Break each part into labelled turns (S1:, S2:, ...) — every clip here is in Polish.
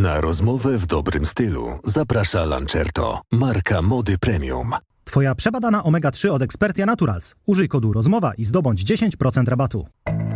S1: Na rozmowę w dobrym stylu zaprasza Lancerto, marka mody premium.
S2: Twoja przebadana omega-3 od Expertia Naturals. Użyj kodu ROZMOWA i zdobądź 10% rabatu.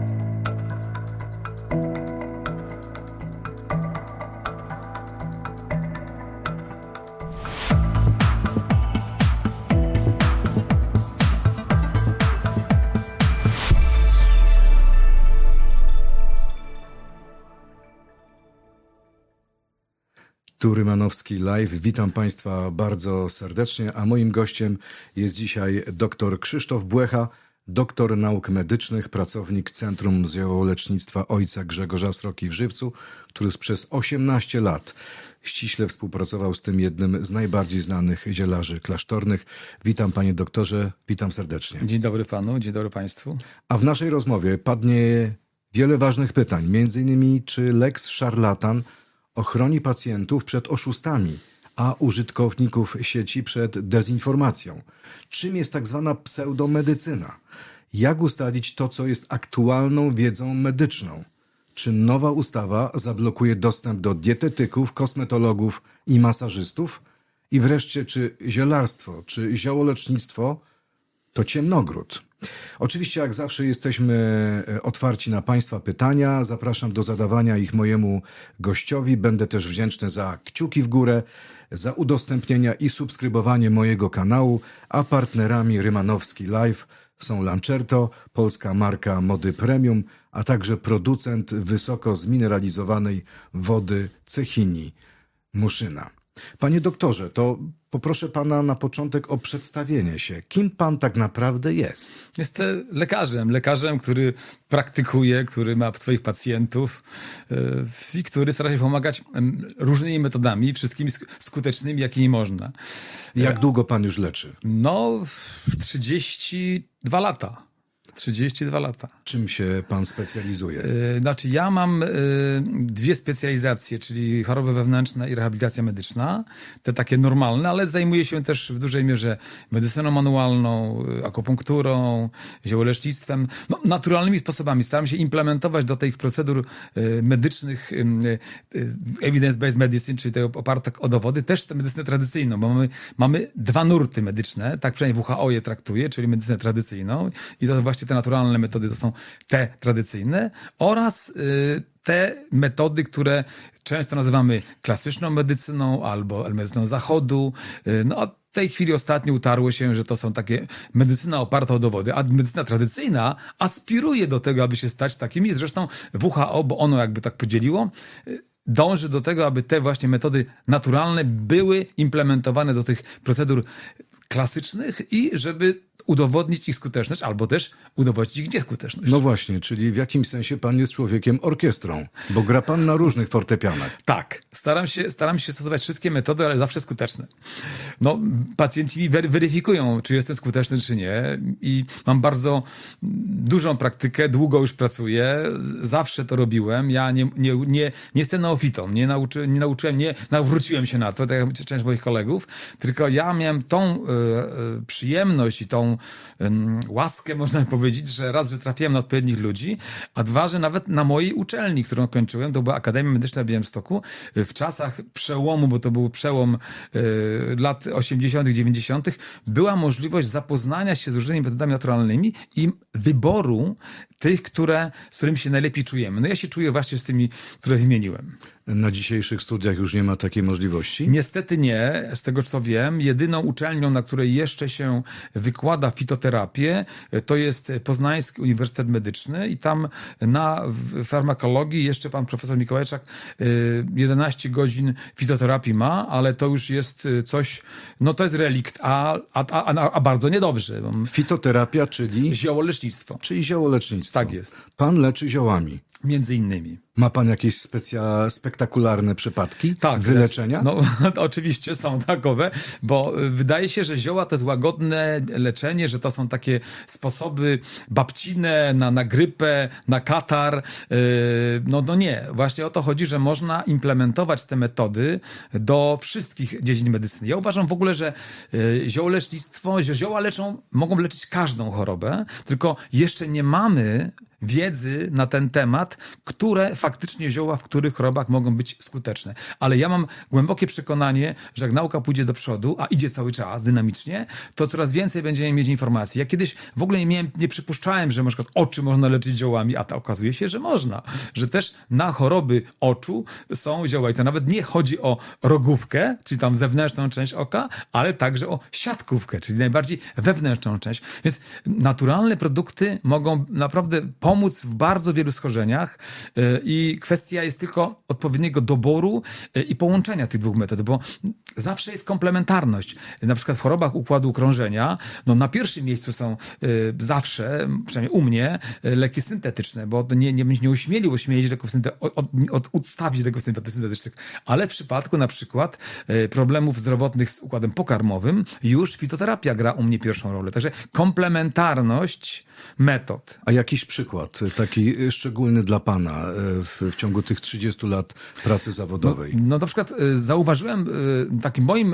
S3: Tu Rymanowski Live. Witam Państwa bardzo serdecznie, a moim gościem jest dzisiaj dr Krzysztof Błecha, doktor nauk medycznych, pracownik Centrum Ziołolecznictwa Ojca Grzegorza Sroki w Żywcu, który przez 18 lat ściśle współpracował z tym jednym z najbardziej znanych zielarzy klasztornych. Witam panie doktorze, witam serdecznie.
S4: Dzień dobry panu, dzień dobry państwu.
S3: A w naszej rozmowie padnie wiele ważnych pytań, między innymi czy lex szarlatan ochroni pacjentów przed oszustami, a użytkowników sieci przed dezinformacją. Czym jest tak zwana pseudomedycyna? Jak ustalić to, co jest aktualną wiedzą medyczną? Czy nowa ustawa zablokuje dostęp do dietetyków, kosmetologów i masażystów? I wreszcie, czy zielarstwo, czy ziołolecznictwo to ciemnogród? Oczywiście, jak zawsze, jesteśmy otwarci na Państwa pytania. Zapraszam do zadawania ich mojemu gościowi. Będę też wdzięczny za kciuki w górę, za udostępnienia i subskrybowanie mojego kanału, a partnerami Rymanowski Live są Lancerto, polska marka mody premium, a także producent wysoko zmineralizowanej wody Cechini Muszyna. Panie doktorze, to poproszę pana na początek o przedstawienie się. Kim pan tak naprawdę jest?
S4: Jestem lekarzem, który praktykuje, który ma swoich pacjentów i który stara się pomagać różnymi metodami, wszystkimi skutecznymi, jakimi można.
S3: Jak długo pan już leczy?
S4: No, 32 lata. 32 lata.
S3: Czym się pan specjalizuje?
S4: Znaczy, ja mam dwie specjalizacje, czyli choroby wewnętrzne i rehabilitacja medyczna. Te takie normalne, ale zajmuję się też w dużej mierze medycyną manualną, akupunkturą, ziołolecznictwem. No, naturalnymi sposobami. Staram się implementować do tych procedur medycznych evidence-based medicine, czyli tego opartych o dowody, też tę medycynę tradycyjną, bo mamy dwa nurty medyczne, tak przynajmniej WHO je traktuje, czyli medycynę tradycyjną i to właśnie te naturalne metody to są te tradycyjne oraz te metody, które często nazywamy klasyczną medycyną albo medycyną zachodu. No a w tej chwili ostatnio utarło się, że to są takie medycyna oparta o dowody, a medycyna tradycyjna aspiruje do tego, aby się stać takimi. Zresztą WHO, bo ono jakby tak podzieliło, dąży do tego, aby te właśnie metody naturalne były implementowane do tych procedur klasycznych i żeby udowodnić ich skuteczność, albo też udowodnić ich nieskuteczność.
S3: No właśnie, czyli w jakimś sensie pan jest człowiekiem orkiestrą, bo gra pan na różnych fortepianach.
S4: Tak, staram się stosować wszystkie metody, ale zawsze skuteczne. No, pacjenci mi weryfikują, czy jestem skuteczny, czy nie, i mam bardzo dużą praktykę, długo już pracuję, zawsze to robiłem. Ja nie jestem neofitą, nie nawróciłem się na to, tak jak część moich kolegów, tylko ja miałem tą przyjemność i tą łaskę, można powiedzieć, że raz, że trafiłem na odpowiednich ludzi, a dwa, że nawet na mojej uczelni, którą kończyłem, to była Akademia Medyczna w Białymstoku, w czasach przełomu, bo to był przełom lat 80., 90., była możliwość zapoznania się z różnymi metodami naturalnymi i wyboru tych, z którymi się najlepiej czujemy. No ja się czuję właśnie z tymi, które wymieniłem.
S3: Na dzisiejszych studiach już nie ma takiej możliwości?
S4: Niestety nie. Z tego co wiem, jedyną uczelnią, na której jeszcze się wykłada fitoterapię, to jest Poznański Uniwersytet Medyczny i tam na farmakologii jeszcze pan profesor Mikołajczak 11 godzin fitoterapii ma, ale to już jest coś, no to jest relikt, a bardzo niedobrze.
S3: Fitoterapia, czyli?
S4: Ziołolecznictwo.
S3: Czyli ziołolecznictwo.
S4: Tak jest.
S3: Pan leczy ziołami.
S4: Między innymi.
S3: Ma pan jakieś spektakularne przypadki
S4: tak,
S3: wyleczenia?
S4: No oczywiście są takowe, bo wydaje się, że zioła to jest łagodne leczenie, że to są takie sposoby babcine na grypę, na katar. No nie. Właśnie o to chodzi, że można implementować te metody do wszystkich dziedzin medycyny. Ja uważam w ogóle, że ziołolecznictwo, zioła mogą leczyć każdą chorobę, tylko jeszcze nie mamy wiedzy na ten temat, które faktycznie zioła w których chorobach mogą być skuteczne. Ale ja mam głębokie przekonanie, że jak nauka pójdzie do przodu, a idzie cały czas dynamicznie, to coraz więcej będziemy mieć informacji. Ja kiedyś w ogóle nie przypuszczałem, że na przykład oczy można leczyć ziołami, a to okazuje się, że można. Że też na choroby oczu są zioła. I to nawet nie chodzi o rogówkę, czyli tam zewnętrzną część oka, ale także o siatkówkę, czyli najbardziej wewnętrzną część. Więc naturalne produkty mogą naprawdę pomóc w bardzo wielu schorzeniach i kwestia jest tylko odpowiedniego doboru i połączenia tych dwóch metod, bo zawsze jest komplementarność. Na przykład w chorobach układu krążenia, no na pierwszym miejscu są zawsze, przynajmniej u mnie, leki syntetyczne, bo nie ośmielił leków odstawić leków syntetycznych, ale w przypadku na przykład problemów zdrowotnych z układem pokarmowym już fitoterapia gra u mnie pierwszą rolę. Także komplementarność metod.
S3: A jakiś przykład, taki szczególny dla pana w ciągu tych 30 lat pracy zawodowej?
S4: No na przykład zauważyłem, takim moim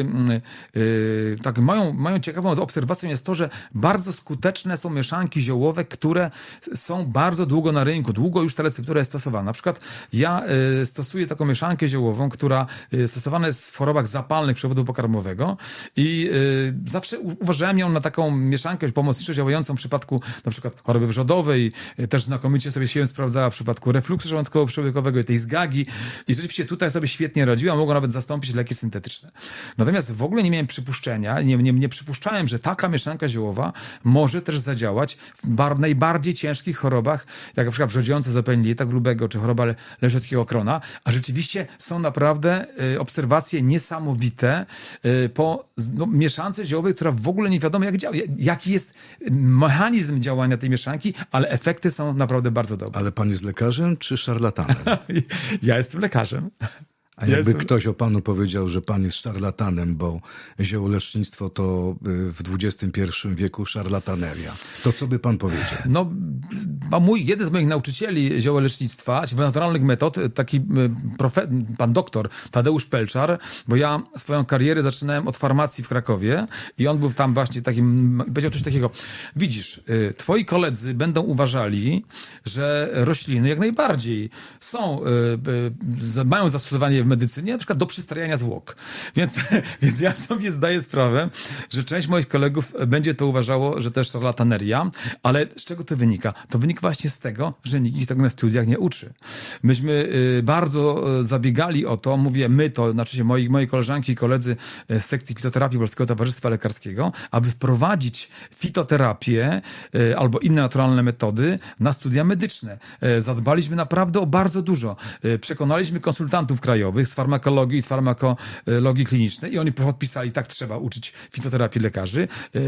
S4: moją ciekawą obserwacją jest to, że bardzo skuteczne są mieszanki ziołowe, które są bardzo długo na rynku. Długo już ta receptura jest stosowana. Na przykład ja stosuję taką mieszankę ziołową, która stosowana jest w chorobach zapalnych przewodu pokarmowego i zawsze uważałem ją na taką mieszankę pomocniczo działającą w przypadku na przykład choroby wrzodowej, też znakomicie sobie się sprawdzała w przypadku refluksu żołądkowo-przełykowego i tej zgagi i rzeczywiście tutaj sobie świetnie radziła, mogła nawet zastąpić leki syntetyczne. Natomiast w ogóle nie miałem przypuszczenia, nie przypuszczałem, że taka mieszanka ziołowa może też zadziałać w najbardziej ciężkich chorobach, jak na przykład wrzodziejące zapalenie jelita grubego, czy choroba Leschowskiego krona, a rzeczywiście są naprawdę obserwacje niesamowite po mieszance ziołowej, która w ogóle nie wiadomo jak działa, jaki jest mechanizm działania tej mieszanki, ale efekty są naprawdę bardzo dobre.
S3: Ale pan jest lekarzem czy szarlatanem?
S4: Ja jestem lekarzem.
S3: A jakby ktoś o panu powiedział, że pan jest szarlatanem, bo ziołolecznictwo to w XXI wieku szarlataneria, to co by pan powiedział?
S4: No, jeden z moich nauczycieli ziołolecznictwa, naturalnych metod, taki pan doktor Tadeusz Pelczar, bo ja swoją karierę zaczynałem od farmacji w Krakowie i on był tam właśnie takim, powiedział coś takiego, widzisz, twoi koledzy będą uważali, że rośliny jak najbardziej mają zastosowanie w medycynie, na przykład do przystrajania zwłok. Więc ja sobie zdaję sprawę, że część moich kolegów będzie to uważało, że to jest szarlataneria, ale z czego to wynika? To wynika właśnie z tego, że nikt tego na studiach nie uczy. Myśmy bardzo zabiegali o to, mówię my, to znaczy się moi koleżanki i koledzy z sekcji fitoterapii Polskiego Towarzystwa Lekarskiego, aby wprowadzić fitoterapię albo inne naturalne metody na studia medyczne. Zadbaliśmy naprawdę o bardzo dużo. Przekonaliśmy konsultantów krajowych z farmakologii i z farmakologii klinicznej i oni podpisali, tak trzeba uczyć fitoterapii lekarzy.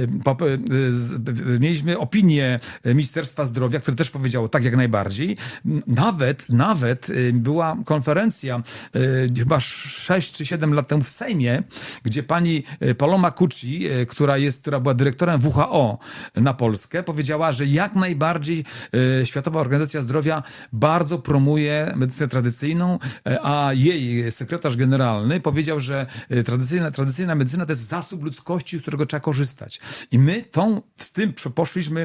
S4: Mieliśmy opinię Ministerstwa Zdrowia, które też powiedziało tak jak najbardziej. Nawet była konferencja chyba 6 czy 7 lat temu w Sejmie, gdzie pani Paloma Cucci, która była dyrektorem WHO na Polskę, powiedziała, że jak najbardziej Światowa Organizacja Zdrowia bardzo promuje medycynę tradycyjną, a jej sekretarz generalny powiedział, że tradycyjna medycyna to jest zasób ludzkości, z którego trzeba korzystać. I my z tym poszliśmy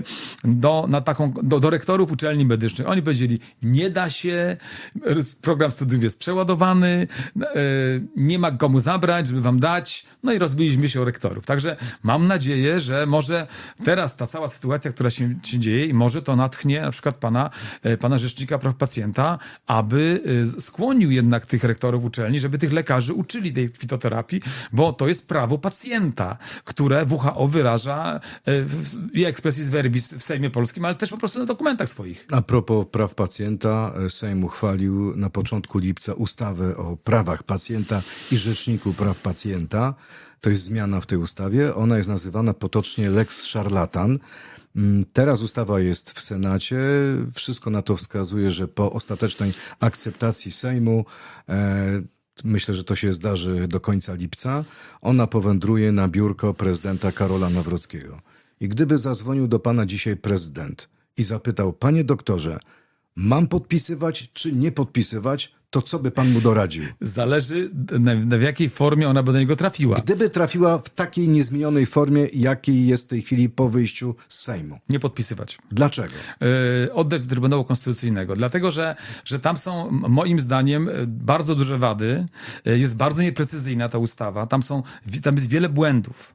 S4: do rektorów uczelni medycznych. Oni powiedzieli, nie da się, program studiów jest przeładowany, nie ma komu zabrać, żeby wam dać, no i rozbiliśmy się o rektorów. Także mam nadzieję, że może teraz ta cała sytuacja, która się dzieje i może to natchnie na przykład pana Rzecznika Praw Pacjenta, aby skłonił jednak tych rektorów uczelni, żeby tych lekarzy uczyli tej fitoterapii, bo to jest prawo pacjenta, które WHO wyraża i expressis verbis w Sejmie Polskim, ale też po prostu na dokumentach swoich.
S3: A propos praw pacjenta, Sejm uchwalił na początku lipca ustawę o prawach pacjenta i Rzeczniku Praw Pacjenta. To jest zmiana w tej ustawie. Ona jest nazywana potocznie Lex Szarlatan. Teraz ustawa jest w Senacie. Wszystko na to wskazuje, że po ostatecznej akceptacji Sejmu, myślę, że to się zdarzy do końca lipca, ona powędruje na biurko prezydenta Karola Nawrockiego. I gdyby zadzwonił do pana dzisiaj prezydent i zapytał, panie doktorze, mam podpisywać czy nie podpisywać, to co by pan mu doradził?
S4: Zależy, w jakiej formie ona by do niego trafiła.
S3: Gdyby trafiła w takiej niezmienionej formie, jakiej jest w tej chwili po wyjściu z Sejmu.
S4: Nie podpisywać.
S3: Dlaczego?
S4: Oddać do Trybunału Konstytucyjnego. Dlatego, że tam są moim zdaniem bardzo duże wady. Jest bardzo nieprecyzyjna ta ustawa. Tam jest wiele błędów.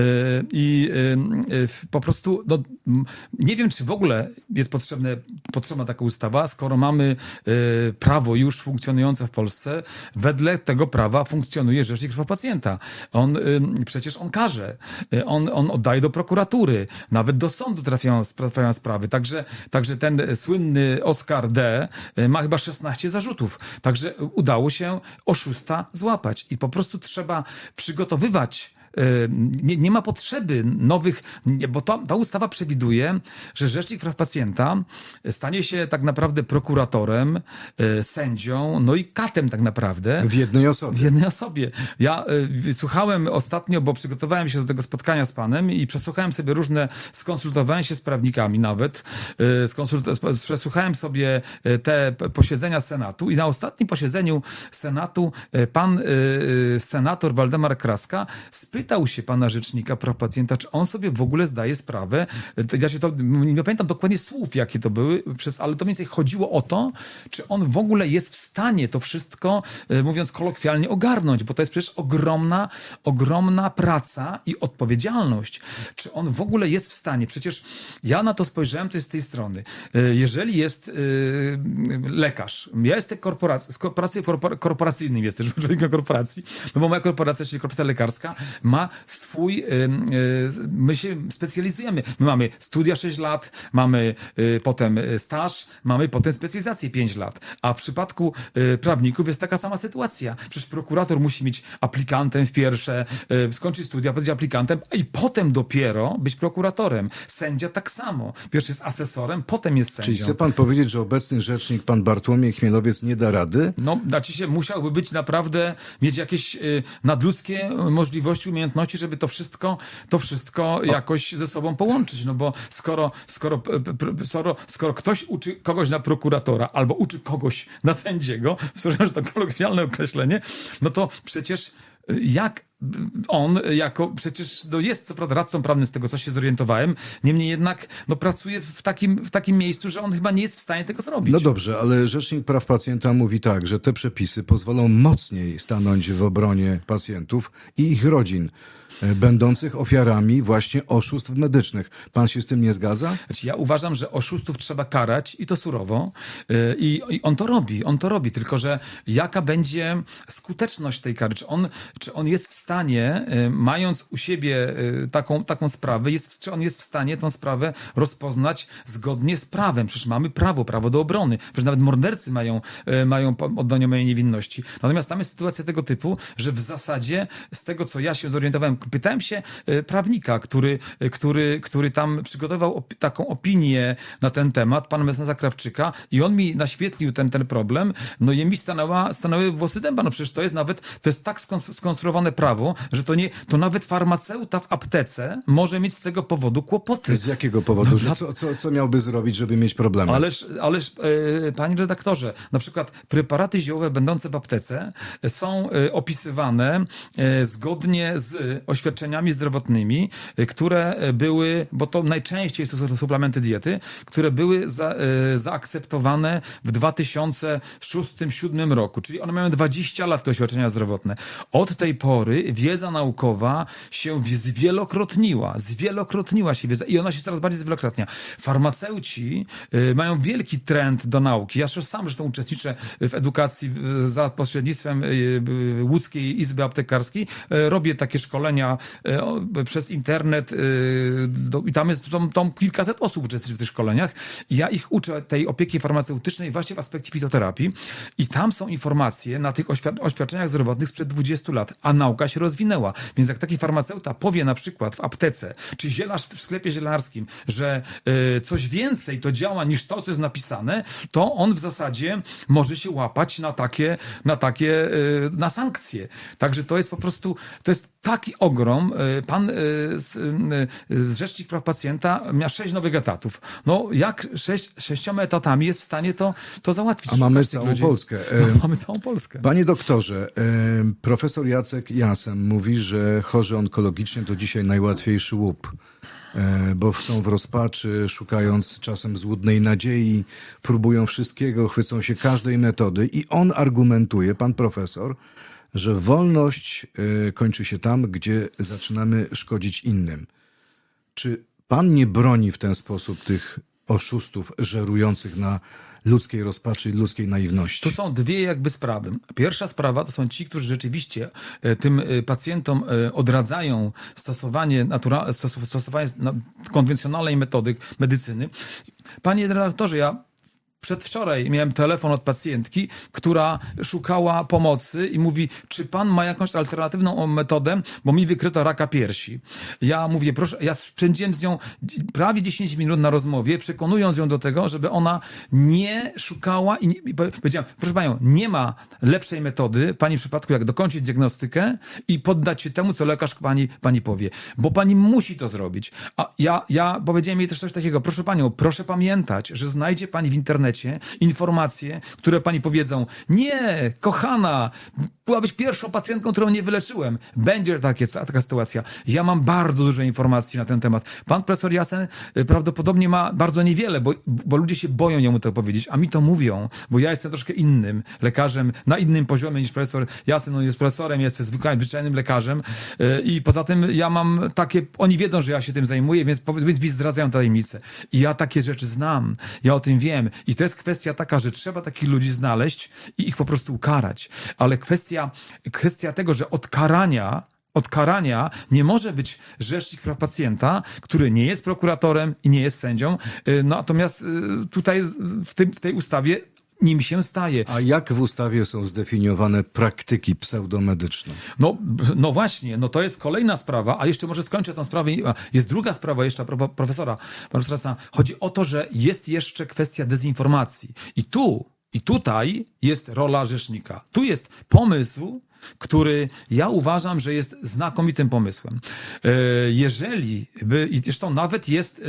S4: I po prostu nie wiem, czy w ogóle jest potrzebna taka ustawa, skoro mamy prawo już funkcjonujące w Polsce. Wedle tego prawa funkcjonuje Rzecznik Praw Pacjenta. Przecież on karze. On oddaje do prokuratury. Nawet do sądu trafiają sprawy. Także ten słynny Oskar D. ma chyba 16 zarzutów. Także udało się oszusta złapać. I po prostu trzeba przygotowywać. Nie ma potrzeby nowych, bo ta ustawa przewiduje, że Rzecznik Praw Pacjenta stanie się tak naprawdę prokuratorem, sędzią, no i katem tak naprawdę.
S3: W jednej osobie.
S4: W jednej osobie. Ja słuchałem ostatnio, bo przygotowałem się do tego spotkania z panem i przesłuchałem sobie skonsultowałem się z prawnikami nawet, przesłuchałem sobie te posiedzenia Senatu i na ostatnim posiedzeniu Senatu pan senator Waldemar Kraska spytał się pana Rzecznika Praw Pacjenta, czy on sobie w ogóle zdaje sprawę. Ja nie pamiętam dokładnie słów, jakie to były, ale to mniej więcej chodziło o to, czy on w ogóle jest w stanie to wszystko, mówiąc kolokwialnie, ogarnąć, bo to jest przecież ogromna praca i odpowiedzialność. Czy on w ogóle jest w stanie? Przecież ja na to spojrzałem to jest z tej strony. Jeżeli jest lekarz, ja jestem korporacyjnym, jestem człowiekiem korporacji, no bo moja korporacja, czyli korporacja lekarska, ma swój, my się specjalizujemy. My mamy studia 6 lat, mamy potem staż, mamy potem specjalizację 5 lat. A w przypadku prawników jest taka sama sytuacja. Przecież prokurator musi mieć aplikantem w pierwsze, skończyć studia, być aplikantem, i potem dopiero być prokuratorem. Sędzia tak samo. Pierwszy jest asesorem, potem jest sędzią.
S3: Czyli chce pan powiedzieć, że obecny rzecznik, pan Bartłomiej Chmielowiec, nie da rady?
S4: No, musiałby być naprawdę, mieć jakieś nadludzkie możliwości, umiejętności, żeby to wszystko jakoś ze sobą połączyć. No bo skoro ktoś uczy kogoś na prokuratora albo uczy kogoś na sędziego, przepraszam, że to kolokwialne określenie, no to przecież jak on przecież jest co prawda radcą prawnym, z tego co się zorientowałem, niemniej jednak pracuje w takim miejscu, że on chyba nie jest w stanie tego zrobić.
S3: No dobrze, ale Rzecznik Praw Pacjenta mówi tak, że te przepisy pozwolą mocniej stanąć w obronie pacjentów i ich rodzin, będących ofiarami właśnie oszustw medycznych. Pan się z tym nie zgadza?
S4: Znaczy, ja uważam, że oszustów trzeba karać i to surowo. I on to robi, tylko że jaka będzie skuteczność tej kary? Czy on jest w stanie, mając u siebie taką sprawę, czy on jest w stanie tą sprawę rozpoznać zgodnie z prawem? Przecież mamy prawo do obrony. Przecież nawet mordercy mają oddomnienie niewinności. Natomiast tam jest sytuacja tego typu, że w zasadzie z tego, co ja się zorientowałem, pytałem się prawnika, który tam przygotował taką opinię na ten temat, pana mecenasa Krawczyka, i on mi naświetlił ten problem, no i mi stanęły włosy dęba. No przecież to jest tak skonstruowane prawo, że to nawet farmaceuta w aptece może mieć z tego powodu kłopoty.
S3: Z jakiego powodu? Co miałby zrobić, żeby mieć problemy?
S4: Ależ panie redaktorze, na przykład preparaty ziołowe będące w aptece są opisywane zgodnie z oświadczeniami zdrowotnymi, które były, bo to najczęściej są suplementy diety, które były zaakceptowane w 2006-2007 roku, czyli one mają 20 lat, te oświadczenia zdrowotne. Od tej pory wiedza naukowa się zwielokrotniła się wiedza i ona się coraz bardziej zwielokrotnia. Farmaceuci mają wielki trend do nauki. Ja sam zresztą uczestniczę w edukacji za pośrednictwem Łódzkiej Izby Aptekarskiej. Robię takie szkolenia przez internet i tam kilkaset osób uczestniczy w tych szkoleniach. I ja ich uczę tej opieki farmaceutycznej właśnie w aspekcie fitoterapii i tam są informacje na tych oświadczeniach zdrowotnych sprzed 20 lat, a nauka się rozwinęła. Więc jak taki farmaceuta powie na przykład w aptece, czy zielarz w sklepie zielarskim, że coś więcej to działa niż to, co jest napisane, to on w zasadzie może się łapać na sankcje. Także to jest po prostu, to jest taki ogrom. Rzecznik praw pacjenta miał 6 nowych etatów. No jak 6 etatami jest w stanie to załatwić?
S3: A mamy całą Polskę.
S4: Mamy całą Polskę.
S3: Panie doktorze, profesor Jacek Jasen mówi, że chorzy onkologicznie to dzisiaj najłatwiejszy łup, bo są w rozpaczy, szukając czasem złudnej nadziei, próbują wszystkiego, chwycą się każdej metody i on argumentuje, pan profesor, że wolność kończy się tam, gdzie zaczynamy szkodzić innym. Czy pan nie broni w ten sposób tych oszustów żerujących na ludzkiej rozpaczy i ludzkiej naiwności?
S4: Tu są dwie jakby sprawy. Pierwsza sprawa to są ci, którzy rzeczywiście tym pacjentom odradzają stosowanie konwencjonalnej metody medycyny. Panie redaktorze, ja przedwczoraj miałem telefon od pacjentki, która szukała pomocy i mówi, czy pan ma jakąś alternatywną metodę, bo mi wykryto raka piersi. Ja mówię, proszę, ja spędziłem z nią prawie 10 minut na rozmowie, przekonując ją do tego, żeby ona nie szukała i powiedziałem, proszę panią, nie ma lepszej metody w pani przypadku, jak dokończyć diagnostykę i poddać się temu, co lekarz pani powie. Bo pani musi to zrobić. A ja powiedziałem jej też coś takiego, proszę panią, proszę pamiętać, że znajdzie pani w internecie informacje, które pani powiedzą, nie, kochana, byłabyś pierwszą pacjentką, którą nie wyleczyłem. Będzie taka sytuacja. Ja mam bardzo dużo informacji na ten temat. Pan profesor Jasen prawdopodobnie ma bardzo niewiele, bo ludzie się boją jemu to powiedzieć, a mi to mówią, bo ja jestem troszkę innym lekarzem, na innym poziomie niż profesor Jasen. On jest profesorem, jest zwyczajnym lekarzem i poza tym ja mam takie, oni wiedzą, że ja się tym zajmuję, więc mi zdradzają tajemnice. I ja takie rzeczy znam, ja o tym wiem i to jest kwestia taka, że trzeba takich ludzi znaleźć i ich po prostu ukarać. Ale kwestia tego, że od karania nie może być rzecznik praw pacjenta, który nie jest prokuratorem i nie jest sędzią. Natomiast tutaj w tej ustawie nim się staje.
S3: A jak w ustawie są zdefiniowane praktyki pseudomedyczne?
S4: No właśnie, to jest kolejna sprawa, a jeszcze może skończę tą sprawę. Jest druga sprawa jeszcze profesora. Chodzi o to, że jest jeszcze kwestia dezinformacji. I tutaj jest rola rzecznika. Tu jest pomysł, który ja uważam, że jest znakomitym pomysłem. I zresztą nawet jest,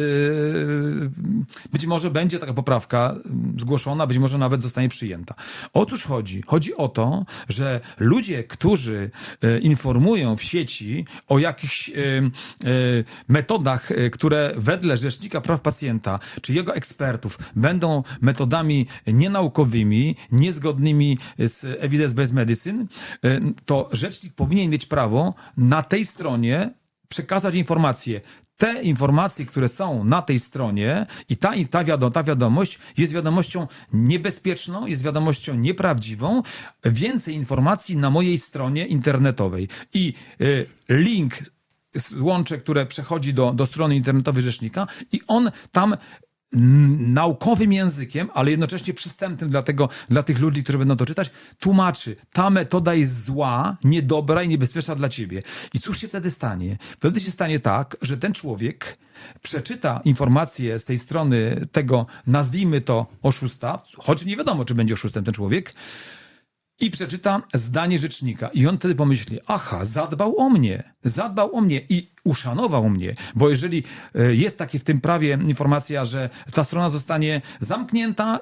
S4: być może będzie taka poprawka zgłoszona, być może nawet zostanie przyjęta. Otóż chodzi o to, że ludzie, którzy informują w sieci o jakichś metodach, które wedle Rzecznika Praw Pacjenta, czy jego ekspertów będą metodami nienaukowymi, niezgodnymi z evidence-based medicine, to rzecznik powinien mieć prawo na tej stronie przekazać informacje. Te informacje, które są na tej stronie i ta wiadomość jest wiadomością niebezpieczną, jest wiadomością nieprawdziwą. Więcej informacji na mojej stronie internetowej. I link, łącze, które przechodzi do strony internetowej rzecznika i on tam naukowym językiem, ale jednocześnie przystępnym dla tych ludzi, którzy będą to czytać, tłumaczy, ta metoda jest zła, niedobra i niebezpieczna dla ciebie. I cóż się wtedy stanie? Wtedy się stanie tak, że ten człowiek przeczyta informacje z tej strony tego, nazwijmy to oszusta, choć nie wiadomo, czy będzie oszustem ten człowiek, i przeczyta zdanie rzecznika. I on wtedy pomyśli, aha, zadbał o mnie i uszanował mnie, bo jeżeli jest takie w tym prawie informacja, że ta strona zostanie zamknięta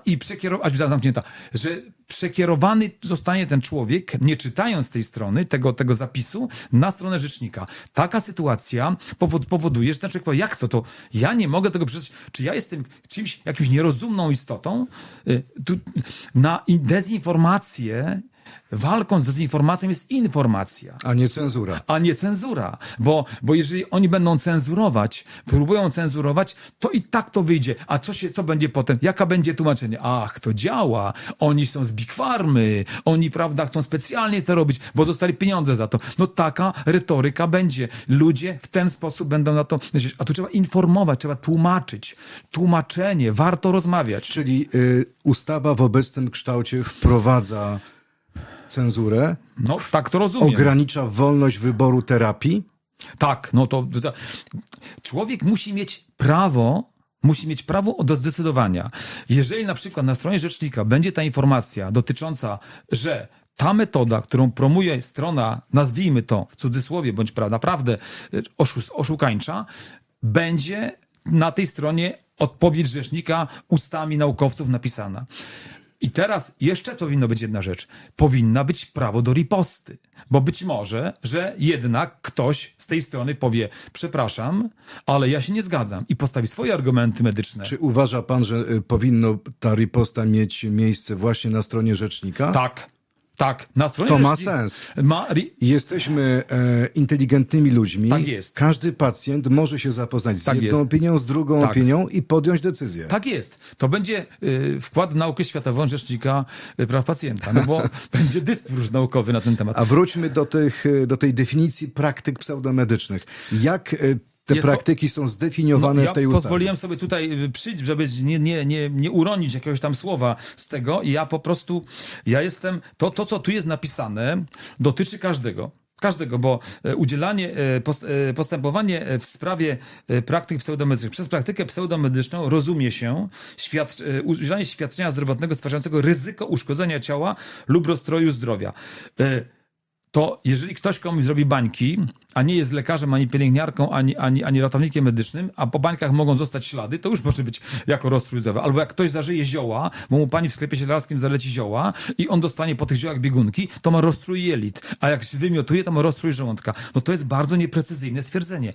S4: że przekierowany zostanie ten człowiek, nie czytając tej strony, tego zapisu, na stronę rzecznika. Taka sytuacja powoduje, że ten człowiek powie, jak to? Ja nie mogę tego przeczytać. Czy ja jestem jakimś nierozumną istotą? Na dezinformację, walką z dezinformacją jest informacja.
S3: A nie cenzura.
S4: Bo jeżeli oni będą próbują cenzurować, to i tak to wyjdzie. A co będzie potem? Jaka będzie tłumaczenie? Ach, to działa. Oni są z Big Farmy. Oni, prawda, chcą specjalnie to robić, bo dostali pieniądze za to. Taka retoryka będzie. Ludzie w ten sposób będą na to myśleć. A tu trzeba informować, trzeba tłumaczyć. Tłumaczenie, warto rozmawiać.
S3: Czyli ustawa w obecnym kształcie wprowadza cenzurę?
S4: Tak to rozumiem.
S3: Ogranicza wolność wyboru terapii?
S4: Tak, człowiek musi mieć prawo do zdecydowania. Jeżeli na przykład na stronie rzecznika będzie ta informacja dotycząca, że ta metoda, którą promuje strona, nazwijmy to w cudzysłowie, bądź naprawdę oszukańcza, będzie na tej stronie odpowiedź rzecznika ustami naukowców napisana. I teraz jeszcze powinna być jedna rzecz. Powinna być prawo do riposty. Bo być może, że jednak ktoś z tej strony powie, przepraszam, ale ja się nie zgadzam i postawi swoje argumenty medyczne.
S3: Czy uważa pan, że powinno ta riposta mieć miejsce właśnie na stronie rzecznika?
S4: Tak, na stronie
S3: to ma sens. Jesteśmy inteligentnymi ludźmi.
S4: Tak jest.
S3: Każdy pacjent może się zapoznać z jedną opinią, z drugą opinią i podjąć decyzję.
S4: Tak jest. To będzie wkład w naukę światową Rzecznika Praw Pacjenta, no bo będzie dysput naukowy na ten temat.
S3: A wróćmy do tej definicji praktyk pseudomedycznych. Jak te praktyki są zdefiniowane w tej ustawie?
S4: Pozwoliłem sobie tutaj przyjść, żeby nie uronić jakiegoś tam słowa z tego i ja po prostu, to co tu jest napisane, dotyczy każdego, bo postępowanie w sprawie praktyk pseudomedycznych przez praktykę pseudomedyczną rozumie się udzielanie świadczenia zdrowotnego stwarzającego ryzyko uszkodzenia ciała lub rozstroju zdrowia. To jeżeli ktoś komuś zrobi bańki, a nie jest lekarzem, ani pielęgniarką, ani ratownikiem medycznym, a po bańkach mogą zostać ślady, to już może być jako rozstrój zdrowia. Albo jak ktoś zażyje zioła, bo mu pani w sklepie siedlarskim zaleci zioła i on dostanie po tych ziołach biegunki, to ma rozstrój jelit. A jak się wymiotuje, to ma rozstrój żołądka. No to jest bardzo nieprecyzyjne stwierdzenie.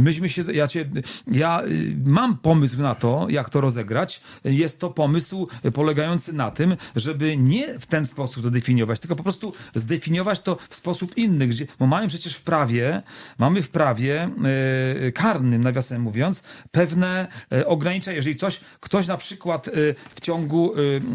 S4: Ja mam pomysł na to, jak to rozegrać. Jest to pomysł polegający na tym, żeby nie w ten sposób to definiować, tylko po prostu zdefiniować to w sposób inny, bo mamy przecież w prawie karnym, nawiasem mówiąc, pewne ograniczenia. Jeżeli ktoś na przykład w ciągu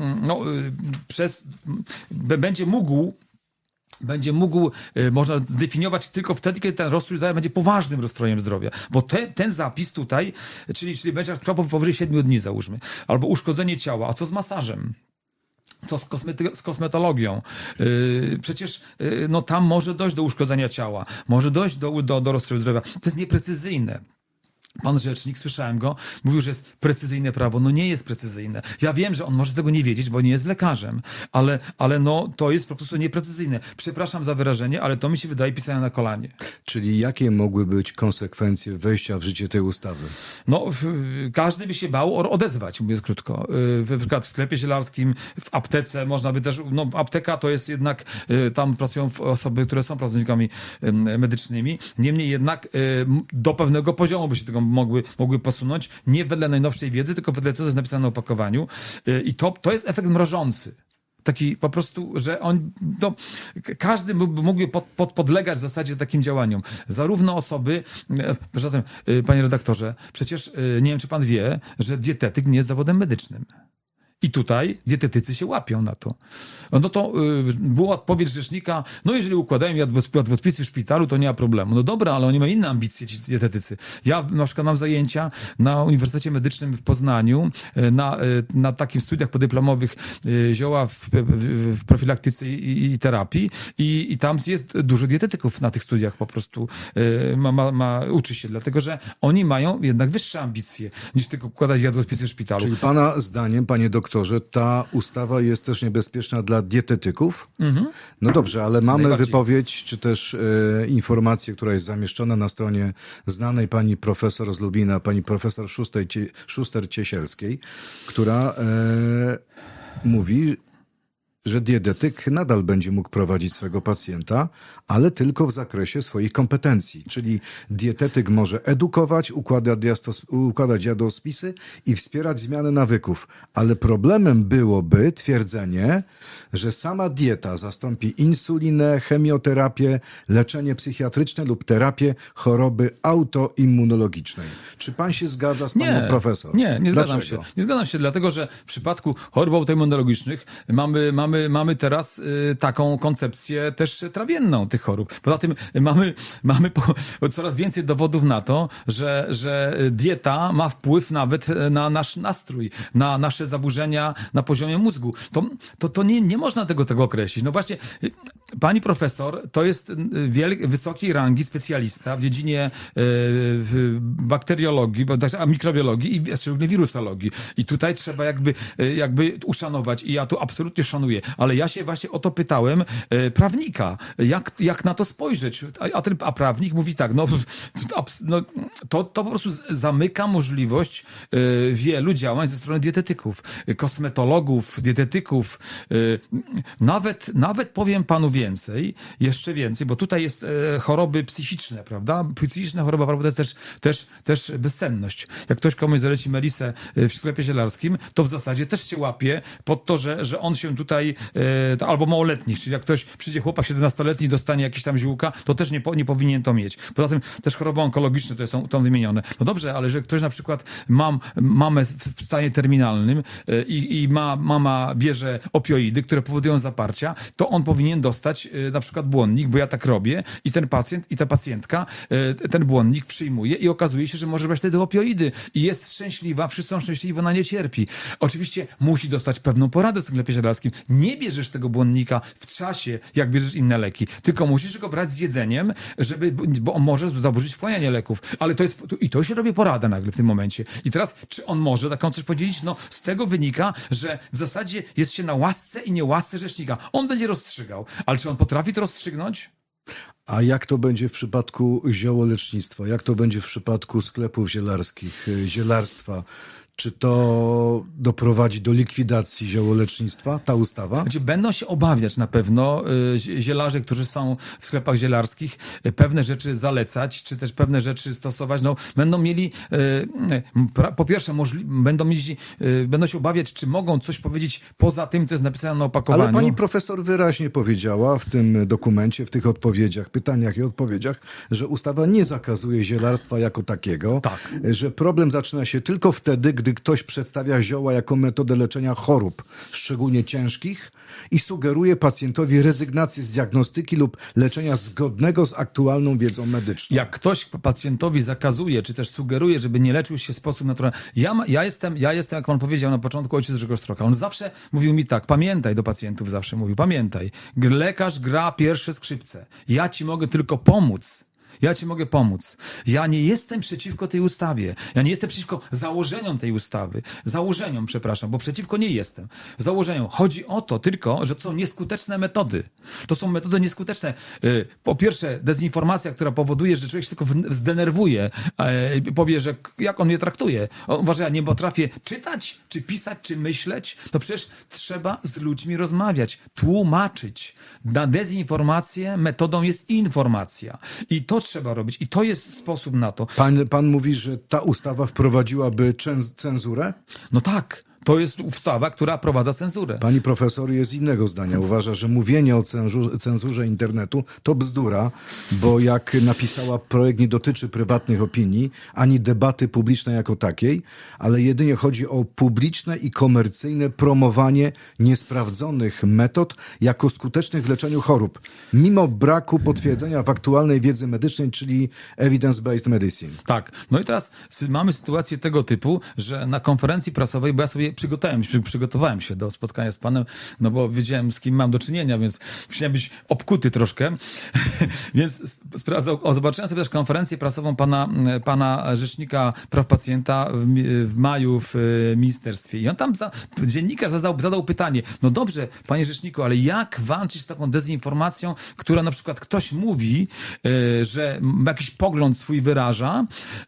S4: będzie mógł, można zdefiniować tylko wtedy, kiedy ten rozstrój zdrowia będzie poważnym rozstrojem zdrowia. Bo ten zapis tutaj, czyli będzie powyżej 7 dni załóżmy, albo uszkodzenie ciała, a co z masażem? Co z kosmetologią? Przecież tam może dojść do uszkodzenia ciała, może dojść do rozstroju zdrowia. To jest nieprecyzyjne. Pan rzecznik, słyszałem go, mówił, że jest precyzyjne prawo. No nie jest precyzyjne. Ja wiem, że on może tego nie wiedzieć, bo nie jest lekarzem, ale to jest po prostu nieprecyzyjne. Przepraszam za wyrażenie, ale to mi się wydaje pisane na kolanie.
S3: Czyli jakie mogły być konsekwencje wejścia w życie tej ustawy?
S4: Każdy by się bał odezwać, mówiąc krótko. Na przykład w sklepie zielarskim, w aptece można by też, apteka to jest jednak, tam pracują osoby, które są pracownikami medycznymi. Niemniej jednak do pewnego poziomu by się tego mogły posunąć, nie wedle najnowszej wiedzy, tylko wedle co jest napisane na opakowaniu. I to jest efekt mrożący. Taki po prostu, że każdy mógłby podlegać w zasadzie takim działaniom. Zarówno osoby, zatem, panie redaktorze, przecież nie wiem, czy pan wie, że dietetyk nie jest zawodem medycznym. I tutaj dietetycy się łapią na to. No to była odpowiedź rzecznika, jeżeli układają jadłospisu w szpitalu, to nie ma problemu. No dobra, ale oni mają inne ambicje, ci dietetycy. Ja na przykład mam zajęcia na Uniwersytecie Medycznym w Poznaniu, na takim studiach podyplomowych zioła w profilaktyce i terapii i tam jest dużo dietetyków na tych studiach po prostu uczy się, dlatego że oni mają jednak wyższe ambicje niż tylko układać jadłospisy w szpitalu.
S3: Czyli pana zdaniem, panie doktorze, ta ustawa jest też niebezpieczna dla dietetyków? Mhm. No dobrze, ale mamy wypowiedź, czy też informację, która jest zamieszczona na stronie znanej pani profesor z Lubina, pani profesor Szuster-Ciesielskiej, która mówi, że dietetyk nadal będzie mógł prowadzić swego pacjenta, ale tylko w zakresie swoich kompetencji. Czyli dietetyk może edukować, układać jadłospisy i wspierać zmianę nawyków. Ale problemem byłoby twierdzenie, że sama dieta zastąpi insulinę, chemioterapię, leczenie psychiatryczne lub terapię choroby autoimmunologicznej. Czy pan się zgadza z panią profesor?
S4: Nie zgadzam się. Nie zgadzam się, dlatego że w przypadku chorób autoimmunologicznych mamy teraz taką koncepcję też trawienną tych chorób. Poza tym mamy coraz więcej dowodów na to, że dieta ma wpływ nawet na nasz nastrój, na nasze zaburzenia na poziomie mózgu. To nie można tego określić. No właśnie, pani profesor to jest wysokiej rangi specjalista w dziedzinie bakteriologii, mikrobiologii i szczególnie wirusologii. I tutaj trzeba jakby uszanować i ja tu absolutnie szanuję. rozumie, ale ja się właśnie o to pytałem prawnika, jak na to spojrzeć, a prawnik mówi tak, to po prostu zamyka możliwość wielu działań ze strony dietetyków, kosmetologów, dietetyków, nawet powiem panu więcej, jeszcze więcej, bo tutaj jest choroby psychiczne, prawda? Psychiczna choroba, prawda, to jest też bezsenność. Jak ktoś komuś zaleci melisę w sklepie zielarskim, to w zasadzie też się łapie pod to, że on się tutaj, albo małoletnich, czyli jak ktoś przyjdzie chłopak 17-letni, dostanie jakieś tam ziółka, to też nie powinien to mieć. Poza tym też choroby onkologiczne to są wymienione. No dobrze, ale że ktoś na przykład mamę w stanie terminalnym i mama bierze opioidy, które powodują zaparcia, to on powinien dostać na przykład błonnik, bo ja tak robię i ten pacjent i ta pacjentka ten błonnik przyjmuje i okazuje się, że może brać wtedy opioidy i jest szczęśliwa, wszyscy są szczęśliwi, bo ona nie cierpi. Oczywiście musi dostać pewną poradę w sklepie zielarskim. Nie bierzesz tego błonnika w czasie, jak bierzesz inne leki, tylko musisz go brać z jedzeniem, bo on może zaburzyć wchłanianie leków. Ale to już się robi porada nagle w tym momencie. I teraz, czy on może taką coś podzielić? No, z tego wynika, że w zasadzie jest się na łasce i niełasce rzecznika. On będzie rozstrzygał. Ale czy on potrafi to rozstrzygnąć?
S3: A jak to będzie w przypadku ziołolecznictwa? Jak to będzie w przypadku sklepów zielarskich, zielarstwa? Czy to doprowadzi do likwidacji ziołolecznictwa, ta ustawa?
S4: Znaczy, będą się obawiać na pewno zielarze, którzy są w sklepach zielarskich, pewne rzeczy zalecać, czy też pewne rzeczy stosować. No, będą mieli, po pierwsze, będą się obawiać, czy mogą coś powiedzieć poza tym, co jest napisane na opakowaniu.
S3: Ale pani profesor wyraźnie powiedziała w tym dokumencie, w tych odpowiedziach, pytaniach i odpowiedziach, że ustawa nie zakazuje zielarstwa jako takiego,
S4: tak.
S3: Że problem zaczyna się tylko wtedy, gdy ktoś przedstawia zioła jako metodę leczenia chorób, szczególnie ciężkich, i sugeruje pacjentowi rezygnację z diagnostyki lub leczenia zgodnego z aktualną wiedzą medyczną.
S4: Jak ktoś pacjentowi zakazuje, czy też sugeruje, żeby nie leczył się w sposób naturalny. Ja jestem, jak on powiedział na początku, ojciec Grzegorz Stroka. On zawsze mówił mi tak, pamiętaj, do pacjentów zawsze mówił, pamiętaj, lekarz gra pierwsze skrzypce. Ja ci mogę tylko pomóc. Ja ci mogę pomóc. Ja nie jestem przeciwko tej ustawie. Ja nie jestem przeciwko założeniom tej ustawy. Bo przeciwko nie jestem. Założeniom. Chodzi o to tylko, że to są nieskuteczne metody. To są metody nieskuteczne. Po pierwsze, dezinformacja, która powoduje, że człowiek się tylko zdenerwuje. Powie, że jak on mnie traktuje. On uważa, ja nie potrafię czytać, czy pisać, czy myśleć. To przecież trzeba z ludźmi rozmawiać, tłumaczyć. Na dezinformację metodą jest informacja. I to trzeba robić. I to jest sposób na to.
S3: Pan mówi, że ta ustawa wprowadziłaby cenzurę?
S4: No tak. To jest ustawa, która wprowadza cenzurę.
S3: Pani profesor jest innego zdania. Uważa, że mówienie o cenzurze internetu to bzdura, bo jak napisała, projekt nie dotyczy prywatnych opinii, ani debaty publicznej jako takiej, ale jedynie chodzi o publiczne i komercyjne promowanie niesprawdzonych metod jako skutecznych w leczeniu chorób, mimo braku potwierdzenia w aktualnej wiedzy medycznej, czyli evidence-based medicine.
S4: Tak. No i teraz mamy sytuację tego typu, że na konferencji prasowej, bo ja sobie przygotowałem się do spotkania z panem, no bo wiedziałem, z kim mam do czynienia, więc musiałem być obkuty troszkę. Więc zobaczyłem sobie też konferencję prasową pana rzecznika praw pacjenta w maju w ministerstwie. I on tam, dziennikarz zadał pytanie, no dobrze, panie rzeczniku, ale jak walczyć z taką dezinformacją, która na przykład ktoś mówi, że jakiś pogląd swój wyraża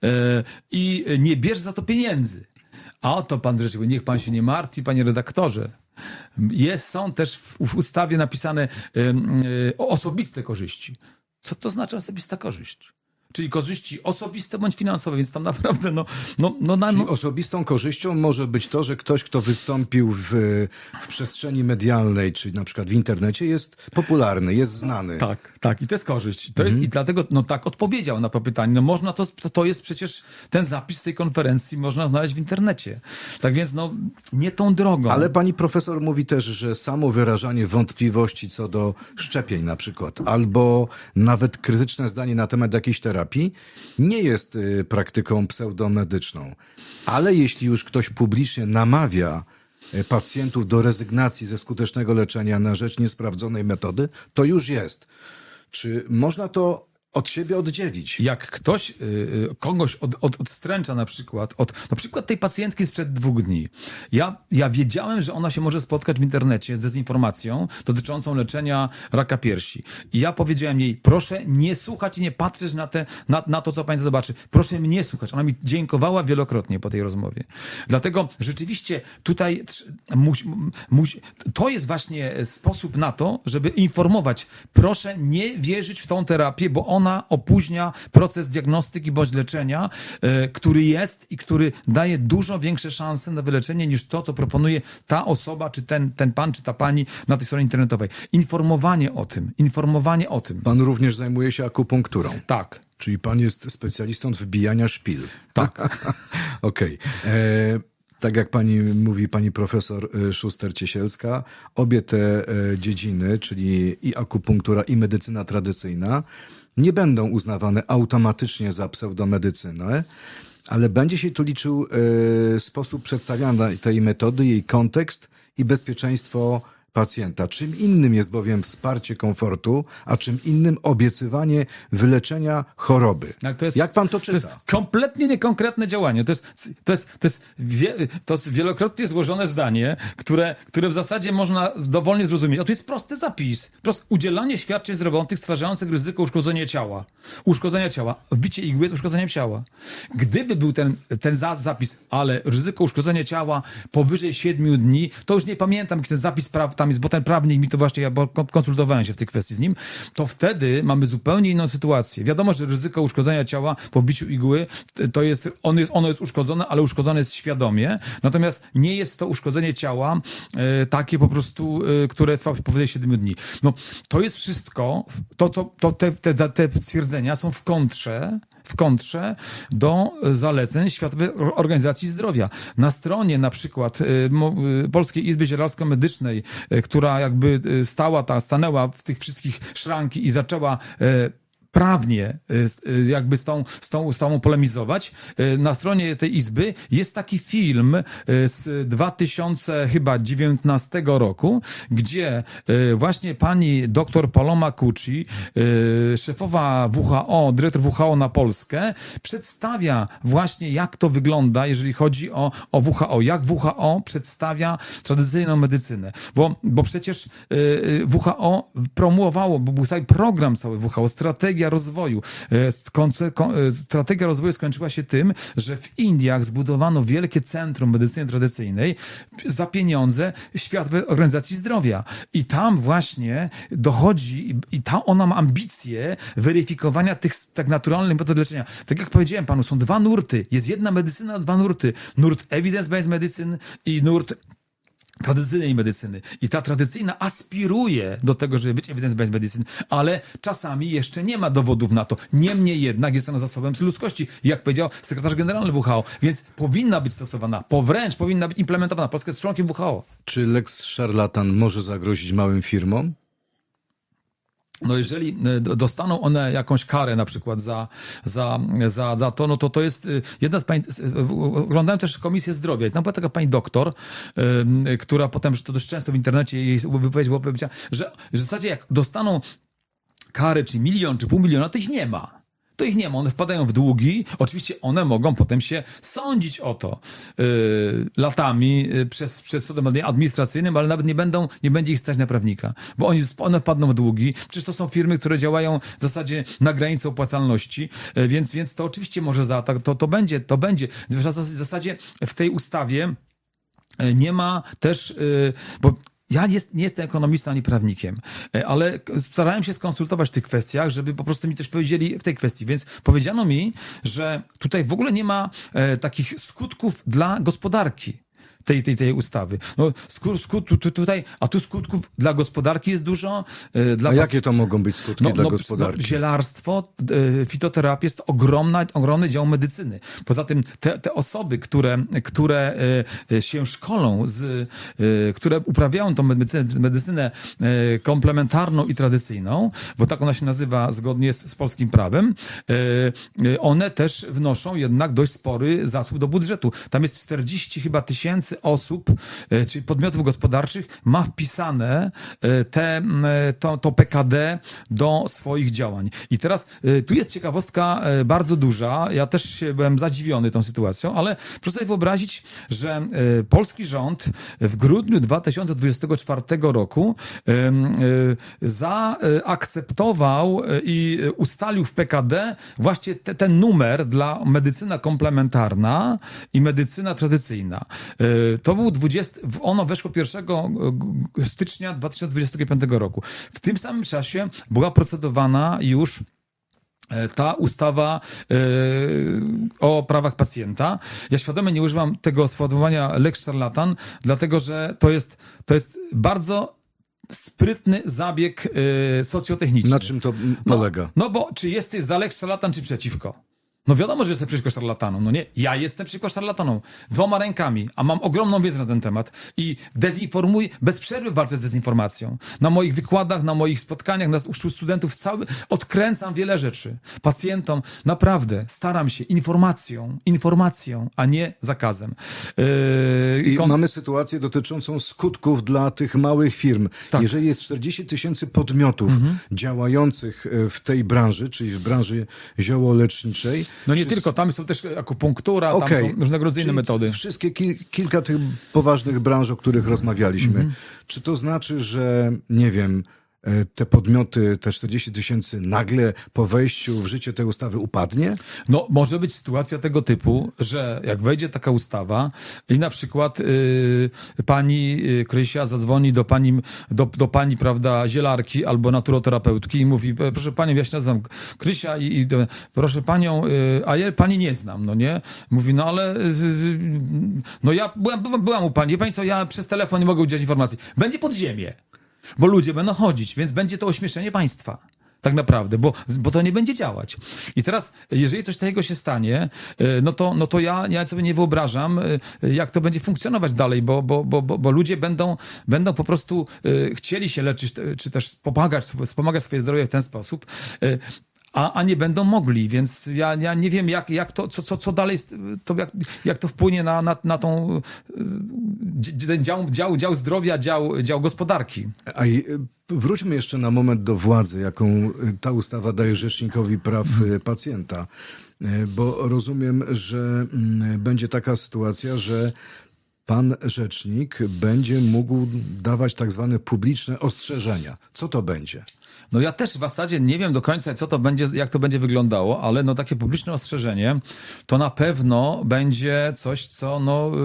S4: i nie bierze za to pieniędzy. A oto pan rzeczy, niech pan się nie martwi, panie redaktorze. Są też w ustawie napisane osobiste korzyści. Co to znaczy osobista korzyść? Czyli korzyści osobiste bądź finansowe, więc tam naprawdę
S3: Czyli osobistą korzyścią może być to, że ktoś, kto wystąpił w przestrzeni medialnej, czyli na przykład w internecie, jest popularny, jest znany.
S4: Tak. I to jest korzyść. To jest, i dlatego tak odpowiedział na to pytanie. No można to jest przecież ten zapis tej konferencji można znaleźć w internecie. Tak więc nie tą drogą.
S3: Ale pani profesor mówi też, że samo wyrażanie wątpliwości co do szczepień na przykład, albo nawet krytyczne zdanie na temat jakiejś terapii, nie jest praktyką pseudomedyczną. Ale jeśli już ktoś publicznie namawia pacjentów do rezygnacji ze skutecznego leczenia na rzecz niesprawdzonej metody, to już jest. Czy można to od siebie oddzielić.
S4: Jak ktoś kogoś odstręcza na przykład od tej pacjentki sprzed 2 dni. Ja wiedziałem, że ona się może spotkać w internecie z dezinformacją dotyczącą leczenia raka piersi. I ja powiedziałem jej, proszę nie słuchać i nie patrzeć na to, co pani zobaczy. Proszę mnie słuchać. Ona mi dziękowała wielokrotnie po tej rozmowie. Dlatego rzeczywiście tutaj to jest właśnie sposób na to, żeby informować. Proszę nie wierzyć w tą terapię, bo ona opóźnia proces diagnostyki bądź leczenia, który jest i który daje dużo większe szanse na wyleczenie niż to, co proponuje ta osoba, czy ten pan, czy ta pani na tej stronie internetowej. Informowanie o tym.
S3: Pan również zajmuje się akupunkturą.
S4: Tak.
S3: Czyli pan jest specjalistą od wbijania szpil.
S4: Tak.
S3: Okej. Tak jak mówi pani profesor Szuster-Ciesielska, obie te dziedziny, czyli i akupunktura, i medycyna tradycyjna, nie będą uznawane automatycznie za pseudomedycynę, ale będzie się tu liczył sposób przedstawiania tej metody, jej kontekst i bezpieczeństwo pacjenta. Czym innym jest bowiem wsparcie komfortu, a czym innym obiecywanie wyleczenia choroby. Jak pan to czyta?
S4: To jest kompletnie niekonkretne działanie. To jest wielokrotnie złożone zdanie, które w zasadzie można dowolnie zrozumieć. A tu jest prosty zapis. Udzielanie świadczeń zdrowotnych stwarzających ryzyko uszkodzenia ciała. Wbicie igły jest uszkodzeniem ciała. Gdyby był ten zapis, ale ryzyko uszkodzenia ciała powyżej 7 dni, to już nie pamiętam, jaki ten zapis tam jest, bo ten prawnik mi to właśnie, bo konsultowałem się w tej kwestii z nim, to wtedy mamy zupełnie inną sytuację. Wiadomo, że ryzyko uszkodzenia ciała po wbiciu igły, ono jest uszkodzone, ale uszkodzone jest świadomie, natomiast nie jest to uszkodzenie ciała takie po prostu, które trwa powyżej 7 dni. No, to jest wszystko, te stwierdzenia są w kontrze do zaleceń Światowej Organizacji Zdrowia. Na stronie na przykład Polskiej Izby Zielarsko-Medycznej, która jakby stanęła w tych wszystkich szranki i zaczęła prawnie jakby z tą polemizować. Na stronie tej izby jest taki film z 2019 roku, gdzie właśnie pani doktor Paloma Cucci, szefowa WHO, dyrektor WHO na Polskę, przedstawia właśnie, jak to wygląda, jeżeli chodzi o WHO, jak WHO przedstawia tradycyjną medycynę. Bo przecież WHO promowało, bo był cały program cały WHO, strategia rozwoju. Strategia rozwoju skończyła się tym, że w Indiach zbudowano wielkie centrum medycyny tradycyjnej za pieniądze Światowej Organizacji Zdrowia. I tam właśnie dochodzi, ona ma ambicje weryfikowania tych tak naturalnych metod leczenia. Tak jak powiedziałem panu, są 2 nurty. Jest jedna medycyna, 2 nurty. Nurt evidence-based medicine i nurt tradycyjnej medycyny. I ta tradycyjna aspiruje do tego, żeby być evidence-based medicine, ale czasami jeszcze nie ma dowodów na to. Niemniej jednak jest ona zasobem ludzkości, jak powiedział sekretarz generalny WHO, więc powinna być stosowana, wręcz powinna być implementowana. Polska jest członkiem WHO.
S3: Czy lex szarlatan może zagrozić małym firmom?
S4: No jeżeli dostaną one jakąś karę na przykład za to, no to jest jedna z pań, oglądałem też Komisję Zdrowia i tam była taka pani doktor, która potem, że to dość często w internecie jej wypowiedź była powiedziała, że w zasadzie jak dostaną karę, czy 1 000 000, czy 500 000, to ich nie ma. To ich nie ma, one wpadają w długi, oczywiście one mogą potem się sądzić o to latami przed sądem administracyjnym, ale nawet nie będzie ich stać na prawnika, bo one wpadną w długi, przecież to są firmy, które działają w zasadzie na granicy opłacalności, więc to oczywiście może to będzie. W zasadzie w tej ustawie nie ma też, bo ja nie jestem ekonomistą ani prawnikiem, ale starałem się skonsultować w tych kwestiach, żeby po prostu mi coś powiedzieli w tej kwestii. Więc powiedziano mi, że tutaj w ogóle nie ma takich skutków dla gospodarki tej ustawy. No, tu skutków dla gospodarki jest dużo.
S3: Jakie to mogą być skutki dla gospodarki?
S4: Zielarstwo, fitoterapia jest ogromny dział medycyny. Poza tym te osoby, które się szkolą, które uprawiają tą medycynę komplementarną i tradycyjną, bo tak ona się nazywa zgodnie z polskim prawem, one też wnoszą jednak dość spory zasób do budżetu. Tam jest 40 chyba tysięcy tysięcy osób, czyli podmiotów gospodarczych ma wpisane to PKD do swoich działań. I teraz tu jest ciekawostka bardzo duża. Ja też byłem zadziwiony tą sytuacją, ale proszę sobie wyobrazić, że polski rząd w grudniu 2024 roku zaakceptował i ustalił w PKD właśnie ten numer dla medycyna komplementarna i medycyna tradycyjna. To był ono weszło 1 stycznia 2025 roku. W tym samym czasie była procedowana już ta ustawa o prawach pacjenta. Ja świadomie nie używam tego sformułowania lex szarlatan, dlatego że to jest bardzo sprytny zabieg socjotechniczny.
S3: Na czym to polega?
S4: No bo czy jesteś za lex szarlatan, czy przeciwko? No wiadomo, że jestem przeciwko szarlatanom, no nie? Ja jestem przeciwko szarlatanom. 2 rękami, a mam ogromną wiedzę na ten temat. I dezinformuję, bez przerwy walczę z dezinformacją. Na moich wykładach, na moich spotkaniach, u studentów odkręcam wiele rzeczy. Pacjentom naprawdę staram się informacją, a nie zakazem.
S3: Mamy sytuację dotyczącą skutków dla tych małych firm.
S4: Tak.
S3: Jeżeli jest 40 000 podmiotów działających w tej branży, czyli w branży ziołoleczniczej.
S4: No nie tylko, tam są też akupunktura, tam są różnego rodzaju inne metody.
S3: Wszystkie kilka tych poważnych branż, o których rozmawialiśmy. Czy to znaczy, że nie wiem, te podmioty, te 40 000 nagle po wejściu w życie tej ustawy upadnie?
S4: No, może być sytuacja tego typu, że jak wejdzie taka ustawa i na przykład pani Krysia zadzwoni do pani, prawda, zielarki albo naturoterapeutki i mówi, proszę panią, ja się nazywam Krysia i proszę panią, a ja pani nie znam, no nie? Mówi, no ale no ja byłam u pani, pani co, ja przez telefon nie mogę udzielić informacji. Będzie podziemie. Bo ludzie będą chodzić, więc będzie to ośmieszenie państwa. Tak naprawdę, bo to nie będzie działać. I teraz, jeżeli coś takiego się stanie, no to ja sobie nie wyobrażam, jak to będzie funkcjonować dalej, bo ludzie będą po prostu chcieli się leczyć, czy też wspomagać swoje zdrowie w ten sposób, a nie będą mogli, więc ja nie wiem, jak to, co dalej, jak to wpłynie na tą dział zdrowia, dział gospodarki.
S3: Wróćmy jeszcze na moment do władzy, jaką ta ustawa daje Rzecznikowi Praw Pacjenta, bo rozumiem, że będzie taka sytuacja, że pan rzecznik będzie mógł dawać tak zwane publiczne ostrzeżenia. Co to będzie?
S4: No ja też w zasadzie nie wiem do końca, co to będzie, jak to będzie wyglądało, ale no takie publiczne ostrzeżenie to na pewno będzie coś, co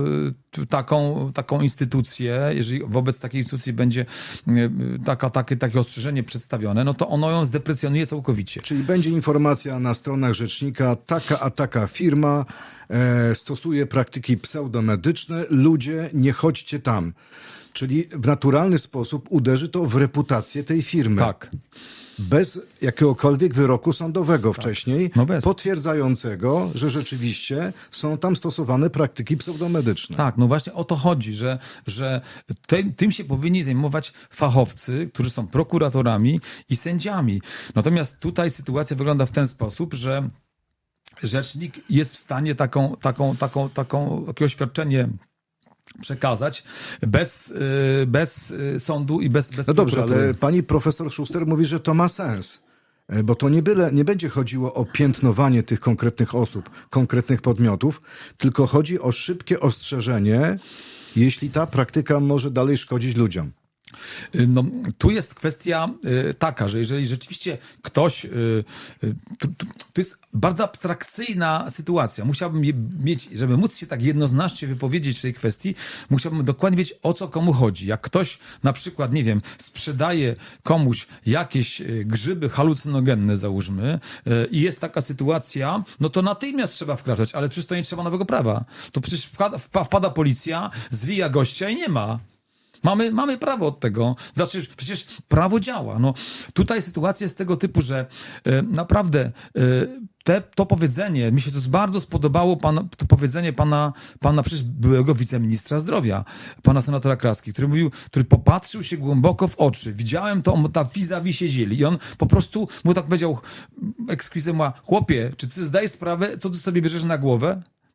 S4: taką instytucję, jeżeli wobec takiej instytucji będzie takie ostrzeżenie przedstawione, no to ono ją zdeprecjonuje całkowicie.
S3: Czyli będzie informacja na stronach rzecznika, taka a taka firma stosuje praktyki pseudomedyczne, ludzie nie chodźcie tam. Czyli w naturalny sposób uderzy to w reputację tej firmy.
S4: Tak.
S3: Bez jakiegokolwiek wyroku sądowego wcześniej,
S4: bez.
S3: Potwierdzającego, że rzeczywiście są tam stosowane praktyki pseudomedyczne.
S4: Tak, no właśnie o to chodzi, że tym się powinni zajmować fachowcy, którzy są prokuratorami i sędziami. Natomiast tutaj sytuacja wygląda w ten sposób, że rzecznik jest w stanie takie oświadczenie przekazać bez sądu i bez
S3: No dobrze, ale pani profesor Szuster mówi, że to ma sens. Bo to nie będzie chodziło o piętnowanie tych konkretnych osób, konkretnych podmiotów, tylko chodzi o szybkie ostrzeżenie, jeśli ta praktyka może dalej szkodzić ludziom.
S4: No, tu jest kwestia taka, że jeżeli rzeczywiście ktoś... To jest bardzo abstrakcyjna sytuacja. Musiałbym mieć, żeby móc się tak jednoznacznie wypowiedzieć w tej kwestii, musiałbym dokładnie wiedzieć, o co komu chodzi. Jak ktoś na przykład, nie wiem, sprzedaje komuś jakieś grzyby halucynogenne, załóżmy, i jest taka sytuacja, no to natychmiast trzeba wkraczać, ale przecież to nie trzeba nowego prawa. To przecież wpada policja, zwija gościa i nie ma. Mamy prawo od tego. Znaczy, przecież prawo działa. No, tutaj sytuacja jest tego typu, że naprawdę to powiedzenie, mi się to bardzo spodobało, to powiedzenie pana przecież byłego wiceministra zdrowia, pana senatora Kraski, który popatrzył się głęboko w oczy. Widziałem to, on tam vis-a-vis siedzieli i on po prostu mu tak powiedział, excusez-moi, chłopie, czy ty zdajesz sprawę, co ty sobie bierzesz na głowę?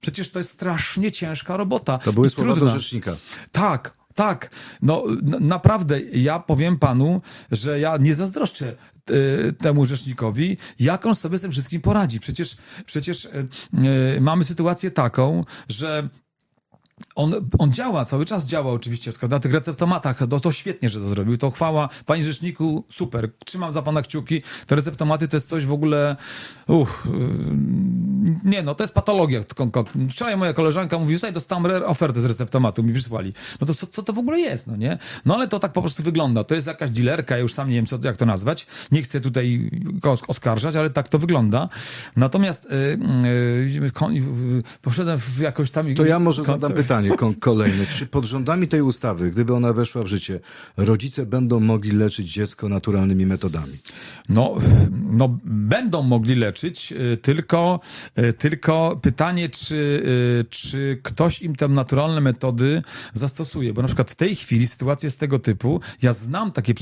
S4: Przecież to jest strasznie ciężka robota.
S3: To były
S4: i
S3: słowa
S4: trudna.
S3: do rzecznika.
S4: Tak. No, naprawdę, ja powiem panu, że ja nie zazdroszczę temu rzecznikowi, jak on sobie z tym wszystkim poradzi. Przecież mamy sytuację taką, że on działa, cały czas działa oczywiście, na tych receptomatach, to świetnie, że to zrobił, to chwała, panie rzeczniku, super, trzymam za pana kciuki, te receptomaty to jest coś w ogóle, to jest patologia. Wczoraj moja koleżanka mówi, słuchaj, dostałam ofertę z receptomatu, mi przysłali. No to co to w ogóle jest, no nie? No ale to tak po prostu wygląda, to jest jakaś dealerka, ja już sam nie wiem, jak to nazwać, nie chcę tutaj go oskarżać, ale tak to wygląda. Natomiast poszedłem w jakoś tam...
S3: To ja może zadam pytanie kolejne. Czy pod rządami tej ustawy, gdyby ona weszła w życie, rodzice będą mogli leczyć dziecko naturalnymi metodami?
S4: No będą mogli leczyć, tylko pytanie, czy ktoś im te naturalne metody zastosuje. Bo na przykład w tej chwili sytuacja jest tego typu, ja znam takie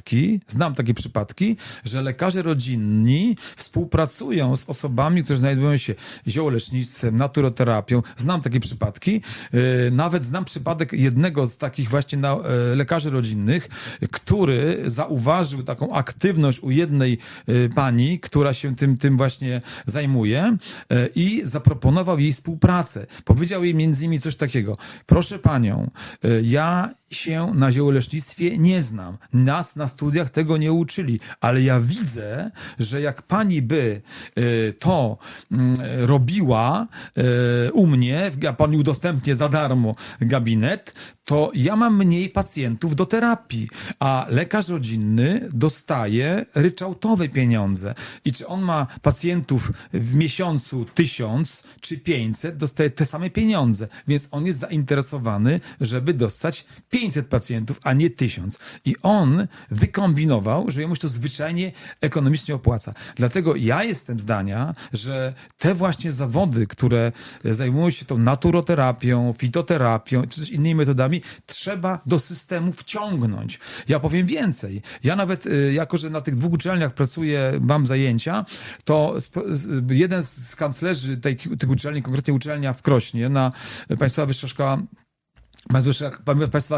S4: przypadki, że lekarze rodzinni współpracują z osobami, które znajdują się ziołolecznictwem, naturoterapią. Znam takie przypadki. Nawet znam przypadek jednego z takich właśnie lekarzy rodzinnych, który zauważył taką aktywność u jednej pani, która się tym właśnie zajmuje i zaproponował jej współpracę. Powiedział jej między innymi coś takiego. Proszę panią, ja się na ziołolecznictwie nie znam. Nas na studiach tego nie uczyli, ale ja widzę, że jak pani by to robiła u mnie, ja pani udostępnię za darmo gabinet, to ja mam mniej pacjentów do terapii, a lekarz rodzinny dostaje ryczałtowe pieniądze. I czy on ma pacjentów w miesiącu 1000 czy 500, dostaje te same pieniądze. Więc on jest zainteresowany, żeby dostać 500 pacjentów, a nie 1000. I on wykombinował, że jemu się to zwyczajnie ekonomicznie opłaca. Dlatego ja jestem zdania, że te właśnie zawody, które zajmują się tą naturoterapią, fitoterapią, czy też innymi metodami, trzeba do systemu wciągnąć. Ja powiem więcej. Ja nawet, jako że na tych 2 uczelniach pracuję, mam zajęcia, to jeden z kanclerzy tych uczelni, konkretnie uczelnia w Krośnie, Państwowa Wyższa Szkoła, Państwowa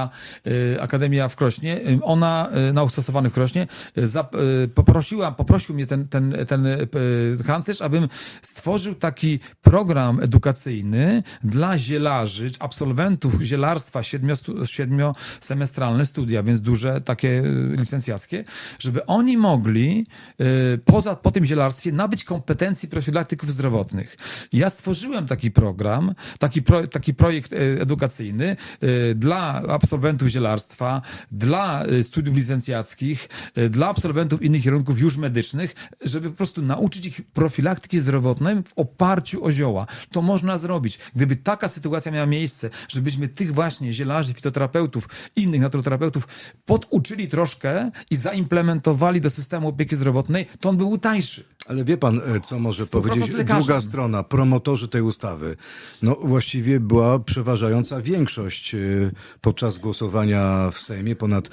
S4: Akademia w Krośnie, ona nauk stosowanych w Krośnie, poprosił mnie ten kanclerz, abym stworzył taki program edukacyjny dla zielarzy, absolwentów zielarstwa, 7-semestralne studia, więc duże, takie licencjackie, żeby oni mogli po tym zielarstwie nabyć kompetencji profilaktyków zdrowotnych. I ja stworzyłem taki program, taki projekt edukacyjny dla absolwentów zielarstwa, dla studiów licencjackich, dla absolwentów innych kierunków już medycznych, żeby po prostu nauczyć ich profilaktyki zdrowotnej w oparciu o zioła. To można zrobić. Gdyby taka sytuacja miała miejsce, żebyśmy tych właśnie zielarzy, fitoterapeutów, innych naturoterapeutów poduczyli troszkę i zaimplementowali do systemu opieki zdrowotnej, to on był tańszy.
S3: Ale wie pan, co może powiedzieć druga strona, promotorzy tej ustawy. No właściwie była przeważająca większość podczas głosowania w Sejmie, ponad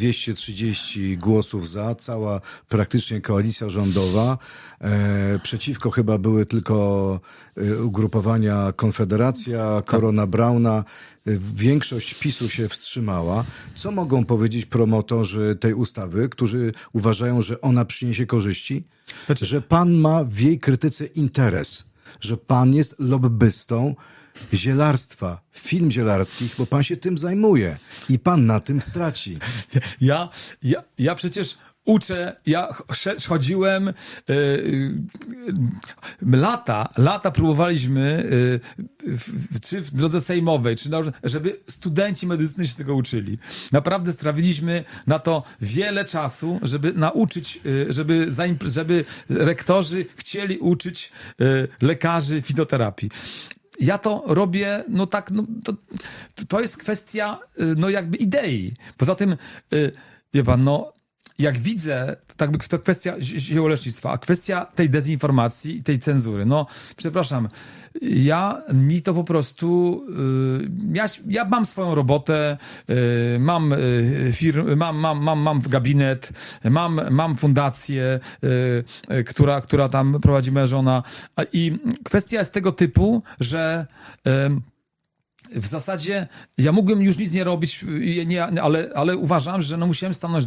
S3: 230 głosów za, cała praktycznie koalicja rządowa. Przeciwko chyba były tylko ugrupowania Konfederacja, Korona Brauna. Większość PiS-u się wstrzymała. Co mogą powiedzieć promotorzy tej ustawy, którzy uważają, że ona przyniesie korzyści? Że pan ma w jej krytyce interes, że pan jest lobbystą zielarstwa, firm zielarskich, bo pan się tym zajmuje i pan na tym straci.
S4: Ja przecież uczę, ja chodziłem, lata próbowaliśmy, czy w drodze sejmowej, żeby studenci medycyny się z tego uczyli. Naprawdę strawiliśmy na to wiele czasu, żeby nauczyć, żeby rektorzy chcieli uczyć lekarzy fitoterapii. Ja to robię, to jest kwestia, jakby idei. Poza tym, wie pan, jak widzę, to tak by to kwestia ziołolecznictwa, a kwestia tej dezinformacji i tej cenzury. No, przepraszam, mi to po prostu, ja mam swoją robotę, mam mam gabinet, mam fundację, która tam prowadzi moja żona, i kwestia jest tego typu, że w zasadzie ja mógłbym już nic nie robić, ale uważam, że no musiałem stanąć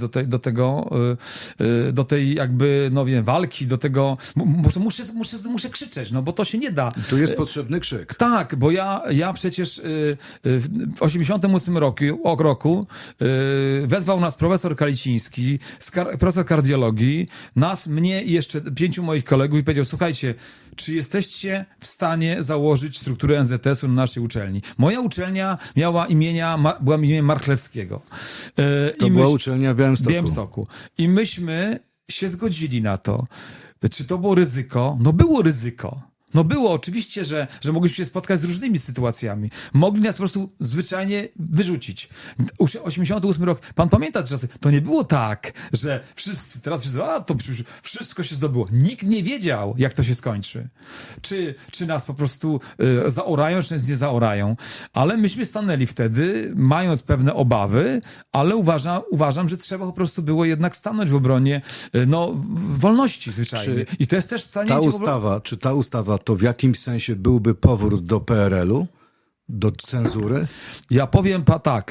S4: do tej jakby, no wiem, walki, do tego, muszę krzyczeć, no bo to się nie da.
S3: Tu jest potrzebny krzyk.
S4: Tak, bo ja przecież w 88 roku wezwał nas profesor Kaliciński, profesor kardiologii, mnie i jeszcze 5 moich kolegów i powiedział: słuchajcie, czy jesteście w stanie założyć strukturę NZS-u na naszej uczelni? Moja uczelnia była imieniem Marchlewskiego.
S3: Była uczelnia w
S4: Białymstoku. I myśmy się zgodzili na to. Czy to było ryzyko? No było ryzyko. No było, oczywiście, że mogliśmy się spotkać z różnymi sytuacjami. Mogli nas po prostu zwyczajnie wyrzucić. 88 rok, pan pamięta te czasy? To nie było tak, że teraz wszyscy, to wszystko się zdobyło. Nikt nie wiedział, jak to się skończy. Czy nas po prostu zaorają, czy nas nie zaorają. Ale myśmy stanęli wtedy, mając pewne obawy, ale uważam, że trzeba po prostu było jednak stanąć w obronie wolności zwyczajnie. I to jest też
S3: ta ustawa to w jakimś sensie byłby powrót do PRL-u? Do cenzury?
S4: Ja powiem tak,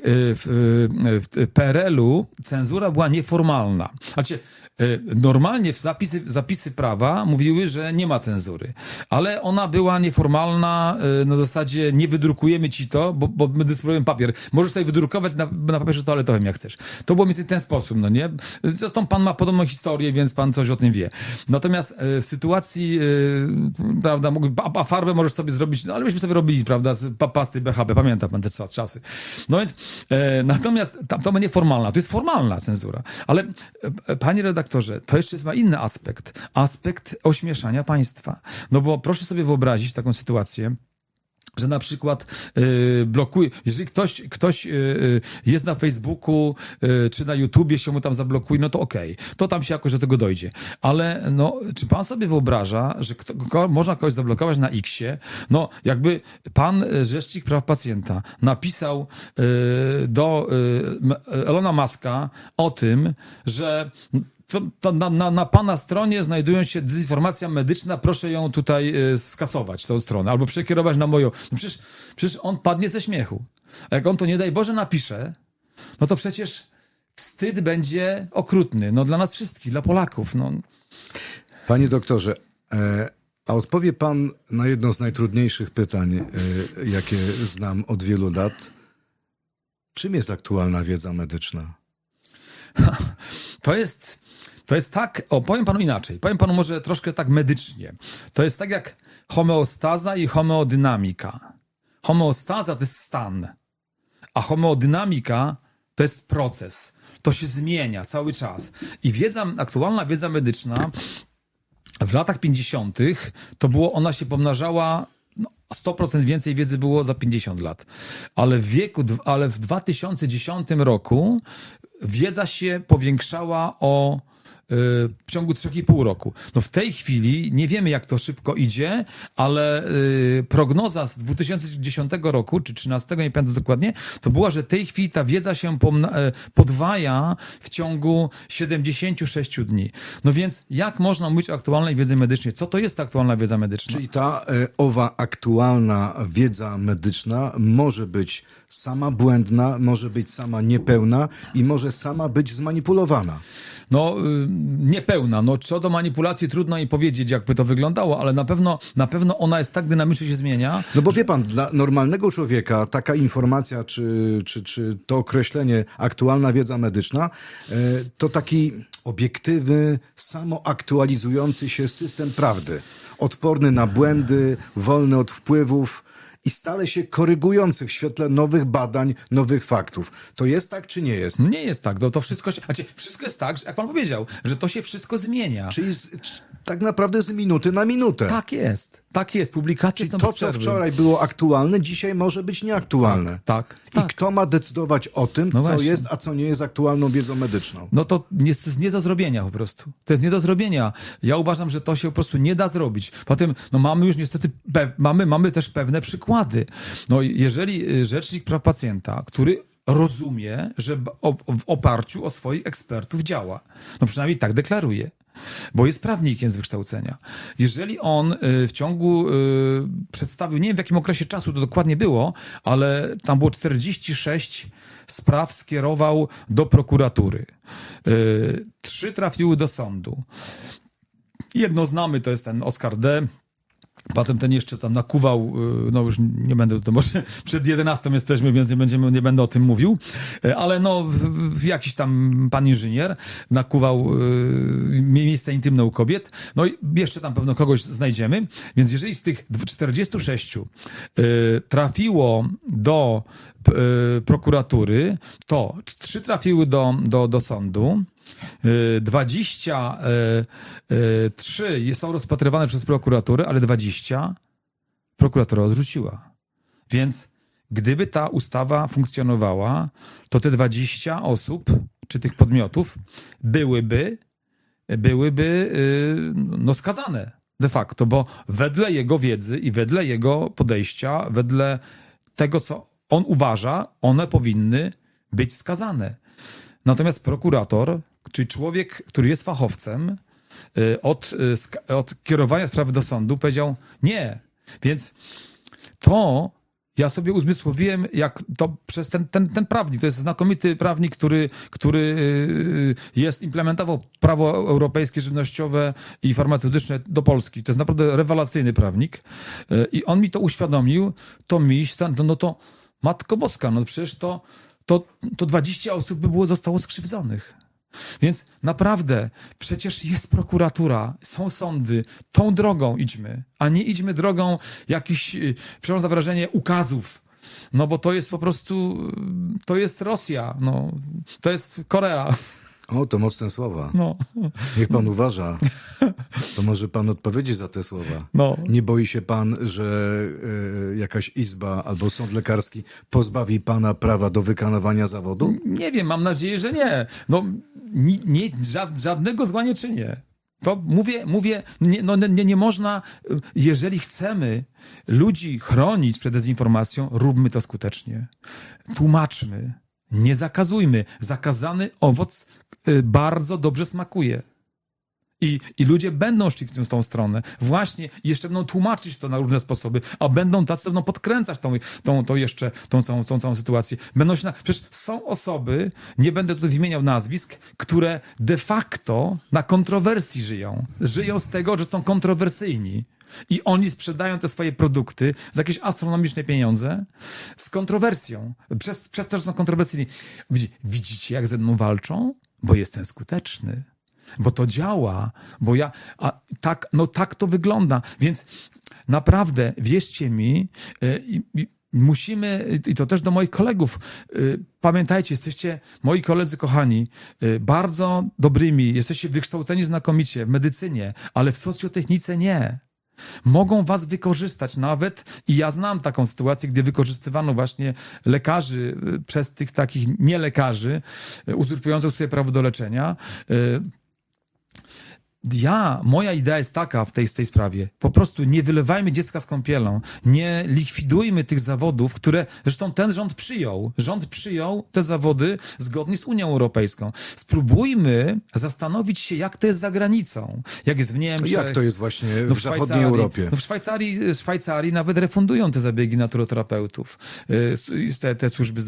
S4: w PRL-u cenzura była nieformalna. Znaczy, normalnie zapisy prawa mówiły, że nie ma cenzury, ale ona była nieformalna, na zasadzie nie wydrukujemy ci to, bo my dysponujemy papier. Możesz sobie wydrukować na papierze toaletowym, jak chcesz. To było mniej więcej w ten sposób, no nie? Zresztą pan ma podobną historię, więc pan coś o tym wie. Natomiast w sytuacji, prawda, a farbę możesz sobie zrobić, no ale myśmy sobie robili, prawda, z pasty BHP, pamięta pan te czasy. No więc, natomiast to będzie formalna, to jest formalna cenzura. Ale, panie redaktorze, to jeszcze ma inny aspekt ośmieszania państwa. No bo proszę sobie wyobrazić taką sytuację, że na przykład blokuje, jeżeli ktoś jest na Facebooku czy na YouTubie, się mu tam zablokuje, no to okej, to tam się jakoś do tego dojdzie. Ale no, czy pan sobie wyobraża, że można kogoś zablokować na X-ie? No, jakby pan Rzecznik Praw Pacjenta napisał do Elona Muska o tym, że na pana stronie znajdują się dezinformacja medyczna, proszę ją tutaj skasować, tą stronę, albo przekierować na moją. No przecież on padnie ze śmiechu. A jak on to, nie daj Boże, napisze, no to przecież wstyd będzie okrutny. No dla nas wszystkich, dla Polaków. No.
S3: Panie doktorze, a odpowie pan na jedno z najtrudniejszych pytań, jakie znam od wielu lat. Czym jest aktualna wiedza medyczna?
S4: To jest tak, powiem panu inaczej, powiem panu może troszkę tak medycznie. To jest tak jak homeostaza i homeodynamika. Homeostaza to jest stan, a homeodynamika to jest proces. To się zmienia cały czas. I aktualna wiedza medyczna w latach 50. ona się pomnażała, 100% więcej wiedzy było za 50 lat. Ale w 2010 roku wiedza się powiększała w ciągu 3,5 roku. No w tej chwili nie wiemy, jak to szybko idzie, ale prognoza z 2010 roku, czy 2013, nie pamiętam dokładnie, to była, że w tej chwili ta wiedza się podwaja w ciągu 76 dni. No więc jak można mówić o aktualnej wiedzy medycznej? Co to jest ta aktualna wiedza medyczna?
S3: Czyli owa aktualna wiedza medyczna może być sama błędna, może być sama niepełna i może sama być zmanipulowana.
S4: No, niepełna. No, co do manipulacji trudno jej powiedzieć, jakby to wyglądało, ale na pewno ona jest tak dynamicznie się zmienia.
S3: No bo wie pan, dla normalnego człowieka taka informacja, czy to określenie aktualna wiedza medyczna, to taki obiektywny, samoaktualizujący się system prawdy. Odporny na błędy, wolny od wpływów i stale się korygujący w świetle nowych badań, nowych faktów. To jest tak, czy nie jest?
S4: Nie jest tak. To wszystko się, wszystko jest tak, że, jak pan powiedział, że to się wszystko zmienia.
S3: Czyli tak naprawdę z minuty na minutę.
S4: Tak jest. Tak jest. Publikacje
S3: Czyli
S4: są
S3: to,
S4: bez
S3: co
S4: przerwy.
S3: wczoraj było aktualne, dzisiaj może być nieaktualne.
S4: Tak.
S3: I kto ma decydować o tym,
S4: No
S3: co
S4: właśnie.
S3: jest, a co nie jest aktualną wiedzą medyczną?
S4: No to jest nie do zrobienia po prostu. To jest nie do zrobienia. Ja uważam, że to się po prostu nie da zrobić. Potem, no mamy już niestety, mamy też pewne przykłady. No jeżeli rzecznik praw pacjenta, który rozumie, że w oparciu o swoich ekspertów działa, no przynajmniej tak deklaruje, bo jest prawnikiem z wykształcenia. Jeżeli on w ciągu przedstawił, nie wiem w jakim okresie czasu to dokładnie było, ale tam było 46 spraw skierował do prokuratury. 3 trafiły do sądu. Jedno znamy, to jest ten Oskar D., potem ten jeszcze tam nakuwał, no już nie będę, to może przed 11 jesteśmy, więc nie będę o tym mówił, ale no jakiś tam pan inżynier nakuwał miejsce intymne u kobiet, no i jeszcze tam pewno kogoś znajdziemy, więc jeżeli z tych 46 trafiło do prokuratury, to 3 trafiły do sądu, 23 są rozpatrywane przez prokuraturę, ale 20 prokuratura odrzuciła. Więc gdyby ta ustawa funkcjonowała, to te 20 osób, czy tych podmiotów, byłyby no skazane de facto, bo wedle jego wiedzy i wedle jego podejścia, wedle tego, co on uważa, one powinny być skazane. Natomiast prokurator, czyli człowiek, który jest fachowcem, od kierowania sprawy do sądu powiedział nie. Więc to ja sobie uzmysłowiłem, jak to przez ten prawnik, to jest znakomity prawnik, który implementował prawo europejskie, żywnościowe i farmaceutyczne do Polski. To jest naprawdę rewelacyjny prawnik. I on mi to uświadomił, to Matko Boska, no przecież to 20 osób zostało skrzywdzonych. Więc naprawdę, przecież jest prokuratura, są sądy, tą drogą idźmy, a nie idźmy drogą jakichś, przepraszam za wrażenie, ukazów. No bo to jest po prostu, to jest Rosja, no, to jest Korea.
S3: O, to mocne słowa.
S4: No.
S3: Niech pan uważa. To może pan odpowiedzi za te słowa.
S4: No.
S3: Nie boi się pan, że jakaś izba albo sąd lekarski pozbawi pana prawa do wykonywania zawodu?
S4: Nie wiem, mam nadzieję, że nie. No, żadnego zła nie czynię. To mówię, nie można, jeżeli chcemy ludzi chronić przed dezinformacją, róbmy to skutecznie. Tłumaczmy. Nie zakazujmy. Zakazany owoc bardzo dobrze smakuje. I ludzie będą szli w tą stronę. Właśnie jeszcze będą tłumaczyć to na różne sposoby, a będą podkręcać tą całą sytuację. Przecież są osoby, nie będę tu wymieniał nazwisk, które de facto na kontrowersji żyją. Żyją z tego, że są kontrowersyjni. I oni sprzedają te swoje produkty za jakieś astronomiczne pieniądze z kontrowersją. Przez to, że są kontrowersyjni. Widzicie, jak ze mną walczą? Bo jestem skuteczny. Bo to działa. Tak to wygląda. Więc naprawdę, wierzcie mi, musimy, i to też do moich kolegów, pamiętajcie, jesteście, moi koledzy kochani, bardzo dobrymi, jesteście wykształceni znakomicie w medycynie, ale w socjotechnice nie. Mogą was wykorzystać nawet, i ja znam taką sytuację, gdzie wykorzystywano właśnie lekarzy przez tych takich nielekarzy, uzurpujących sobie prawo do leczenia. Moja idea jest taka w tej sprawie. Po prostu nie wylewajmy dziecka z kąpielą. Nie likwidujmy tych zawodów, które zresztą ten rząd przyjął. Rząd przyjął te zawody zgodnie z Unią Europejską. Spróbujmy zastanowić się, jak to jest za granicą. Jak jest w Niemczech.
S3: Jak to jest właśnie w zachodniej Europie?
S4: No w Szwajcarii nawet refundują te zabiegi naturoterapeutów. Te służby,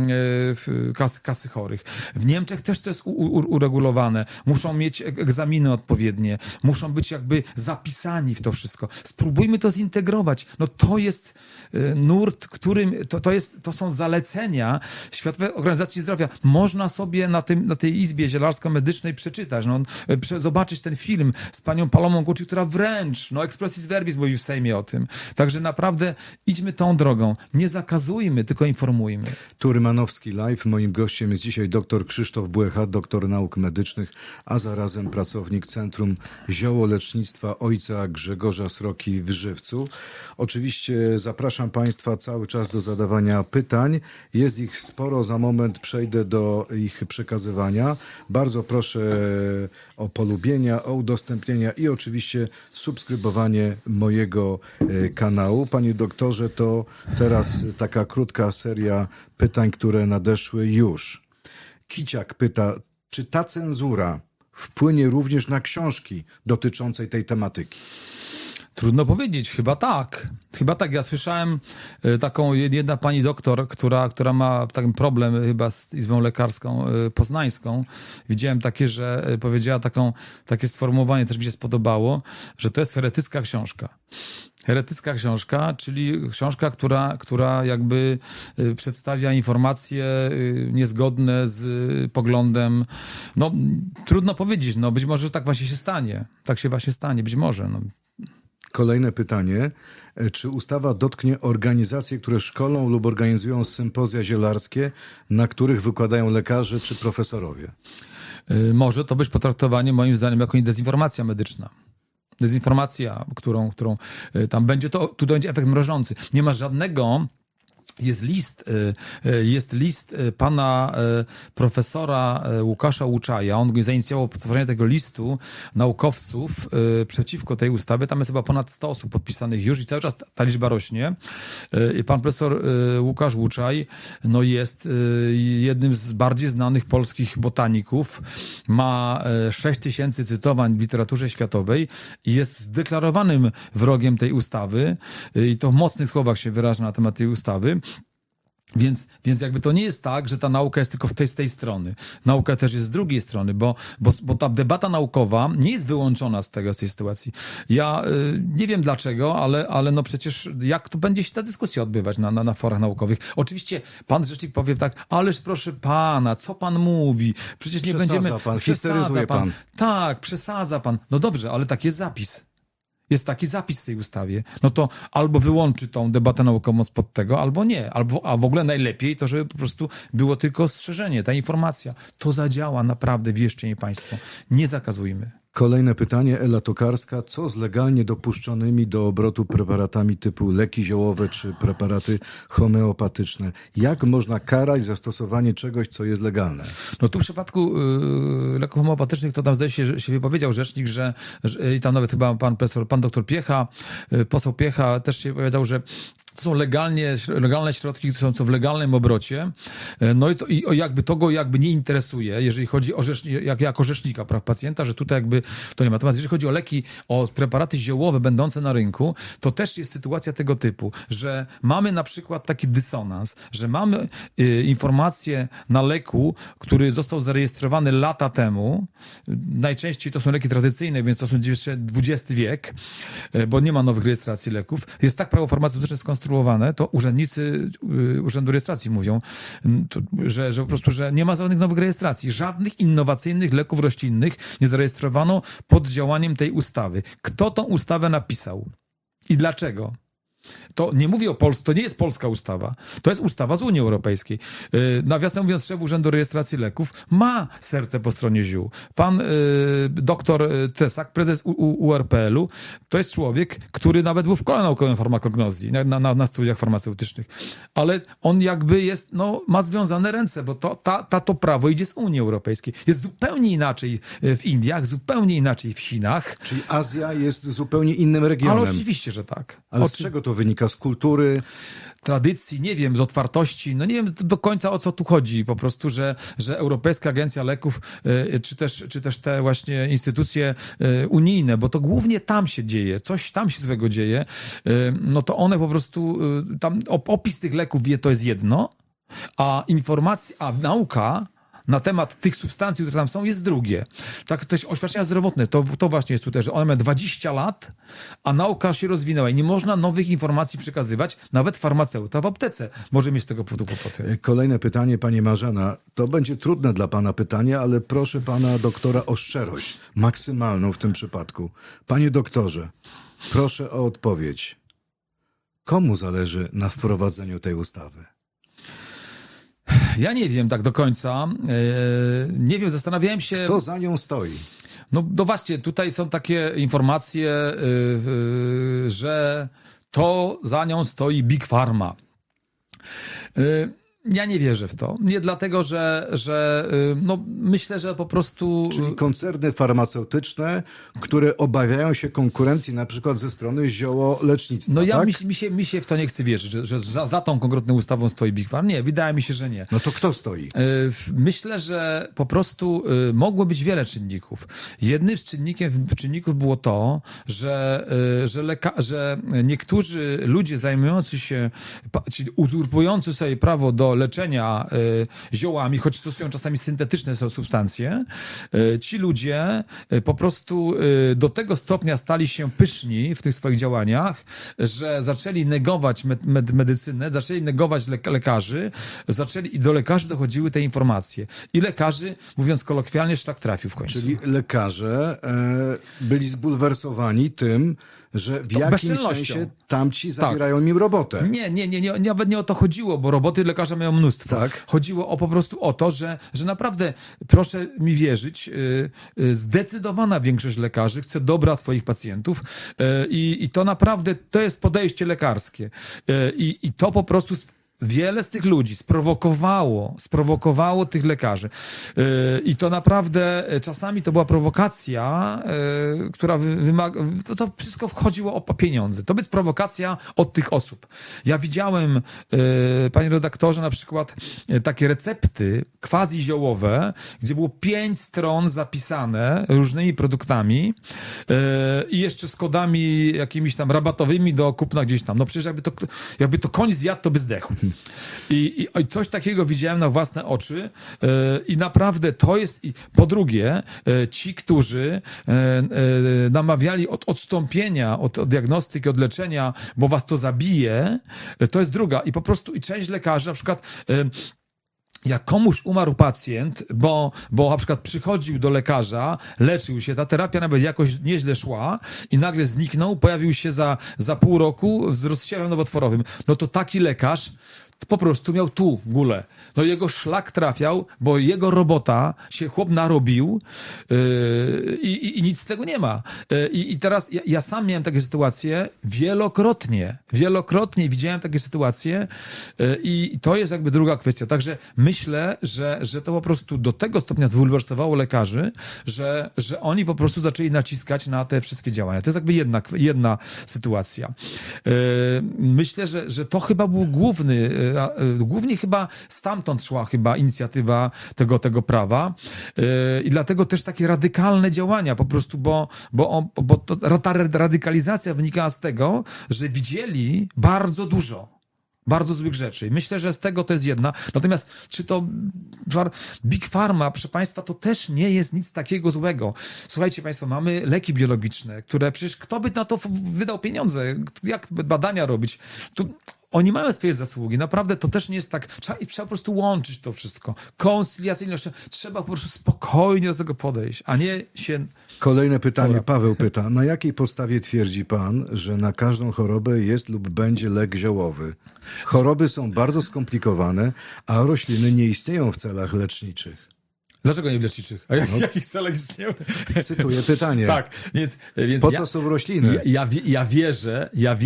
S4: kasy chorych. W Niemczech też to jest uregulowane. Muszą mieć egzaminy odpowiednie, muszą być jakby zapisani w to wszystko. Spróbujmy to zintegrować. No to jest nurt, którym, to są zalecenia Światowej Organizacji Zdrowia. Można sobie na tej izbie zielarsko-medycznej przeczytać, zobaczyć ten film z panią Palomą Gucci, która wręcz, expressis verbis mówi w Sejmie o tym. Także naprawdę idźmy tą drogą. Nie zakazujmy, tylko informujmy.
S3: Tu Rymanowski Live. Moim gościem jest dzisiaj dr Krzysztof Błecha, doktor nauk medycznych, a zarazem pracownik Centrum Ziołolecznictwa ojca Grzegorza Sroki w Żywcu. Oczywiście zapraszam Państwa cały czas do zadawania pytań. Jest ich sporo, za moment przejdę do ich przekazywania. Bardzo proszę o polubienia, o udostępnienia i oczywiście subskrybowanie mojego kanału. Panie doktorze, to teraz taka krótka seria pytań, które nadeszły już. Kiciak pyta, czy ta cenzura wpłynie również na książki dotyczącej tej tematyki?
S4: Trudno powiedzieć, chyba tak. Ja słyszałem taką jedna pani doktor, która ma taki problem chyba z Izbą Lekarską Poznańską. Widziałem takie, że powiedziała takie sformułowanie, też mi się spodobało, że to jest heretycka książka. Heretycka książka, czyli książka, która jakby przedstawia informacje niezgodne z poglądem. Trudno powiedzieć, być może tak właśnie się stanie. Tak się właśnie stanie, być może.
S3: Kolejne pytanie. Czy ustawa dotknie organizacje, które szkolą lub organizują sympozja zielarskie, na których wykładają lekarze czy profesorowie?
S4: Może to być potraktowanie moim zdaniem jako dezinformacja medyczna. Dezinformacja, którą tam będzie, tu będzie efekt mrożący. Nie ma żadnego. Jest list pana profesora Łukasza Łuczaja. On zainicjował stworzenie tego listu naukowców przeciwko tej ustawie. Tam jest chyba ponad 100 osób podpisanych już i cały czas ta liczba rośnie. I pan profesor Łukasz Łuczaj jest jednym z bardziej znanych polskich botaników. Ma 6000 cytowań w literaturze światowej i jest zdeklarowanym wrogiem tej ustawy. I to w mocnych słowach się wyraża na temat tej ustawy. Więc jakby to nie jest tak, że ta nauka jest tylko z tej strony. Nauka też jest z drugiej strony, bo ta debata naukowa nie jest wyłączona z tej sytuacji. Ja nie wiem dlaczego, ale przecież jak to będzie się ta dyskusja odbywać na forach naukowych? Oczywiście pan rzecznik powie tak, ależ proszę pana, co pan mówi? Przecież nie będziemy...
S3: Histeryzuje pan.
S4: Tak, przesadza pan. No dobrze, ale taki jest zapis. Jest taki zapis w tej ustawie, to albo wyłączy tą debatę naukową spod tego, albo nie. A w ogóle najlepiej to, żeby po prostu było tylko ostrzeżenie, ta informacja. To zadziała naprawdę, wierzcie mi państwo. Nie zakazujmy.
S3: Kolejne pytanie, Ela Tokarska. Co z legalnie dopuszczonymi do obrotu preparatami typu leki ziołowe czy preparaty homeopatyczne? Jak można karać za stosowanie czegoś, co jest legalne?
S4: Tu w przypadku leków homeopatycznych to tam zdaje się, że się wypowiedział rzecznik, że i tam nawet chyba pan doktor Piecha, poseł Piecha też się wypowiedział, że to są legalne środki, które są w legalnym obrocie. I jakby to go nie interesuje, jeżeli chodzi o jako rzecznika praw pacjenta, że tutaj jakby to nie ma. Natomiast jeżeli chodzi o leki, o preparaty ziołowe będące na rynku, to też jest sytuacja tego typu, że mamy na przykład taki dysonans, że mamy informację na leku, który został zarejestrowany lata temu. Najczęściej to są leki tradycyjne, więc to są XX wiek, bo nie ma nowych rejestracji leków. Jest tak prawo farmaceutyczne skonstruowane, to urzędnicy Urzędu Rejestracji mówią, że po prostu, że nie ma żadnych nowych rejestracji. Żadnych innowacyjnych leków roślinnych nie zarejestrowano pod działaniem tej ustawy. Kto tą ustawę napisał? I dlaczego? To nie mówię o Polsce, to nie jest polska ustawa. To jest ustawa z Unii Europejskiej. Nawiasem mówiąc, szef Urzędu Rejestracji Leków ma serce po stronie ziół. Pan doktor Cesak, prezes URPL-u, to jest człowiek, który nawet był w kole naukowym farmakognozji, na studiach farmaceutycznych. Ale on jakby jest, ma związane ręce, bo to prawo idzie z Unii Europejskiej. Jest zupełnie inaczej w Indiach, zupełnie inaczej w Chinach.
S3: Czyli Azja jest zupełnie innym regionem.
S4: Ale oczywiście, że tak.
S3: Ale z czego to wynika? Z kultury?
S4: Tradycji, nie wiem, z otwartości, nie wiem do końca o co tu chodzi, po prostu, że Europejska Agencja Leków, czy też te właśnie instytucje unijne, bo to głównie tam się dzieje, coś tam się złego dzieje, to one po prostu, tam opis tych leków to jest jedno, a nauka na temat tych substancji, które tam są, jest drugie. Tak, też oświadczenia zdrowotne, to właśnie jest tutaj, że one mają 20 lat, a nauka się rozwinęła i nie można nowych informacji przekazywać, nawet farmaceuta w aptece może mieć z tego powodu kłopoty.
S3: Kolejne pytanie, pani Marzena. To będzie trudne dla pana pytanie, ale proszę pana doktora o szczerość, maksymalną w tym przypadku. Panie doktorze, proszę o odpowiedź. Komu zależy na wprowadzeniu tej ustawy?
S4: Ja nie wiem tak do końca. Nie wiem, zastanawiałem się...
S3: Kto za nią stoi?
S4: No właśnie, tutaj są takie informacje, że to za nią stoi Big Pharma. Ja nie wierzę w to. Nie dlatego, że myślę, że po prostu...
S3: Czyli koncerny farmaceutyczne, które obawiają się konkurencji na przykład ze strony ziołolecznictwa,
S4: No ja
S3: tak?
S4: mi się w to nie chce wierzyć, że za tą konkretną ustawą stoi Big Pharma. Nie, wydaje mi się, że nie.
S3: No to kto stoi?
S4: Myślę, że po prostu mogło być wiele czynników. Jednym z czynników było to, że niektórzy ludzie zajmujący się, czyli uzurpujący sobie prawo do leczenia ziołami, choć stosują czasami syntetyczne substancje, ci ludzie po prostu do tego stopnia stali się pyszni w tych swoich działaniach, że zaczęli negować medycynę, zaczęli negować lekarzy, i do lekarzy dochodziły te informacje. I lekarzy, mówiąc kolokwialnie, szlak trafił w końcu.
S3: Czyli lekarze byli zbulwersowani tym, że w jakimś sensie tamci zabierają im robotę.
S4: Nie, nawet nie o to chodziło, bo roboty lekarza mają mnóstwo.
S3: Tak.
S4: Chodziło po prostu o to, że naprawdę, proszę mi wierzyć, zdecydowana większość lekarzy chce dobra twoich pacjentów i to naprawdę, to jest podejście lekarskie. I to po prostu wiele z tych ludzi sprowokowało tych lekarzy. I to naprawdę czasami to była prowokacja, która wymaga... To wszystko chodziło o pieniądze. To jest prowokacja od tych osób. Ja widziałem, panie redaktorze, na przykład takie recepty quasi-ziołowe, gdzie było 5 stron zapisane różnymi produktami i jeszcze z kodami jakimiś tam rabatowymi do kupna gdzieś tam. No przecież jakby to koń zjadł, to by zdechł. I coś takiego widziałem na własne oczy i naprawdę to jest... Po drugie, ci, którzy namawiali od odstąpienia od diagnostyki, od leczenia, bo was to zabije, to jest druga. I po prostu i część lekarzy na przykład... Jak komuś umarł pacjent, bo na przykład przychodził do lekarza, leczył się, ta terapia nawet jakoś nieźle szła i nagle zniknął, pojawił się za pół roku z rozsiewem nowotworowym, no to taki lekarz po prostu miał tu gulę. No jego szlak trafiał, bo jego robota się chłop narobił i nic z tego nie ma. I teraz ja sam miałem takie sytuacje wielokrotnie widziałem takie sytuacje i to jest jakby druga kwestia. Także myślę, że to po prostu do tego stopnia zbulwersowało lekarzy, że oni po prostu zaczęli naciskać na te wszystkie działania. To jest jakby jedna sytuacja. Myślę, że to chyba był głównie chyba stamtąd szła chyba inicjatywa tego prawa i dlatego też takie radykalne działania po prostu, bo ta radykalizacja wynikała z tego, że widzieli bardzo dużo bardzo złych rzeczy. Myślę, że z tego to jest jedna. Natomiast czy to Big Pharma, proszę państwa, to też nie jest nic takiego złego. Słuchajcie państwo, mamy leki biologiczne, które przecież kto by na to wydał pieniądze? Jak badania robić? Oni mają swoje zasługi. Naprawdę to też nie jest tak. Trzeba po prostu łączyć to wszystko. Koncyliacyjnie. Trzeba po prostu spokojnie do tego podejść, a nie się...
S3: Kolejne pytanie.
S4: Dobra.
S3: Paweł pyta. Na jakiej podstawie twierdzi pan, że na każdą chorobę jest lub będzie lek ziołowy? Choroby są bardzo skomplikowane, a rośliny nie istnieją w celach leczniczych.
S4: Dlaczego nie w leczniczych? A jakich celach istnieją?
S3: Cytuję pytanie.
S4: Tak, więc
S3: po co są rośliny?
S4: Ja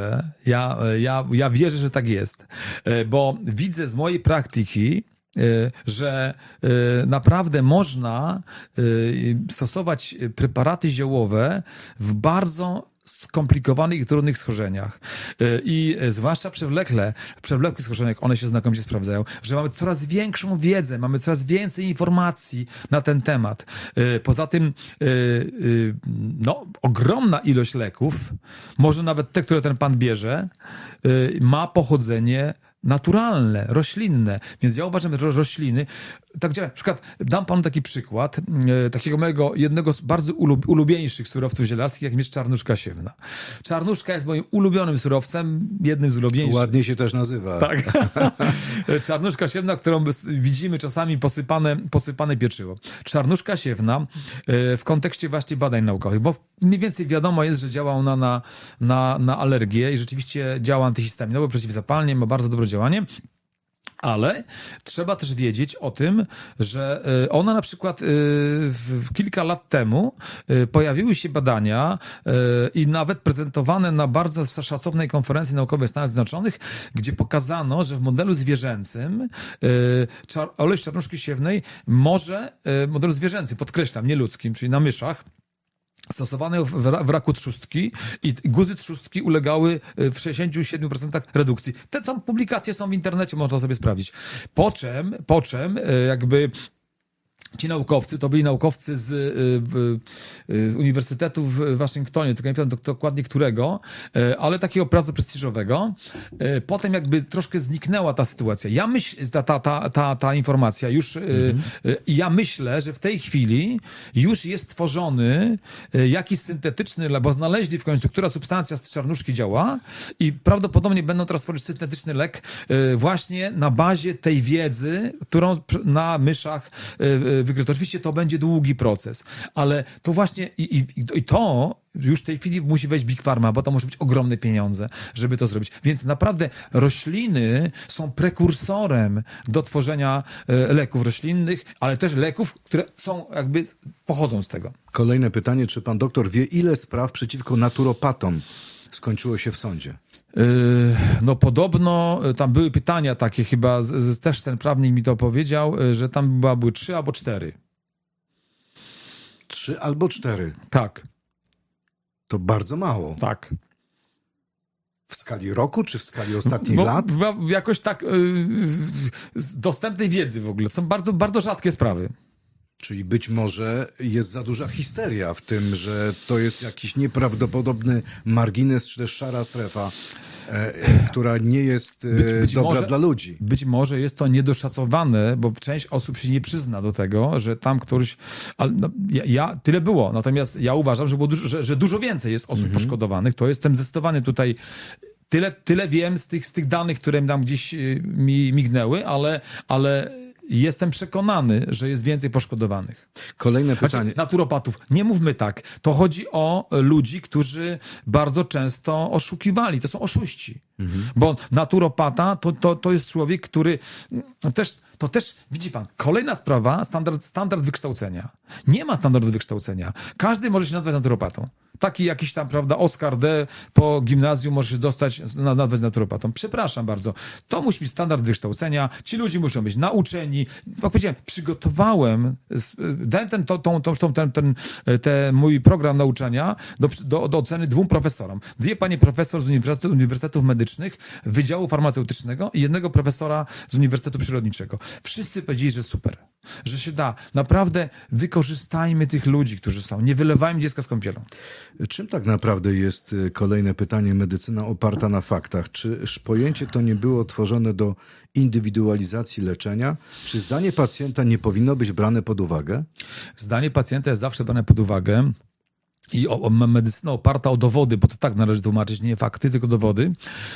S4: wierzę, że tak jest. Bo widzę z mojej praktyki, że naprawdę można stosować preparaty ziołowe w bardzo skomplikowanych i trudnych schorzeniach. I zwłaszcza w przewlekłych schorzeniach one się znakomicie sprawdzają, że mamy coraz większą wiedzę, mamy coraz więcej informacji na ten temat. Poza tym ogromna ilość leków, może nawet te, które ten pan bierze, ma pochodzenie naturalne, roślinne. Więc ja uważam, że rośliny, tak działa. Na przykład dam panu taki przykład, takiego mojego, jednego z bardzo ulubieńszych surowców zielarskich, jakim jest czarnuszka siewna. Czarnuszka jest moim ulubionym surowcem, jednym z ulubieńszych.
S3: Ładnie się też nazywa.
S4: Tak. Czarnuszka siewna, którą widzimy czasami posypane pieczywo. Czarnuszka siewna w kontekście właśnie badań naukowych, bo mniej więcej wiadomo jest, że działa ona na alergię i rzeczywiście działa antyhistaminowo, przeciwzapalnie, ma bardzo dobre działanie. Ale trzeba też wiedzieć o tym, że ona na przykład kilka lat temu pojawiły się badania i nawet prezentowane na bardzo szacownej konferencji naukowej w Stanach Zjednoczonych, gdzie pokazano, że w modelu zwierzęcym olej z czarnuszki siewnej modelu zwierzęcym, podkreślam, nie ludzkim, czyli na myszach, stosowane w raku trzustki i guzy trzustki ulegały w 67% redukcji. Te publikacje są w internecie, można sobie sprawdzić. Po czym jakby ci naukowcy, to byli naukowcy z Uniwersytetu w Waszyngtonie, tylko nie pamiętam dokładnie którego, ale takiego bardzo prestiżowego. Potem jakby troszkę zniknęła ta sytuacja. Ta informacja już, ja myślę, że w tej chwili już jest tworzony jakiś syntetyczny, bo znaleźli w końcu, która substancja z czarnuszki działa i prawdopodobnie będą teraz tworzyć syntetyczny lek właśnie na bazie tej wiedzy, którą na myszach wykryto. Oczywiście to będzie długi proces, ale to właśnie i to już w tej chwili musi wejść Big Pharma, bo to muszą być ogromne pieniądze, żeby to zrobić. Więc naprawdę rośliny są prekursorem do tworzenia leków roślinnych, ale też leków, które są pochodzą z tego.
S3: Kolejne pytanie, czy pan doktor wie, ile spraw przeciwko naturopatom skończyło się w sądzie?
S4: No podobno tam były pytania takie chyba, też ten prawnik mi to powiedział, że tam były 3 albo 4.
S3: 3 albo 4?
S4: Tak.
S3: To bardzo mało.
S4: Tak.
S3: W skali roku, czy w skali ostatnich lat?
S4: Jakoś tak z dostępnej wiedzy w ogóle. Są bardzo, bardzo rzadkie sprawy.
S3: Czyli być może jest za duża histeria w tym, że to jest jakiś nieprawdopodobny margines, czy też szara strefa, która nie jest dobra dla ludzi. Być
S4: może jest to niedoszacowane, bo część osób się nie przyzna do tego, że tam któryś... Ale tyle było, natomiast ja uważam, że było że dużo więcej jest osób poszkodowanych. To jestem zdecydowany tutaj... Tyle wiem z tych danych, które tam gdzieś mi mignęły, ale jestem przekonany, że jest więcej poszkodowanych.
S3: Kolejne pytanie.
S4: Naturopatów. Nie mówmy tak. To chodzi o ludzi, którzy bardzo często oszukiwali. To są oszuści. Bo naturopata to jest człowiek, który to też, widzi pan, kolejna sprawa, standard wykształcenia. Nie ma standardu wykształcenia. Każdy może się nazwać naturopatą. Taki jakiś tam, prawda, Oskar D. po gimnazjum może się nazwać naturopatą. Przepraszam bardzo. To musi być standard wykształcenia. Ci ludzie muszą być nauczeni. Jak powiedziałem, przygotowałem, dałem ten mój program nauczania do oceny 2 profesorom. 2 panie profesor z uniwersytetów medycznych, Wydziału Farmaceutycznego i 1 profesora z Uniwersytetu Przyrodniczego. Wszyscy powiedzieli, że super, że się da. Naprawdę wykorzystajmy tych ludzi, którzy są. Nie wylewajmy dziecka z kąpielą.
S3: Czym tak naprawdę jest, kolejne pytanie, medycyna oparta na faktach? Czy pojęcie to nie było tworzone do indywidualizacji leczenia? Czy zdanie pacjenta nie powinno być brane pod uwagę? Zdanie
S4: pacjenta jest zawsze brane pod uwagę. I medycyna oparta o dowody, bo to tak należy tłumaczyć, nie fakty, tylko dowody,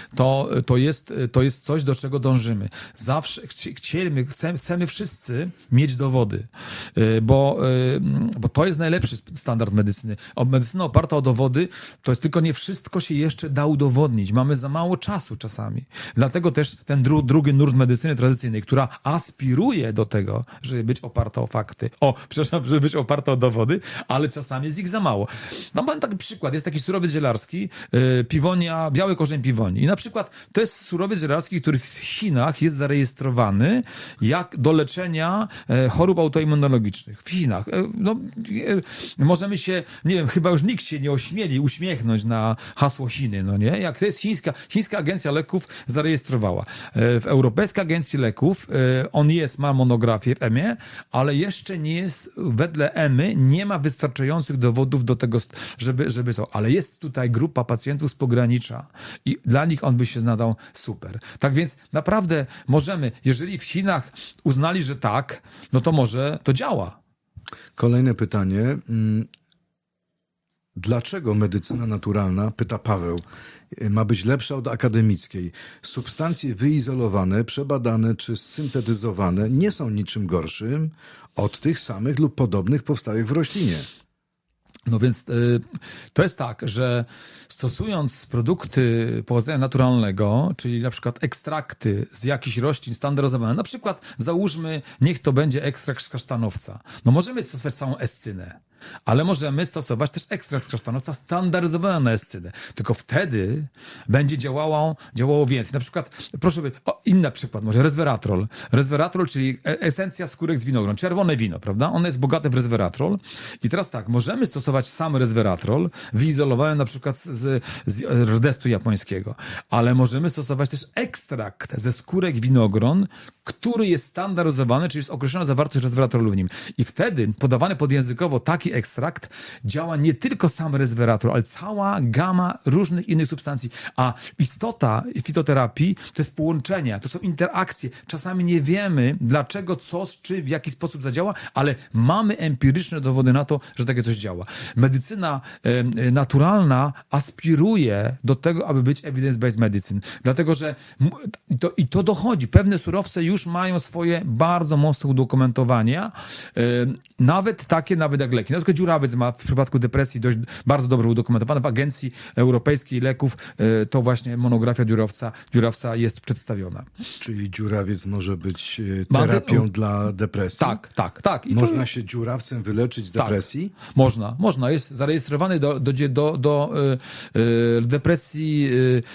S4: to jest coś, do czego dążymy. Zawsze chcemy wszyscy mieć dowody, bo to jest najlepszy standard medycyny. Medycyna oparta o dowody, to jest tylko nie wszystko się jeszcze da udowodnić. Mamy za mało czasu czasami. Dlatego też ten drugi nurt medycyny tradycyjnej, która aspiruje do tego, żeby być oparta o fakty. Żeby być oparta o dowody, ale czasami jest ich za mało. No mam taki przykład, jest taki surowiec zielarski, piwonia, biały korzeń piwoni. I na przykład to jest surowiec zielarski, który w Chinach jest zarejestrowany jak do leczenia chorób autoimmunologicznych. W Chinach. Możemy się, nie wiem, chyba już nikt się nie ośmieli uśmiechnąć na hasło Chiny, no nie? Jak to jest chińska agencja leków zarejestrowała. W Europejskiej Agencji Leków on ma monografię w EMA, ale jeszcze nie jest, wedle EMY, nie ma wystarczających dowodów do tego tego, żeby są. Ale jest tutaj grupa pacjentów z pogranicza i dla nich on by się nadał super. Tak więc naprawdę możemy, jeżeli w Chinach uznali, że tak, no to może to działa.
S3: Kolejne pytanie. Dlaczego medycyna naturalna, pyta Paweł, ma być lepsza od akademickiej? Substancje wyizolowane, przebadane czy syntetyzowane nie są niczym gorszym od tych samych lub podobnych powstałych w roślinie.
S4: No więc to jest tak, że stosując produkty pochodzenia naturalnego, czyli na przykład ekstrakty z jakichś roślin standaryzowane, na przykład załóżmy, niech to będzie ekstrakt z kasztanowca. No możemy stosować całą escynę, ale możemy stosować też ekstrakt z kasztanowca standaryzowany na escynę. Tylko wtedy będzie działało więcej. Na przykład, proszę by, inny przykład, może resveratrol. Resveratrol, czyli esencja skórek z winogron. Czerwone wino, prawda? Ono jest bogate w resveratrol. I teraz tak, możemy stosować sam resveratrol, wyizolowany na przykład z rdestu japońskiego, ale możemy stosować też ekstrakt ze skórek winogron, który jest standaryzowany, czyli jest określona zawartość resveratrolu w nim. I wtedy podawany podjęzykowo taki ekstrakt działa nie tylko sam resveratrol, ale cała gama różnych innych substancji. A istota fitoterapii to jest połączenia, to są interakcje. Czasami nie wiemy, dlaczego, co, z czym, w jaki sposób zadziała, ale mamy empiryczne dowody na to, że takie coś działa. Medycyna naturalna aspiruje do tego, aby być evidence-based medicine. Dlatego, że to dochodzi. Pewne surowce już mają swoje bardzo mocne udokumentowania, nawet jak leki. Na przykład dziurawiec ma w przypadku depresji dość bardzo dobrze udokumentowane. W Agencji Europejskiej Leków to właśnie monografia dziurawca jest przedstawiona.
S3: Czyli dziurawiec może być terapią dla depresji?
S4: Tak. I
S3: można się dziurawcem wyleczyć z depresji?
S4: Można. Jest zarejestrowany do depresji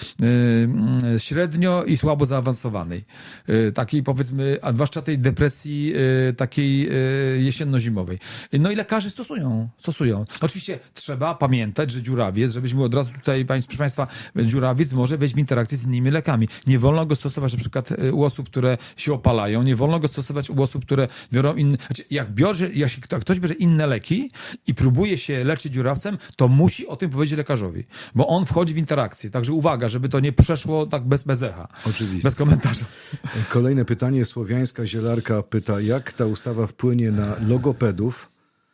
S4: średnio i słabo zaawansowanej. Takiej powiedzmy, a zwłaszcza tej depresji takiej jesienno-zimowej. No i lekarze stosują. Oczywiście trzeba pamiętać, że dziurawiec, żebyśmy od razu tutaj, proszę Państwa, dziurawiec może wejść w interakcję z innymi lekami. Nie wolno go stosować na przykład u osób, które się opalają, nie wolno go stosować u osób, które biorą inne... Znaczy, jak ktoś bierze inne leki i próbuje się leczyć dziurawcem, to musi o tym powiedzieć lekarzowi, bo on wchodzi w interakcję. Także uwaga, żeby to nie przeszło tak bez echa.
S3: Oczywiście.
S4: Bez komentarza.
S3: Kolejne pytanie. Słowiańska zielarka pyta, jak ta ustawa wpłynie na logopedów,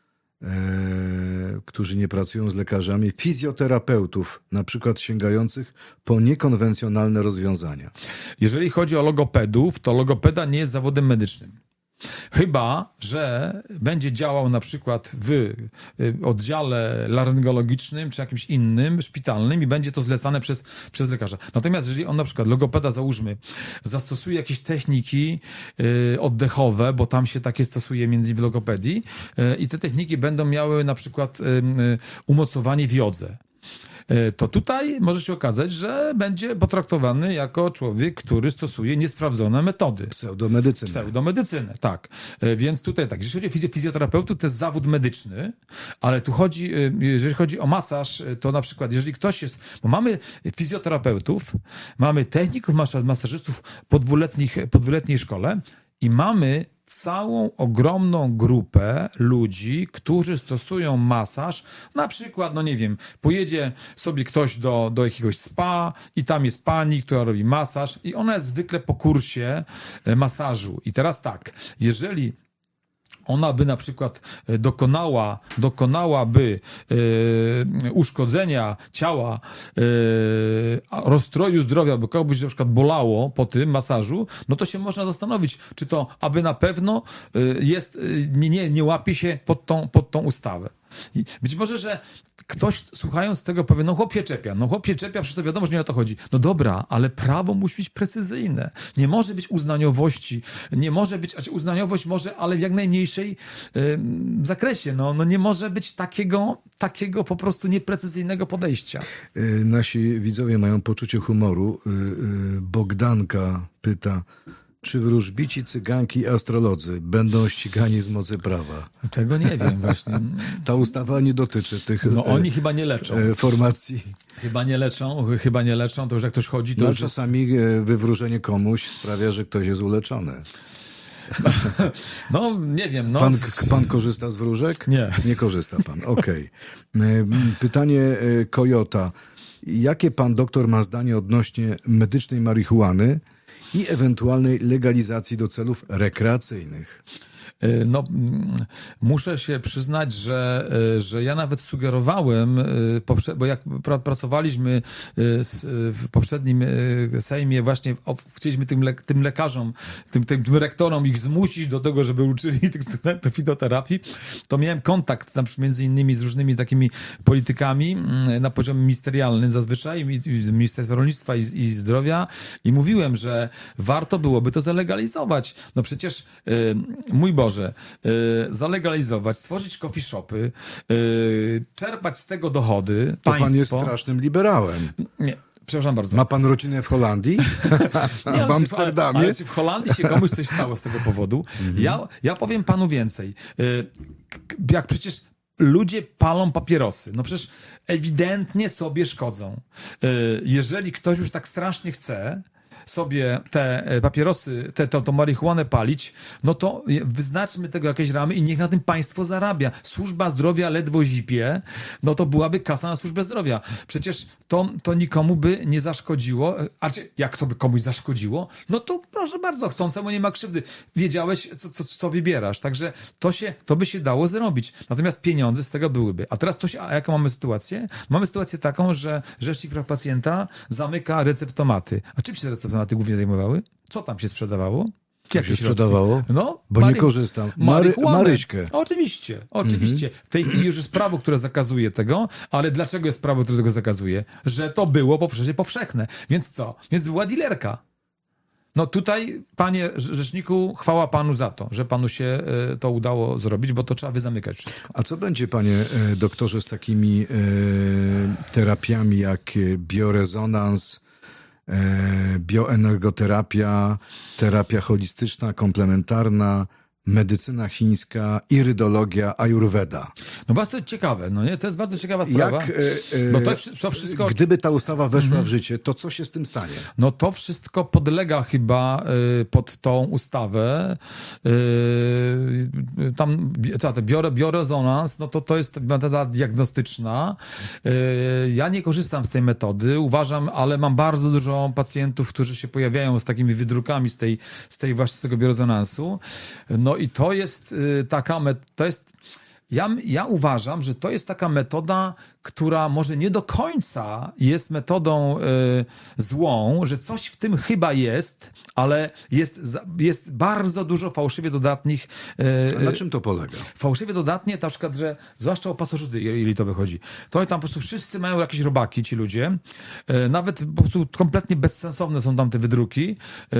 S3: którzy nie pracują z lekarzami, fizjoterapeutów, na przykład sięgających po niekonwencjonalne rozwiązania.
S4: Jeżeli chodzi o logopedów, to logopeda nie jest zawodem medycznym. Chyba że będzie działał na przykład w oddziale laryngologicznym czy jakimś innym, szpitalnym i będzie to zlecane przez lekarza. Natomiast jeżeli on na przykład, logopeda załóżmy, zastosuje jakieś techniki oddechowe, bo tam się takie stosuje między innymi w logopedii i te techniki będą miały na przykład umocowanie w jodze, to tutaj może się okazać, że będzie potraktowany jako człowiek, który stosuje niesprawdzone metody. Pseudomedycynę, tak. Więc tutaj tak, jeżeli chodzi o fizjoterapeutów, to jest zawód medyczny, ale tu chodzi, jeżeli chodzi o masaż, to na przykład, jeżeli ktoś jest, bo mamy fizjoterapeutów, mamy techników masażystów po dwuletniej szkole i mamy całą ogromną grupę ludzi, którzy stosują masaż. Na przykład, pojedzie sobie ktoś do jakiegoś spa i tam jest pani, która robi masaż i ona jest zwykle po kursie masażu. I teraz tak, jeżeli ona by na przykład dokonałaby uszkodzenia ciała, rozstroju zdrowia, by kogoś na przykład bolało po tym masażu, no to się można zastanowić, czy to aby na pewno nie łapie się pod tą ustawę. I być może, że ktoś słuchając tego powie, chłop się czepia, przecież to wiadomo, że nie o to chodzi. No dobra, ale prawo musi być precyzyjne. Nie może być uznaniowości, uznaniowość może, ale w jak najmniejszej zakresie. No nie może być takiego po prostu nieprecyzyjnego podejścia.
S3: Nasi widzowie mają poczucie humoru. Bogdanka pyta, czy wróżbici, cyganki i astrolodzy będą ścigani z mocy prawa?
S4: Czego nie wiem właśnie.
S3: Ta ustawa nie dotyczy tych
S4: oni chyba nie leczą.
S3: Formacji.
S4: Chyba nie leczą, to już jak ktoś chodzi, to
S3: czasami wywróżenie komuś sprawia, że ktoś jest uleczony.
S4: No, nie wiem. No.
S3: Pan korzysta z wróżek?
S4: Nie.
S3: Nie korzysta pan, okej. Pytanie Kojota. Jakie pan doktor ma zdanie odnośnie medycznej marihuany i ewentualnej legalizacji do celów rekreacyjnych?
S4: No, muszę się przyznać, że ja nawet sugerowałem, bo jak pracowaliśmy w poprzednim Sejmie, właśnie chcieliśmy tym lekarzom, tym rektorom ich zmusić do tego, żeby uczyli tych studentów fitoterapii, to miałem kontakt między innymi z różnymi takimi politykami na poziomie ministerialnym zazwyczaj, z Ministerstwa Rolnictwa i Zdrowia i mówiłem, że warto byłoby to zalegalizować. No przecież, mój Boże, zalegalizować, stworzyć coffee shopy, czerpać z tego dochody.
S3: To
S4: państwo.
S3: pan jest strasznym liberałem.
S4: Nie, przepraszam bardzo.
S3: Ma pan rodzinę w Holandii?
S4: Nie,
S3: w Amsterdamie?
S4: Ale czy w Holandii się komuś coś stało z tego powodu? Ja powiem panu więcej. Jak przecież ludzie palą papierosy. No przecież ewidentnie sobie szkodzą. Jeżeli ktoś już tak strasznie chce sobie te papierosy, tą marihuanę palić, no to wyznaczmy tego jakieś ramy i niech na tym państwo zarabia. Służba zdrowia ledwo zipie, no to byłaby kasa na służbę zdrowia. Przecież to nikomu by nie zaszkodziło. A jak to by komuś zaszkodziło? No to proszę bardzo, chcącemu nie ma krzywdy. Wiedziałeś, co wybierasz. Także to by się dało zrobić. Natomiast pieniądze z tego byłyby. A teraz a jaką mamy sytuację? Mamy sytuację taką, że Rzecznik Praw Pacjenta zamyka receptomaty. A czym się receptomaty głównie zajmowały? Co tam się sprzedawało?
S3: Jak się sprzedawało?
S4: No,
S3: bo nie korzystam. Maryśkę.
S4: Oczywiście. W tej chwili już jest prawo, które zakazuje tego, ale dlaczego jest prawo, które tego zakazuje? Że to było powszechne. Więc co? Więc była dilerka. No tutaj, panie rzeczniku, chwała panu za to, że panu się to udało zrobić, bo to trzeba wyzamykać wszystko.
S3: A co będzie, panie doktorze, z takimi terapiami jak biorezonans, bioenergoterapia, terapia holistyczna, komplementarna, medycyna chińska, irydologia, ajurweda?
S4: No bardzo ciekawe, no nie? To jest bardzo ciekawa sprawa. Bo to wszystko...
S3: Gdyby ta ustawa weszła w życie, to co się z tym stanie?
S4: No to wszystko podlega chyba pod tą ustawę. Tam biorezonans, no to jest metoda diagnostyczna. Ja nie korzystam z tej metody, uważam, ale mam bardzo dużo pacjentów, którzy się pojawiają z takimi wydrukami z tego biorezonansu. No i to jest ja uważam, że to jest taka metoda, która może nie do końca jest metodą złą, że coś w tym chyba jest, ale jest bardzo dużo fałszywie dodatnich.
S3: A na czym to polega?
S4: Fałszywie dodatnie, na przykład, że zwłaszcza o pasożyty, jeżeli to wychodzi, to tam po prostu wszyscy mają jakieś robaki, ci ludzie. Nawet po prostu kompletnie bezsensowne są tam te wydruki.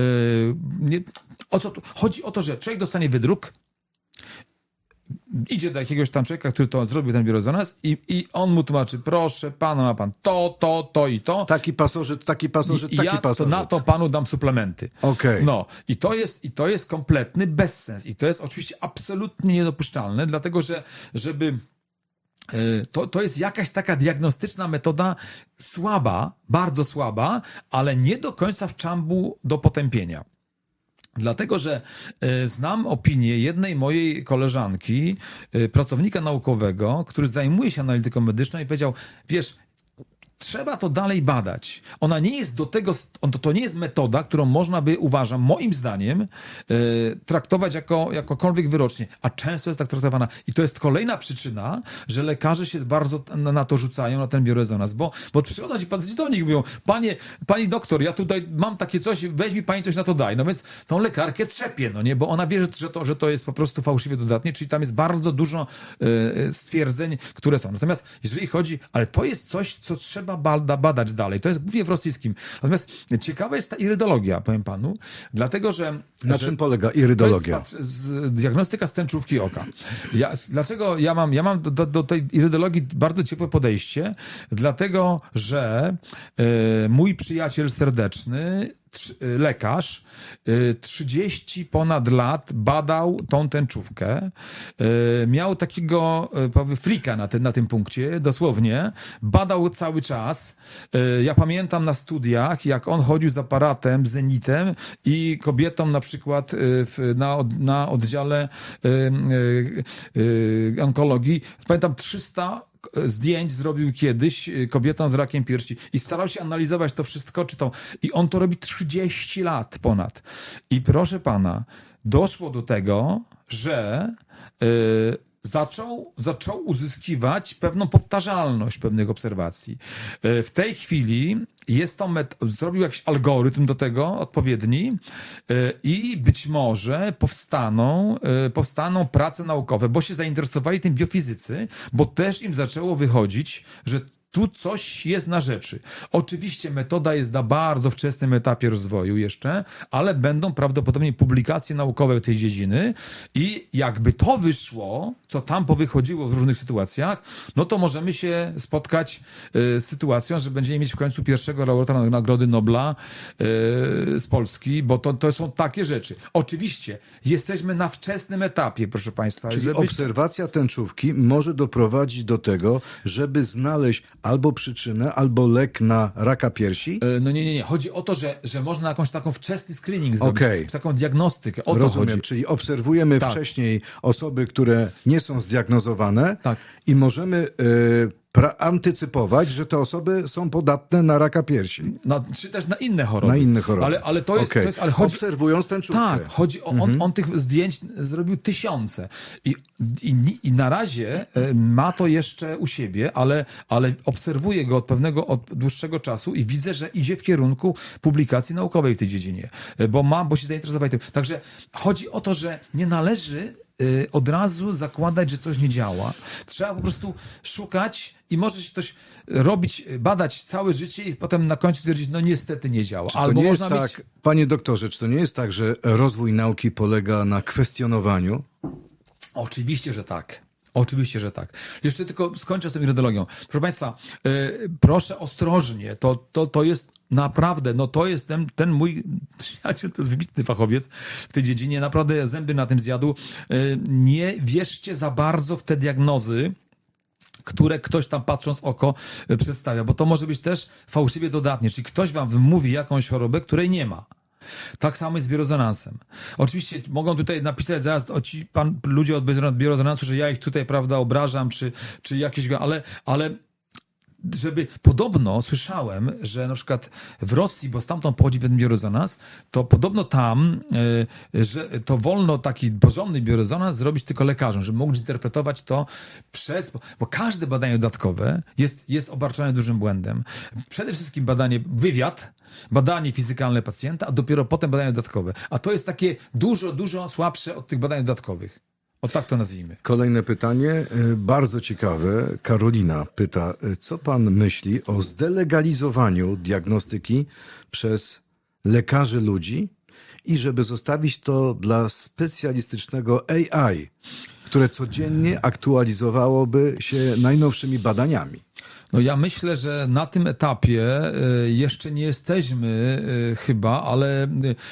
S4: Chodzi o to, że człowiek dostanie wydruk, idzie do jakiegoś tam człowieka, który to zrobił, ten biorezonans i on mu tłumaczy, proszę pana, ma pan to i to.
S3: Taki pasożyt.
S4: To na to panu dam suplementy.
S3: Okej.
S4: No i to jest kompletny bezsens. I to jest oczywiście absolutnie niedopuszczalne, dlatego że żeby... To jest jakaś taka diagnostyczna metoda słaba, bardzo słaba, ale nie do końca w czambu do potępienia. Dlatego, że znam opinię jednej mojej koleżanki, pracownika naukowego, który zajmuje się analityką medyczną i powiedział, wiesz, trzeba to dalej badać. Ona nie jest to nie jest metoda, którą można by, uważam, moim zdaniem, traktować jakokolwiek wyrocznie, a często jest tak traktowana. I to jest kolejna przyczyna, że lekarze się bardzo na to rzucają, na ten biorezonans, bo przychodzą ci pacjenci do nich i mówią, pani doktor, ja tutaj mam takie coś, weź mi pani coś na to daj. No więc tą lekarkę trzepie, no nie, bo ona wie, że to jest po prostu fałszywie dodatnie, czyli tam jest bardzo dużo stwierdzeń, które są. Natomiast jeżeli chodzi, ale to jest coś, co trzeba badać dalej. To jest głównie w rosyjskim. Natomiast ciekawa jest ta irydologia, powiem panu, dlatego, że...
S3: Na czym polega irydologia?
S4: To jest diagnostyka stęczówki oka. Dlaczego ja mam do tej irydologii bardzo ciepłe podejście? Dlatego, że mój przyjaciel serdeczny lekarz 30 ponad lat badał tą tęczówkę. Miał takiego frika na tym punkcie, dosłownie. Badał cały czas. Ja pamiętam na studiach, jak on chodził z aparatem, zenitem i kobietom na przykład na oddziale onkologii, pamiętam 300 zdjęć zrobił kiedyś kobietom z rakiem piersi i starał się analizować to wszystko, i on to robi 30 lat ponad. I proszę pana, doszło do tego, że zaczął uzyskiwać pewną powtarzalność pewnych obserwacji. W tej chwili zrobił jakiś algorytm do tego odpowiedni i być może powstaną prace naukowe, bo się zainteresowali tym biofizycy, bo też im zaczęło wychodzić, że tu coś jest na rzeczy. Oczywiście metoda jest na bardzo wczesnym etapie rozwoju jeszcze, ale będą prawdopodobnie publikacje naukowe tej dziedziny i jakby to wyszło, co tam powychodziło w różnych sytuacjach, no to możemy się spotkać z sytuacją, że będziemy mieć w końcu pierwszego laureata Nagrody Nobla z Polski, bo to są takie rzeczy. Oczywiście jesteśmy na wczesnym etapie, proszę państwa.
S3: Czyli obserwacja tęczówki może doprowadzić do tego, żeby znaleźć albo przyczynę, albo lek na raka piersi?
S4: No nie. Chodzi o to, że można jakąś taką wczesny screening zrobić, taką diagnostykę. O to
S3: rozumiem,
S4: chodzi.
S3: czyli obserwujemy wcześniej osoby, które nie są zdiagnozowane i możemy antycypować, że te osoby są podatne na raka piersi.
S4: Czy też na inne choroby. Ale to jest... chodzi,
S3: obserwując tęczówkę.
S4: Tak, chodzi o... On tych zdjęć zrobił tysiące. I na razie ma to jeszcze u siebie, ale obserwuję go od dłuższego czasu i widzę, że idzie w kierunku publikacji naukowej w tej dziedzinie. Bo się zainteresowali tym. Także chodzi o to, że nie należy od razu zakładać, że coś nie działa. Trzeba po prostu szukać i może się coś badać całe życie i potem na końcu stwierdzić, no niestety nie działa.
S3: Albo można mieć... Panie doktorze, czy to nie jest tak, że rozwój nauki polega na kwestionowaniu?
S4: Oczywiście, że tak. Oczywiście, że tak. Jeszcze tylko skończę z tą iridologią. Proszę państwa, proszę ostrożnie. To jest naprawdę, to jest ten mój przyjaciel, to jest wybitny fachowiec w tej dziedzinie. Naprawdę zęby na tym zjadł. Nie wierzcie za bardzo w te diagnozy, które ktoś tam patrząc w oko przedstawia, bo to może być też fałszywie dodatnie. Czyli ktoś wam wymówi jakąś chorobę, której nie ma. Tak samo jest z biorezonansem. Oczywiście mogą tutaj napisać zaraz ludzie od biorezonansu, że ja ich tutaj, prawda, obrażam, czy jakieś, ale żeby podobno słyszałem, że na przykład w Rosji, bo stamtąd pochodzi ten biorezonans, to podobno tam, że to wolno taki porządny biorezonans zrobić tylko lekarzom, żeby mogli interpretować to bo każde badanie dodatkowe jest obarczone dużym błędem. Przede wszystkim wywiad, badanie fizykalne pacjenta, a dopiero potem badania dodatkowe. A to jest takie dużo, dużo słabsze od tych badań dodatkowych. O tak to nazwijmy.
S3: Kolejne pytanie, bardzo ciekawe. Karolina pyta, co pan myśli o zdelegalizowaniu diagnostyki przez lekarzy ludzi i żeby zostawić to dla specjalistycznego AI, które codziennie aktualizowałoby się najnowszymi badaniami?
S4: No ja myślę, że na tym etapie jeszcze nie jesteśmy chyba, ale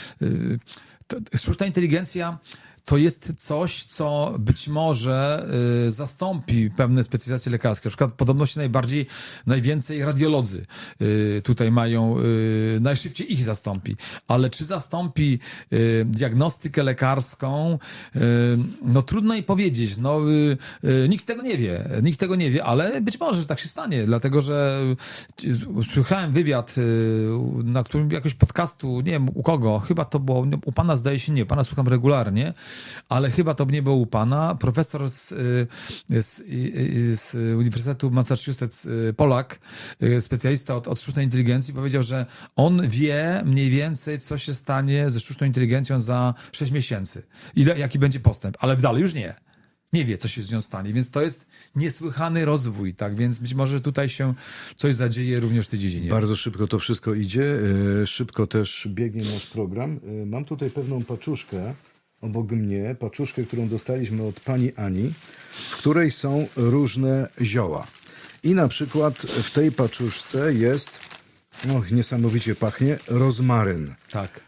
S4: sztuczna inteligencja to jest coś, co być może zastąpi pewne specjalizacje lekarskie. Na przykład podobno się najwięcej radiolodzy tutaj mają, najszybciej ich zastąpi. Ale czy zastąpi diagnostykę lekarską? No trudno jej powiedzieć. Nikt tego nie wie, ale być może, że tak się stanie, dlatego, że słuchałem wywiad, na którym jakoś podcastu, nie wiem u kogo, chyba to było, u pana zdaje się nie, pana słucham regularnie, ale chyba to nie było u pana. Profesor z Uniwersytetu Massachusetts, Polak, specjalista od sztucznej inteligencji, powiedział, że on wie mniej więcej, co się stanie ze sztuczną inteligencją za 6 miesięcy. Jaki będzie postęp, ale dalej już nie. Nie wie, co się z nią stanie, więc to jest niesłychany rozwój, tak? Więc być może tutaj się coś zadzieje również w tej dziedzinie.
S3: Bardzo szybko to wszystko idzie, szybko też biegnie nasz program. Mam tutaj pewną paczuszkę obok mnie, paczuszkę, którą dostaliśmy od pani Ani, w której są różne zioła. I na przykład w tej paczuszce jest Niesamowicie pachnie. Rozmaryn.
S4: Tak.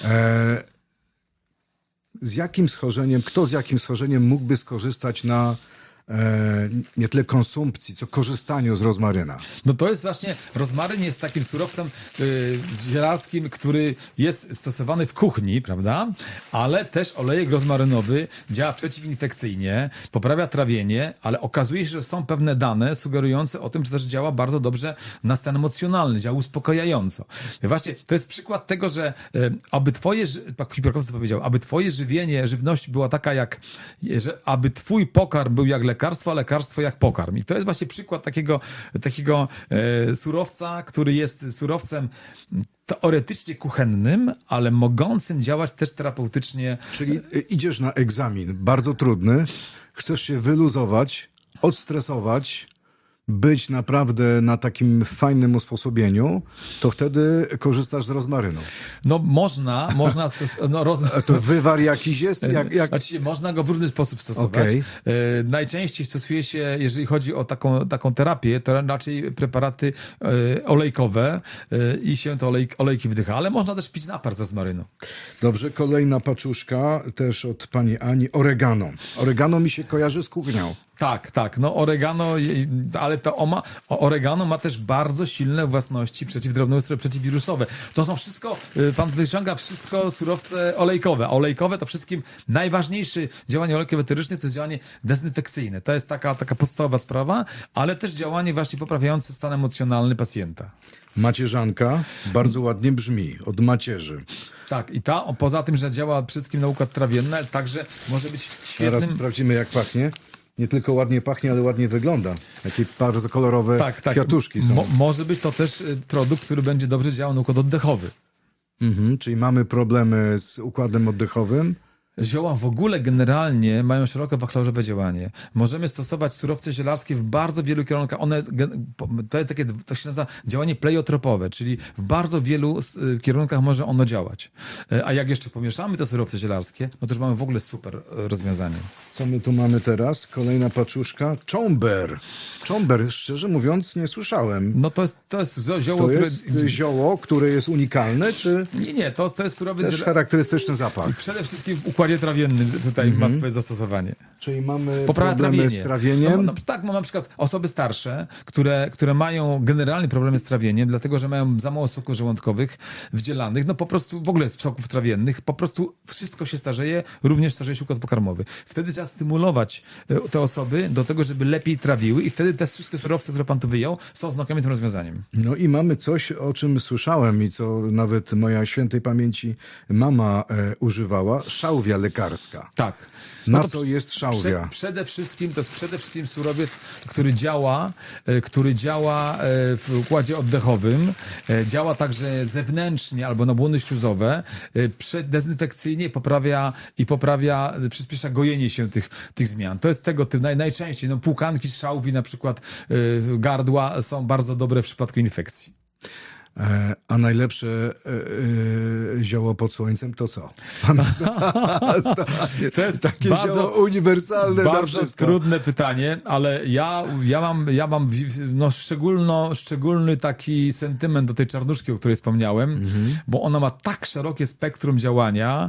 S3: Kto z jakim schorzeniem mógłby skorzystać na nie tyle konsumpcji, co korzystaniu z rozmaryna?
S4: No to jest właśnie, rozmaryn jest takim surowcem zielarskim, który jest stosowany w kuchni, prawda? Ale też olejek rozmarynowy działa przeciwinfekcyjnie, poprawia trawienie, ale okazuje się, że są pewne dane sugerujące o tym, że też działa bardzo dobrze na stan emocjonalny, działa uspokajająco. Właśnie to jest przykład tego, że aby Hipokrat powiedział, aby twoje żywność była taka aby twój pokarm był jak lekarstwo, a lekarstwo jak pokarm. I to jest właśnie przykład takiego surowca, który jest surowcem teoretycznie kuchennym, ale mogącym działać też terapeutycznie.
S3: Czyli idziesz na egzamin, bardzo trudny, chcesz się wyluzować, odstresować, być naprawdę na takim fajnym usposobieniu, to wtedy korzystasz z rozmarynu.
S4: No można
S3: To wywar jakiś jest?
S4: Znaczy, można go w różny sposób stosować.
S3: Okay.
S4: Najczęściej stosuje się, jeżeli chodzi o taką terapię, to raczej preparaty olejkowe i się to olejki wdycha, ale można też pić napar z rozmarynu.
S3: Dobrze, kolejna paczuszka, też od pani Ani, oregano. Oregano mi się kojarzy z kuchnią.
S4: Tak, no oregano, ale oregano ma też bardzo silne własności przeciwdrobnoustrojne, przeciwwirusowe. To są wszystko, pan wyciąga wszystko surowce olejkowe, a olejkowe to wszystkim najważniejsze działanie olejków eterycznych to jest działanie dezynfekcyjne. To jest taka podstawowa sprawa, ale też działanie właśnie poprawiające stan emocjonalny pacjenta.
S3: Macierzanka bardzo ładnie brzmi, od macierzy.
S4: Tak, i poza tym, że działa przede wszystkim na układ trawienny, także może być świetnym...
S3: Teraz sprawdzimy, jak pachnie. Nie tylko ładnie pachnie, ale ładnie wygląda. Jakie bardzo kolorowe kwiatuszki są.
S4: Może być to też produkt, który będzie dobrze działał na układ oddechowy.
S3: Czyli mamy problemy z układem oddechowym.
S4: Zioła w ogóle generalnie mają szeroko wachlarzowe działanie. Możemy stosować surowce zielarskie w bardzo wielu kierunkach. To jest takie, to się nazywa działanie pleiotropowe, czyli w bardzo wielu kierunkach może ono działać. A jak jeszcze pomieszamy te surowce zielarskie, no to już mamy w ogóle super rozwiązanie.
S3: Co my tu mamy teraz? Kolejna paczuszka. Czomber. Czomber, szczerze mówiąc, nie słyszałem.
S4: No to jest zioło,
S3: to jest zioło, które jest unikalne, czy...
S4: Nie, to jest surowiec...
S3: Też charakterystyczny zapach.
S4: Przede wszystkim w układzie trawiennym tutaj ma swoje zastosowanie.
S3: Czyli mamy
S4: poprawia
S3: problemy z trawieniem?
S4: Tak, mam na przykład osoby starsze, które mają generalnie problemy z trawieniem, dlatego, że mają za mało soków żołądkowych wdzielanych, no po prostu w ogóle soków trawiennych, po prostu wszystko się starzeje, również starzeje się układ pokarmowy. Wtedy trzeba stymulować te osoby do tego, żeby lepiej trawiły i wtedy te wszystkie surowce, które pan tu wyjął, są znakomitym rozwiązaniem.
S3: No i mamy coś, o czym słyszałem i co nawet moja świętej pamięci mama używała, szałwia lekarska.
S4: Tak.
S3: Na co jest szałwia?
S4: Przede wszystkim surowiec, który działa w układzie oddechowym, działa także zewnętrznie albo na błony śluzowe, dezynfekcyjnie przyspiesza gojenie się tych zmian. To jest tego typu najczęściej. No, płukanki z szałwi, na przykład gardła są bardzo dobre w przypadku infekcji.
S3: A najlepsze zioło pod słońcem to co? To jest takie bardzo, zioło uniwersalne.
S4: Bardzo trudne pytanie, ale ja mam szczególny taki sentyment do tej czarnuszki, o której wspomniałem, bo ona ma tak szerokie spektrum działania.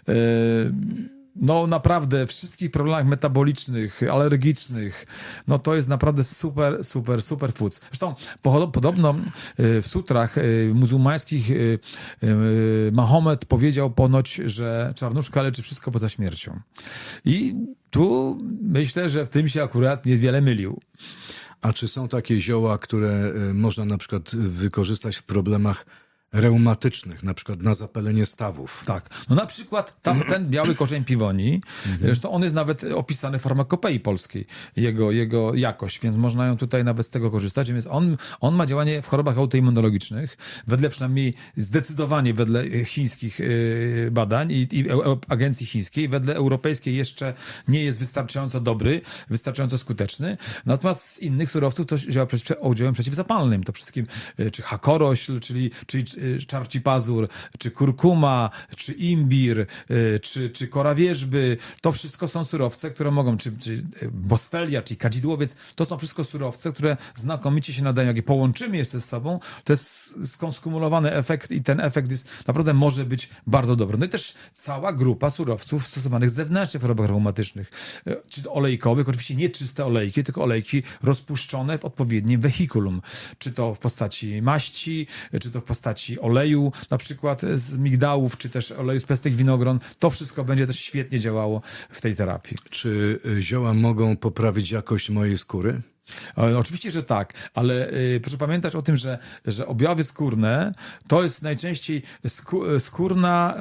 S4: No naprawdę, w wszystkich problemach metabolicznych, alergicznych, no to jest naprawdę super foods. Zresztą podobno w sutrach muzułmańskich Mahomet powiedział ponoć, że czarnuszka leczy wszystko poza śmiercią. I tu myślę, że w tym się akurat niewiele mylił.
S3: A czy są takie zioła, które można na przykład wykorzystać w problemach reumatycznych, na przykład na zapalenie stawów?
S4: Tak. No na przykład ten biały korzeń piwoni, zresztą on jest nawet opisany w farmakopei polskiej, jego jakość, więc można ją tutaj nawet z tego korzystać. Więc on ma działanie w chorobach autoimmunologicznych, zdecydowanie wedle chińskich badań i agencji chińskiej, wedle europejskiej jeszcze nie jest wystarczająco dobry, wystarczająco skuteczny. Natomiast z innych surowców to działa oddziałem przeciwzapalnym. To wszystkim, czy hakorośl, czyli czarci pazur, czy kurkuma, czy imbir, czy kora wierzby, to wszystko są surowce, które mogą, czy bosfelia, czy kadzidłowiec, to są wszystko surowce, które znakomicie się nadają. Jak je połączymy je ze sobą, to jest skumulowany efekt i ten efekt jest naprawdę może być bardzo dobry. No i też cała grupa surowców stosowanych zewnętrznie w chorobach reumatycznych, czy to olejkowych, oczywiście nie czyste olejki, tylko olejki rozpuszczone w odpowiednim wehikulum, czy to w postaci maści, czy to w postaci oleju, na przykład z migdałów, czy też oleju z pestek winogron, to wszystko będzie też świetnie działało w tej terapii.
S3: Czy zioła mogą poprawić jakość mojej skóry?
S4: Oczywiście, że tak, ale proszę pamiętać o tym, że objawy skórne to jest najczęściej skórna,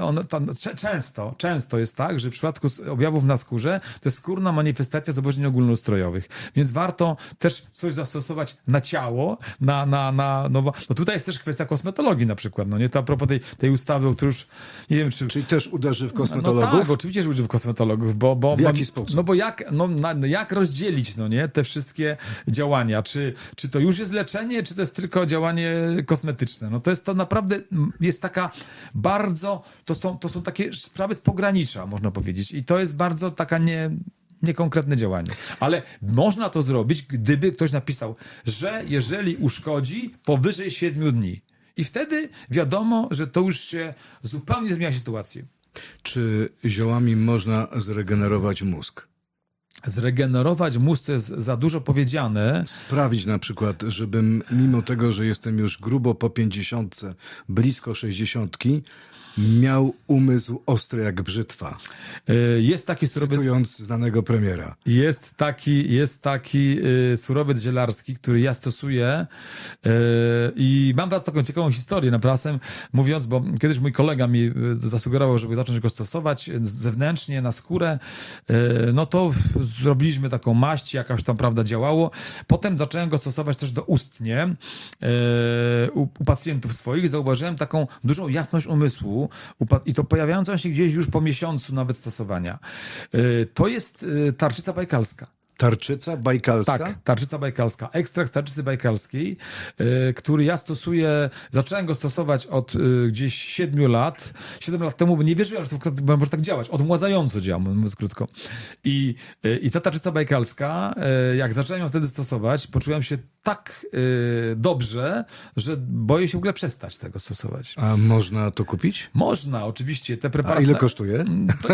S4: często jest tak, że w przypadku objawów na skórze to jest skórna manifestacja zaburzeń ogólnoustrojowych, więc warto też coś zastosować na ciało, no bo tutaj jest też kwestia kosmetologii na przykład, no nie, to a propos tej ustawy, o której już nie wiem, czy...
S3: Czyli też uderzy w kosmetologów?
S4: No tak, oczywiście, że uderzy w kosmetologów, bo...
S3: W jaki sposób?
S4: No bo jak rozdzielić, no nie, te wszystkie działania, czy to już jest leczenie, czy to jest tylko działanie kosmetyczne. No to naprawdę jest taka bardzo, to są takie sprawy z pogranicza, można powiedzieć. I to jest bardzo taka niekonkretne działanie. Ale można to zrobić, gdyby ktoś napisał, że jeżeli uszkodzi powyżej 7 dni. I wtedy wiadomo, że to już się zupełnie zmienia sytuację.
S3: Czy ziołami można zregenerować mózg?
S4: Zregenerować mózg to jest za dużo powiedziane.
S3: Sprawić na przykład, żebym mimo tego, że jestem już grubo po 50, blisko 60, miał umysł ostry jak brzytwa.
S4: Jest taki surowiec...
S3: Cytując znanego premiera.
S4: Jest taki surowiec zielarski, który ja stosuję i mam taką ciekawą historię naprasem, mówiąc, bo kiedyś mój kolega mi zasugerował, żeby zacząć go stosować zewnętrznie na skórę, no to zrobiliśmy taką maść, jakaś tam, prawda, działało. Potem zacząłem go stosować też doustnie u pacjentów swoich. Zauważyłem taką dużą jasność umysłu i to pojawiającą się gdzieś już po miesiącu nawet stosowania. To jest tarczyca bajkalska.
S3: Tarczyca bajkalska?
S4: Tak, tarczyca bajkalska. Ekstrakt tarczycy bajkalskiej, który ja stosuję, zacząłem go stosować od gdzieś 7 lat. 7 lat temu nie wierzyłem, że to może tak działać. Odmładzająco działa, mówiąc krótko. I ta tarczyca bajkalska, jak zacząłem ją wtedy stosować, poczułem się tak dobrze, że boję się w ogóle przestać tego stosować.
S3: A można to kupić?
S4: Można, oczywiście. Te preparaty...
S3: A ile kosztuje?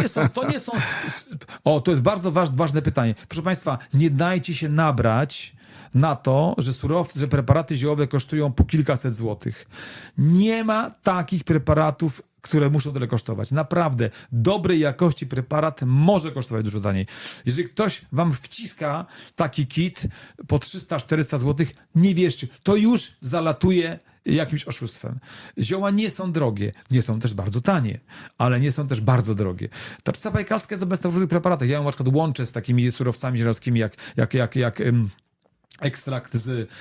S4: To jest bardzo ważne pytanie. Proszę Państwa, nie dajcie się nabrać na to, że preparaty ziołowe kosztują po kilkaset złotych. Nie ma takich preparatów, które muszą tyle kosztować. Naprawdę, dobrej jakości preparat może kosztować dużo taniej. Jeżeli ktoś wam wciska taki kit po 300-400 złotych, nie wierzcie, to już zalatuje jakimś oszustwem. Zioła nie są drogie, nie są też bardzo tanie, ale nie są też bardzo drogie. Tarczyca bajkalska jest obecna w różnych preparatach. Ja ją na przykład łączę z takimi surowcami zielarskimi jak ekstrakt z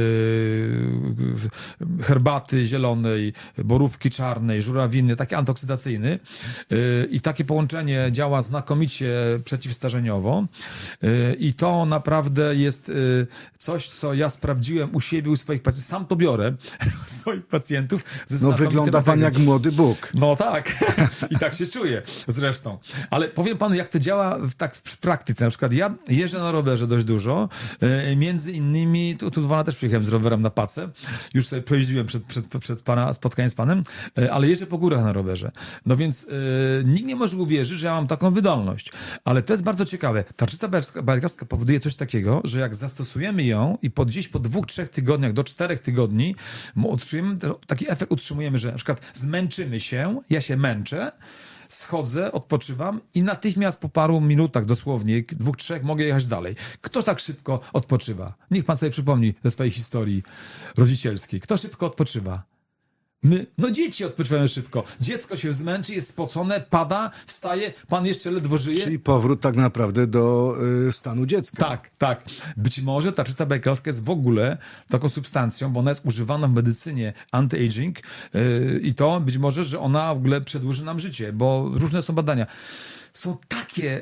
S4: herbaty zielonej, borówki czarnej, żurawiny, taki antyoksydacyjny i takie połączenie działa znakomicie przeciwstarzeniowo i to naprawdę jest coś, co ja sprawdziłem u siebie, u swoich pacjentów. Sam to biorę u swoich pacjentów.
S3: No wygląda pan jak młody Bóg.
S4: No tak. I tak się czuję zresztą. Ale powiem panu, jak to działa w praktyce. Na przykład ja jeżdżę na rowerze dość dużo, między innymi, tu do pana też przyjechałem z rowerem na Pacę, już sobie pojeździłem przed pana spotkaniem z panem, ale jeżdżę po górach na rowerze. No więc nikt nie może uwierzyć, że ja mam taką wydolność. Ale to jest bardzo ciekawe. Tarczyca bajkalska powoduje coś takiego, że jak zastosujemy ją i gdzieś po 2-3 tygodniach do 4 tygodni taki efekt utrzymujemy, że na przykład zmęczymy się, ja się męczę, schodzę, odpoczywam i natychmiast po paru minutach dosłownie, 2-3 mogę jechać dalej. Kto tak szybko odpoczywa? Niech pan sobie przypomni ze swojej historii rodzicielskiej. Kto szybko odpoczywa? Dzieci odpoczywają szybko. Dziecko się zmęczy, jest spocone, pada, wstaje, pan jeszcze ledwo żyje.
S3: Czyli powrót tak naprawdę do stanu dziecka.
S4: Tak. Być może tarczyca bajkalska jest w ogóle taką substancją, bo ona jest używana w medycynie anti-aging i to być może, że ona w ogóle przedłuży nam życie, bo różne są badania. Są takie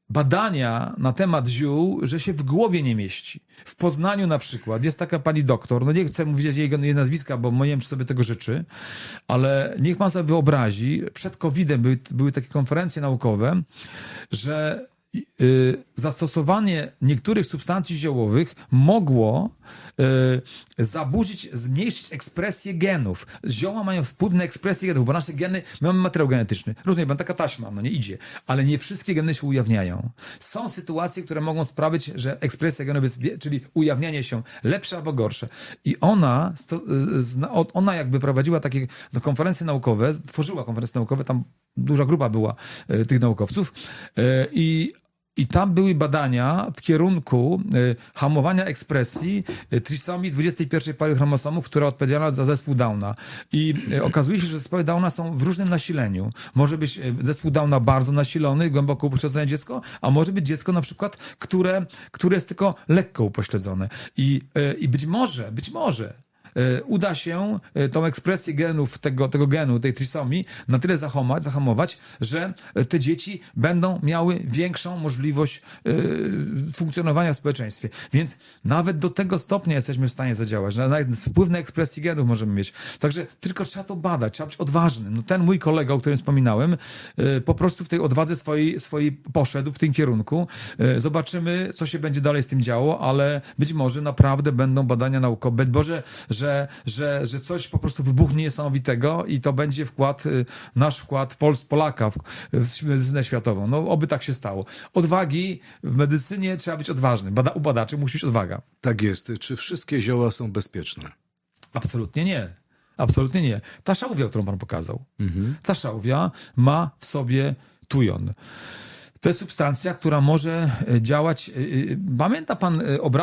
S4: badania na temat ziół, że się w głowie nie mieści. W Poznaniu na przykład jest taka pani doktor, no nie chcę mówić jej nazwiska, bo nie wiem, czy sobie tego życzy, ale niech pan sobie wyobrazi, przed COVID-em były takie konferencje naukowe, że zastosowanie niektórych substancji ziołowych mogło zaburzyć, zmniejszyć ekspresję genów. Zioła mają wpływ na ekspresję genów, bo nasze geny, my mamy materiał genetyczny. Rozumie pan, taka taśma, no nie idzie, ale nie wszystkie geny się ujawniają. Są sytuacje, które mogą sprawić, że ekspresja genów jest, czyli ujawnianie się lepsze albo gorsze. I ona jakby prowadziła takie konferencje naukowe, tworzyła konferencje naukowe, tam duża grupa była tych naukowców i tam były badania w kierunku hamowania ekspresji trisomii 21 pary chromosomów, która odpowiedzialna za zespół Downa. I okazuje się, że zespoły Downa są w różnym nasileniu. Może być zespół Downa bardzo nasilony, głęboko upośledzone dziecko, a może być dziecko na przykład, które jest tylko lekko upośledzone. I być może uda się tą ekspresję genów, tego genu, tej trisomii na tyle zahamować, że te dzieci będą miały większą możliwość funkcjonowania w społeczeństwie. Więc nawet do tego stopnia jesteśmy w stanie zadziałać, że nawet wpływ na ekspresję genów możemy mieć. Także tylko trzeba to badać, trzeba być odważnym. No ten mój kolega, o którym wspominałem, po prostu w tej odwadze swojej poszedł w tym kierunku. Zobaczymy, co się będzie dalej z tym działo, ale być może naprawdę będą badania naukowe. Być może, że coś po prostu wybuchnie niesamowitego i to będzie nasz wkład Polaka w medycynę światową. No, oby tak się stało. Odwagi w medycynie trzeba być odważnym. U badaczy musi być odwaga.
S3: Tak jest. Czy wszystkie zioła są bezpieczne?
S4: Absolutnie nie. Absolutnie nie. Ta szałwia, którą pan pokazał, ta szałwia ma w sobie tujon. To jest substancja, która może działać... Pamięta pan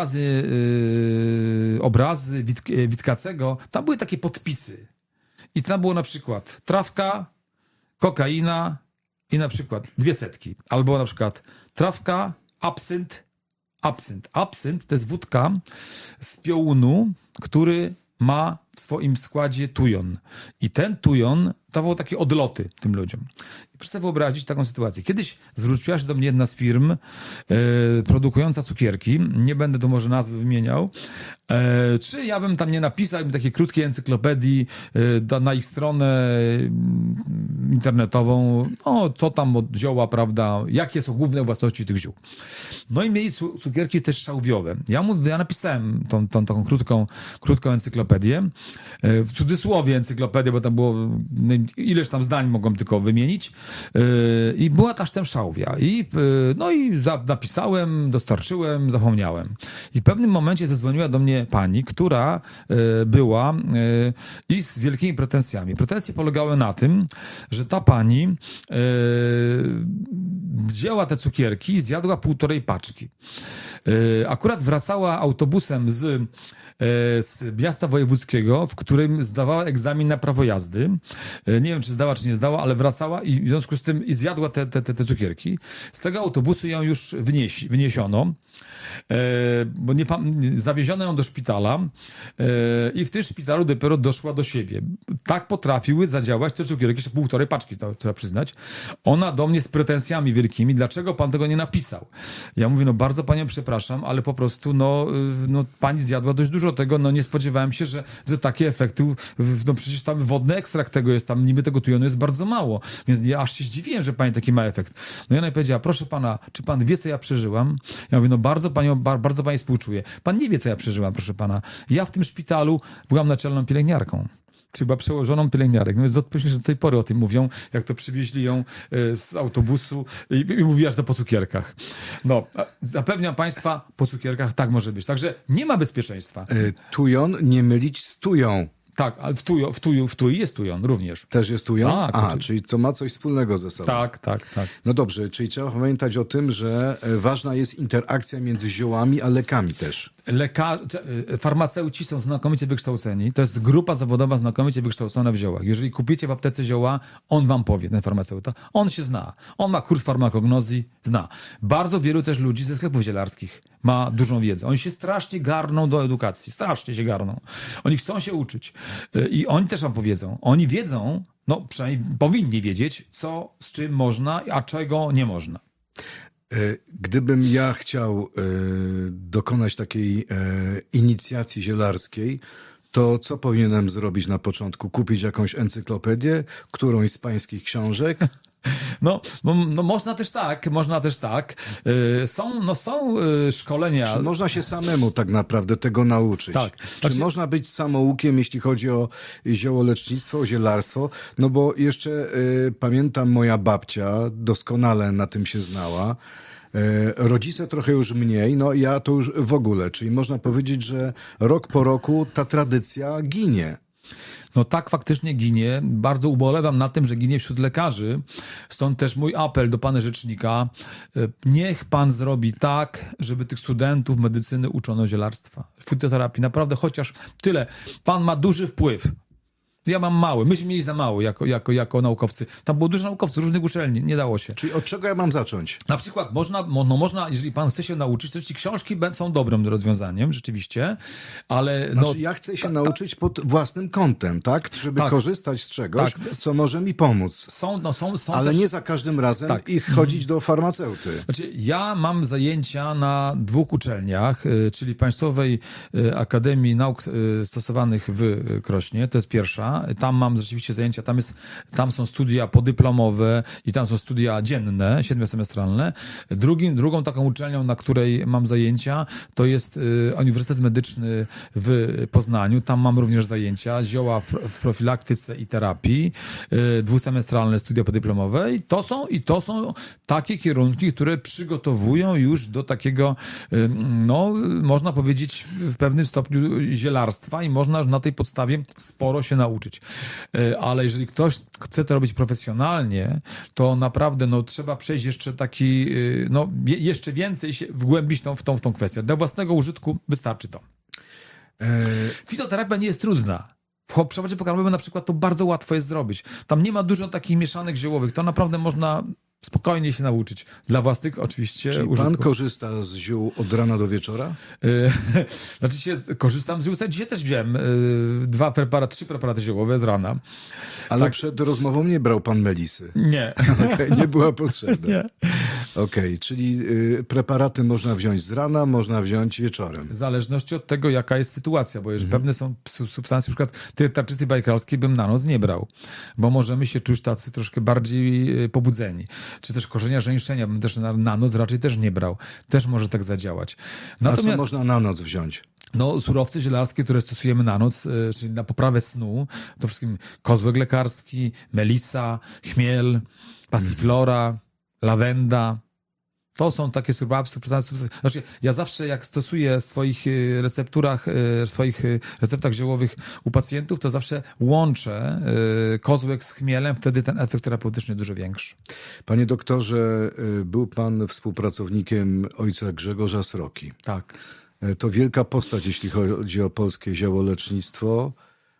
S4: obrazy Witkacego? Tam były takie podpisy. I tam było na przykład trawka, kokaina i na przykład 200. Albo na przykład trawka, absynt. Absynt to jest wódka z piołunu, który ma w swoim składzie tujon. I ten tujon dawał takie odloty tym ludziom. I proszę sobie wyobrazić taką sytuację. Kiedyś zwróciła się do mnie jedna z firm produkująca cukierki, nie będę tu może nazwy wymieniał, czy ja bym tam nie napisał takiej krótkiej encyklopedii na ich stronę internetową, no co tam od zioła, prawda, jakie są główne własności tych ziół. No i mieli cukierki też szałwiowe. Ja napisałem tą taką krótką encyklopedię, w cudzysłowie encyklopedię, bo tam było ileż tam zdań mogłem tylko wymienić i była też tam szałwia. Napisałem, dostarczyłem, zapomniałem. I w pewnym momencie zadzwoniła do mnie pani, która była i z wielkimi pretensjami. Pretensje polegały na tym, że ta pani wzięła te cukierki i zjadła 1,5 paczki. Akurat wracała autobusem z miasta wojewódzkiego, w którym zdawała egzamin na prawo jazdy. Nie wiem, czy zdała, czy nie zdała, ale wracała i w związku z tym i zjadła te cukierki. Z tego autobusu ją już wyniesiono, bo zawieziono ją do szpitala i w tym szpitalu dopiero doszła do siebie. Tak potrafiły zadziałać te cukierki, jeszcze 1,5 paczki, to trzeba przyznać. Ona do mnie z pretensjami wielkimi, dlaczego pan tego nie napisał? Ja mówię, no bardzo panią przepraszam, ale po prostu pani zjadła dość dużo tego, nie spodziewałem się, że takie efekty, przecież tam wodny ekstrakt tego jest, tam niby tego tujonu jest bardzo mało, więc ja aż się zdziwiłem, że pani taki ma efekt. No i ona powiedziała, proszę pana, czy pan wie, co ja przeżyłam? Ja mówię, bardzo pani współczuję. Pan nie wie, co ja przeżyłam, proszę pana. Ja w tym szpitalu byłam naczelną pielęgniarką. Czy była przełożoną pielęgniarek. No do tej pory o tym mówią, jak to przywieźli ją z autobusu i mówiła, że to po cukierkach. No, zapewniam państwa, po cukierkach tak może być. Także nie ma bezpieczeństwa.
S3: Tujon nie mylić z tują.
S4: Tak, ale w tuji jest tujon również.
S3: Też jest tujon?
S4: Tak.
S3: Czyli to ma coś wspólnego ze sobą.
S4: Tak.
S3: No dobrze, czyli trzeba pamiętać o tym, że ważna jest interakcja między ziołami a lekami też.
S4: Farmaceuci są znakomicie wykształceni. To jest grupa zawodowa znakomicie wykształcona w ziołach. Jeżeli kupicie w aptece zioła, on wam powie, ten farmaceuta. On się zna. On ma kurs farmakognozji, zna. Bardzo wielu też ludzi ze sklepów zielarskich ma dużą wiedzę. Oni się strasznie garną do edukacji. Strasznie się garną. Oni chcą się uczyć. I oni też wam powiedzą. Oni wiedzą, przynajmniej powinni wiedzieć, co z czym można, a czego nie można.
S3: Gdybym ja chciał dokonać takiej inicjacji zielarskiej, to co powinienem zrobić na początku? Kupić jakąś encyklopedię, którąś z pańskich książek?
S4: No, można też tak. Są szkolenia.
S3: Czy można się samemu tak naprawdę tego nauczyć?
S4: Tak.
S3: Czy można być samoukiem, jeśli chodzi o ziołolecznictwo, o zielarstwo? No bo jeszcze pamiętam, moja babcia doskonale na tym się znała. Rodzice trochę już mniej, no ja to już w ogóle. Czyli można powiedzieć, że rok po roku ta tradycja ginie.
S4: No tak, faktycznie ginie. Bardzo ubolewam na tym, że ginie wśród lekarzy. Stąd też mój apel do pana rzecznika. Niech pan zrobi tak, żeby tych studentów medycyny uczono zielarstwa, fitoterapii. Naprawdę chociaż tyle. Pan ma duży wpływ. Ja mam mały. Myśmy mieli za mało jako naukowcy. Tam było dużo naukowców z różnych uczelni. Nie dało się.
S3: Czyli od czego ja mam zacząć?
S4: Na przykład można, jeżeli pan chce się nauczyć, to ci książki są dobrym rozwiązaniem, rzeczywiście, ale...
S3: Znaczy, ja chcę się nauczyć pod własnym kątem, tak? Żeby korzystać z czegoś, co może mi pomóc.
S4: Są
S3: ale
S4: też...
S3: nie za każdym razem chodzić do farmaceuty.
S4: Znaczy, ja mam zajęcia na 2 uczelniach, czyli Państwowej Akademii Nauk Stosowanych w Krośnie, to jest pierwsza. Tam mam rzeczywiście zajęcia, tam są studia podyplomowe i tam są studia dzienne, 7-semestralne. Drugą taką uczelnią, na której mam zajęcia, to jest Uniwersytet Medyczny w Poznaniu. Tam mam również zajęcia, zioła w profilaktyce i terapii, 2-semestralne studia podyplomowe i to są takie kierunki, które przygotowują już do takiego, no, można powiedzieć w pewnym stopniu zielarstwa i można na tej podstawie sporo się nauczyć. Ale jeżeli ktoś chce to robić profesjonalnie, to naprawdę trzeba przejść jeszcze jeszcze więcej się wgłębić w tą kwestię. Dla własnego użytku wystarczy to. Fitoterapia nie jest trudna. W przewodzie pokarmowym na przykład to bardzo łatwo jest zrobić. Tam nie ma dużo takich mieszanek ziołowych. To naprawdę można spokojnie się nauczyć. Dla własnych oczywiście
S3: Czyli
S4: użytków.
S3: pan korzysta z ziół od rana do wieczora?
S4: Znaczy korzystam z ziół. Dzisiaj też wziąłem 3 preparaty ziołowe z rana.
S3: Ale przed rozmową nie brał pan melisy?
S4: Nie.
S3: Nie była potrzebna.
S4: Nie.
S3: Okej, czyli preparaty można wziąć z rana, można wziąć wieczorem.
S4: W zależności od tego, jaka jest sytuacja, bo już pewne są substancje, na przykład tej tarczycy bajkalskiej bym na noc nie brał, bo możemy się czuć tacy troszkę bardziej pobudzeni. Czy też korzenia żeńszenia bym też na noc raczej też nie brał. Też może tak zadziałać.
S3: Natomiast... A co można na noc wziąć?
S4: No, surowce zielarskie, które stosujemy na noc, czyli na poprawę snu, to wszystkim kozłek lekarski, melisa, chmiel, passiflora, lawenda. To są takie substancje. Znaczy, ja zawsze jak stosuję w swoich receptach ziołowych u pacjentów, to zawsze łączę kozłek z chmielem, wtedy ten efekt terapeutyczny dużo większy.
S3: Panie doktorze, był pan współpracownikiem ojca Grzegorza Sroki.
S4: Tak.
S3: To wielka postać, jeśli chodzi o polskie ziołolecznictwo.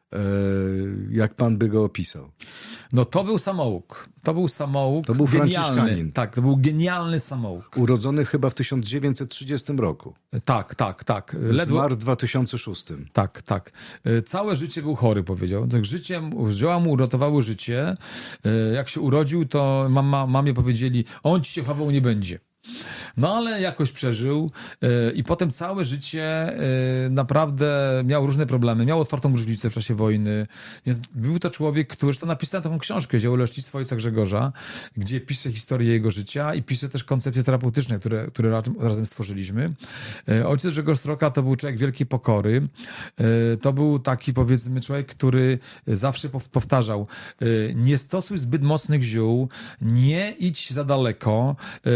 S3: Jak pan by go opisał?
S4: No to był samouk. To był
S3: Franciszkanin.
S4: Genialny. Tak, to był genialny samouk.
S3: Urodzony chyba w 1930 roku.
S4: Tak.
S3: Zmarł w 2006.
S4: Tak. Całe życie był chory, powiedział. Tak, zioła mu uratowały życie. Jak się urodził, to mamie powiedzieli, on ci się chował nie będzie. No ale jakoś przeżył i potem całe życie naprawdę miał różne problemy. Miał otwartą gruźlicę w czasie wojny. Więc był to człowiek, który zresztą napisał taką książkę Ziołolecznictwo ojca Grzegorza, gdzie pisze historię jego życia i pisze też koncepcje terapeutyczne, które razem stworzyliśmy. Ojciec Grzegorz Sroka to był człowiek wielkiej pokory. To był taki, powiedzmy, człowiek, który zawsze powtarzał, nie stosuj zbyt mocnych ziół, nie idź za daleko,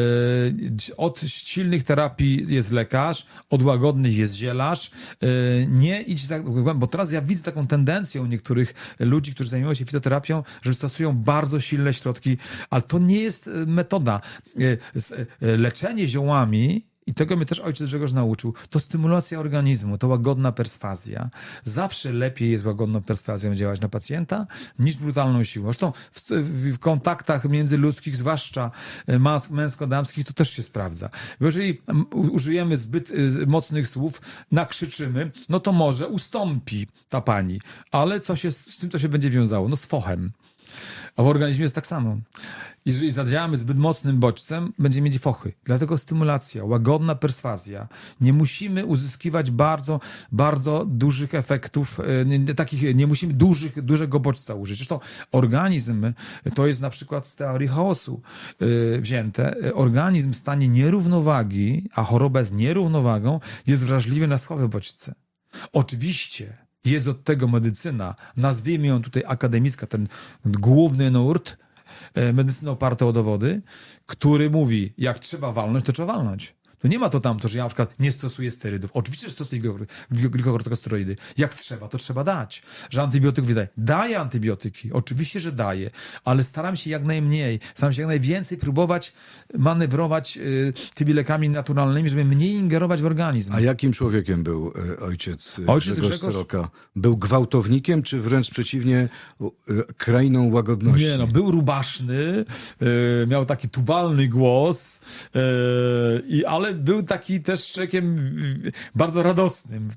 S4: od silnych terapii jest lekarz, od łagodnych jest zielarz. Nie idź tak głęboko, bo teraz ja widzę taką tendencję u niektórych ludzi, którzy zajmują się fitoterapią, że stosują bardzo silne środki, ale to nie jest metoda. Leczenie ziołami, i tego mnie też ojciec Grzegorz nauczył, to stymulacja organizmu, to łagodna perswazja. Zawsze lepiej jest łagodną perswazją działać na pacjenta, niż brutalną siłą. Zresztą w kontaktach międzyludzkich, zwłaszcza męsko-damskich, to też się sprawdza. Bo jeżeli użyjemy zbyt mocnych słów, nakrzyczymy, no to może ustąpi ta pani. Ale z czym to się będzie wiązało? No z fochem. A w organizmie jest tak samo. Jeżeli zadziałamy zbyt mocnym bodźcem, będziemy mieli fochy. Dlatego stymulacja, łagodna perswazja. Nie musimy uzyskiwać bardzo, bardzo dużych efektów, nie musimy dużego bodźca użyć. Zresztą organizm, to jest na przykład z teorii chaosu wzięte, organizm w stanie nierównowagi, a choroba jest nierównowagą, jest wrażliwy na słabe bodźce. Oczywiście jest od tego medycyna, nazwijmy ją tutaj akademicka, ten główny nurt, medycyna oparta o dowody, który mówi, jak trzeba walnąć, to trzeba walnąć. To nie ma to tamto, że ja na przykład nie stosuję sterydów. Oczywiście, że stosuję glikokortykosteroidy. Jak trzeba, to trzeba dać. Że antybiotyk wydaje. Daję antybiotyki. Oczywiście, że daję. Ale staram się jak najmniej. Staram się jak najwięcej próbować manewrować tymi lekami naturalnymi, żeby mniej ingerować w organizm.
S3: A jakim człowiekiem był ojciec Grzegorz Seroka? Był gwałtownikiem, czy wręcz przeciwnie, krainą łagodności?
S4: Nie, no, był rubaszny, miał taki tubalny głos, ale był taki też człowiekiem bardzo radosnym.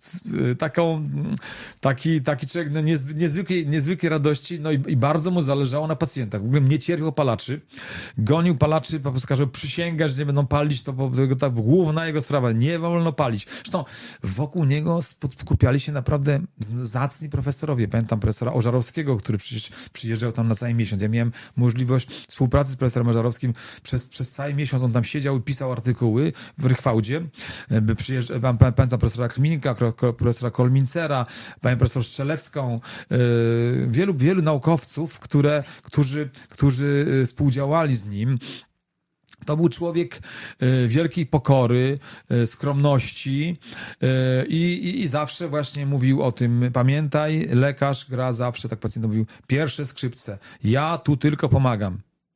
S4: Taki człowiek niezwykłej radości, no i bardzo mu zależało na pacjentach. W ogóle nie cierpiał palaczy. Gonił palaczy, po prostu kazał przysięgać, że nie będą palić, to główna jego sprawa. Nie wolno palić. Zresztą wokół niego skupiali się naprawdę zacni profesorowie. Pamiętam profesora Ożarowskiego, który przecież przyjeżdżał tam na cały miesiąc. Ja miałem możliwość współpracy z profesorem Ożarowskim przez cały miesiąc. On tam siedział i pisał artykuły w Rychwałdzie. Pamiętam profesora Kminika, profesora Kolmincera, pamiętam profesor Strzelecką, wielu naukowców, którzy współdziałali z nim. To był człowiek wielkiej pokory, skromności i zawsze właśnie mówił o tym, pamiętaj, lekarz gra zawsze, tak pacjent mówił, pierwsze skrzypce. Ja tu tylko pomagam.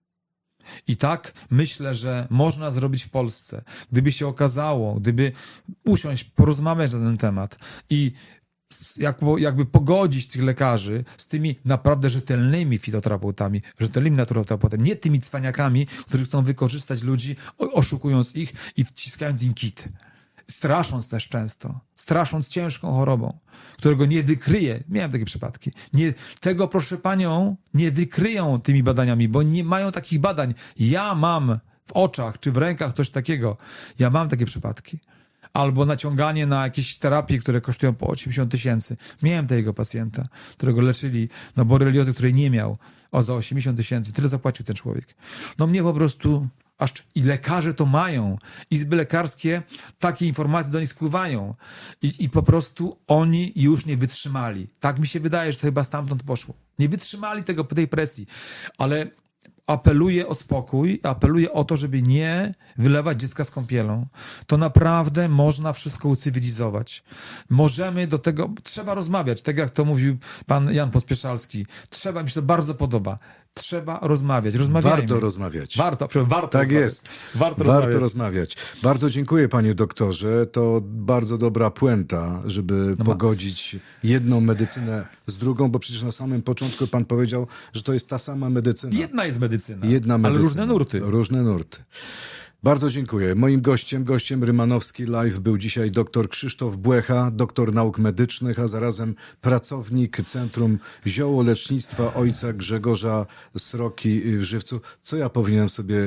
S4: I tak myślę, że można zrobić w Polsce. Gdyby się okazało, gdyby usiąść, porozmawiać na ten temat i jakby pogodzić tych lekarzy z tymi naprawdę rzetelnymi fitoterapeutami, rzetelnymi naturoterapeutami, nie tymi cwaniakami, którzy chcą wykorzystać ludzi, oszukując ich i wciskając im kit. Strasząc też często, strasząc ciężką chorobą, którego nie wykryje. Miałem takie przypadki. Tego, proszę panią, nie wykryją tymi badaniami, bo nie mają takich badań. Ja mam w oczach czy w rękach coś takiego. Ja mam takie przypadki. Albo naciąganie na jakieś terapie, które kosztują po 80 000. Miałem takiego pacjenta, którego leczyli na boreliozy, której nie miał. Za 80 000. Tyle zapłacił ten człowiek. No mnie po prostu... I lekarze to mają. Izby lekarskie, takie informacje do nich spływają. I po prostu oni już nie wytrzymali. Tak mi się wydaje, że to chyba stamtąd poszło. Nie wytrzymali tej presji. Ale apeluję o spokój, apeluję o to, żeby nie wylewać dziecka z kąpielą. To naprawdę można wszystko ucywilizować. Możemy do tego, trzeba rozmawiać, tak jak to mówił pan Jan Pospieszalski. Mi się to bardzo podoba. Trzeba rozmawiać. Rozmawiajmy.
S3: Warto rozmawiać.
S4: Warto
S3: tak
S4: rozmawiać.
S3: Jest. Warto rozmawiać. Bardzo dziękuję, panie doktorze. To bardzo dobra puenta, żeby pogodzić jedną medycynę z drugą, bo przecież na samym początku pan powiedział, że to jest ta sama medycyna.
S4: Jedna jest medycyna,
S3: ale
S4: różne nurty.
S3: Różne nurty. Bardzo dziękuję. Moim gościem Rymanowski Live był dzisiaj dr Krzysztof Błecha, doktor nauk medycznych, a zarazem pracownik Centrum Ziołolecznictwa ojca Grzegorza Sroki w Żywcu. Co ja powinienem sobie,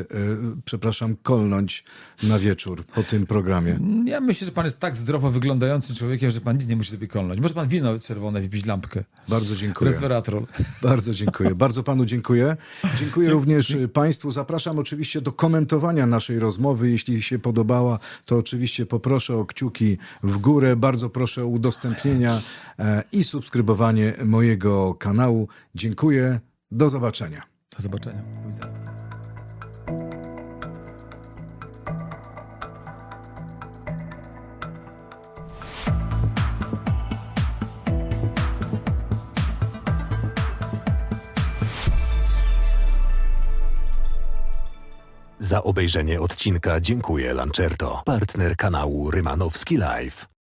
S3: kolnąć na wieczór po tym programie?
S4: Ja myślę, że pan jest tak zdrowo wyglądającym człowiekiem, że pan nic nie musi sobie kolnąć. Może pan wino czerwone wypić, lampkę.
S3: Bardzo dziękuję.
S4: Resveratrol.
S3: Bardzo dziękuję. Bardzo panu dziękuję. Dziękuję również państwu. Zapraszam oczywiście do komentowania naszej rozmowy. Jeśli się podobała, to oczywiście poproszę o kciuki w górę. Bardzo proszę o udostępnienia i subskrybowanie mojego kanału. Dziękuję. Do zobaczenia.
S4: Do zobaczenia.
S1: Za obejrzenie odcinka dziękuję Lancerto, partner kanału Rymanowski Live.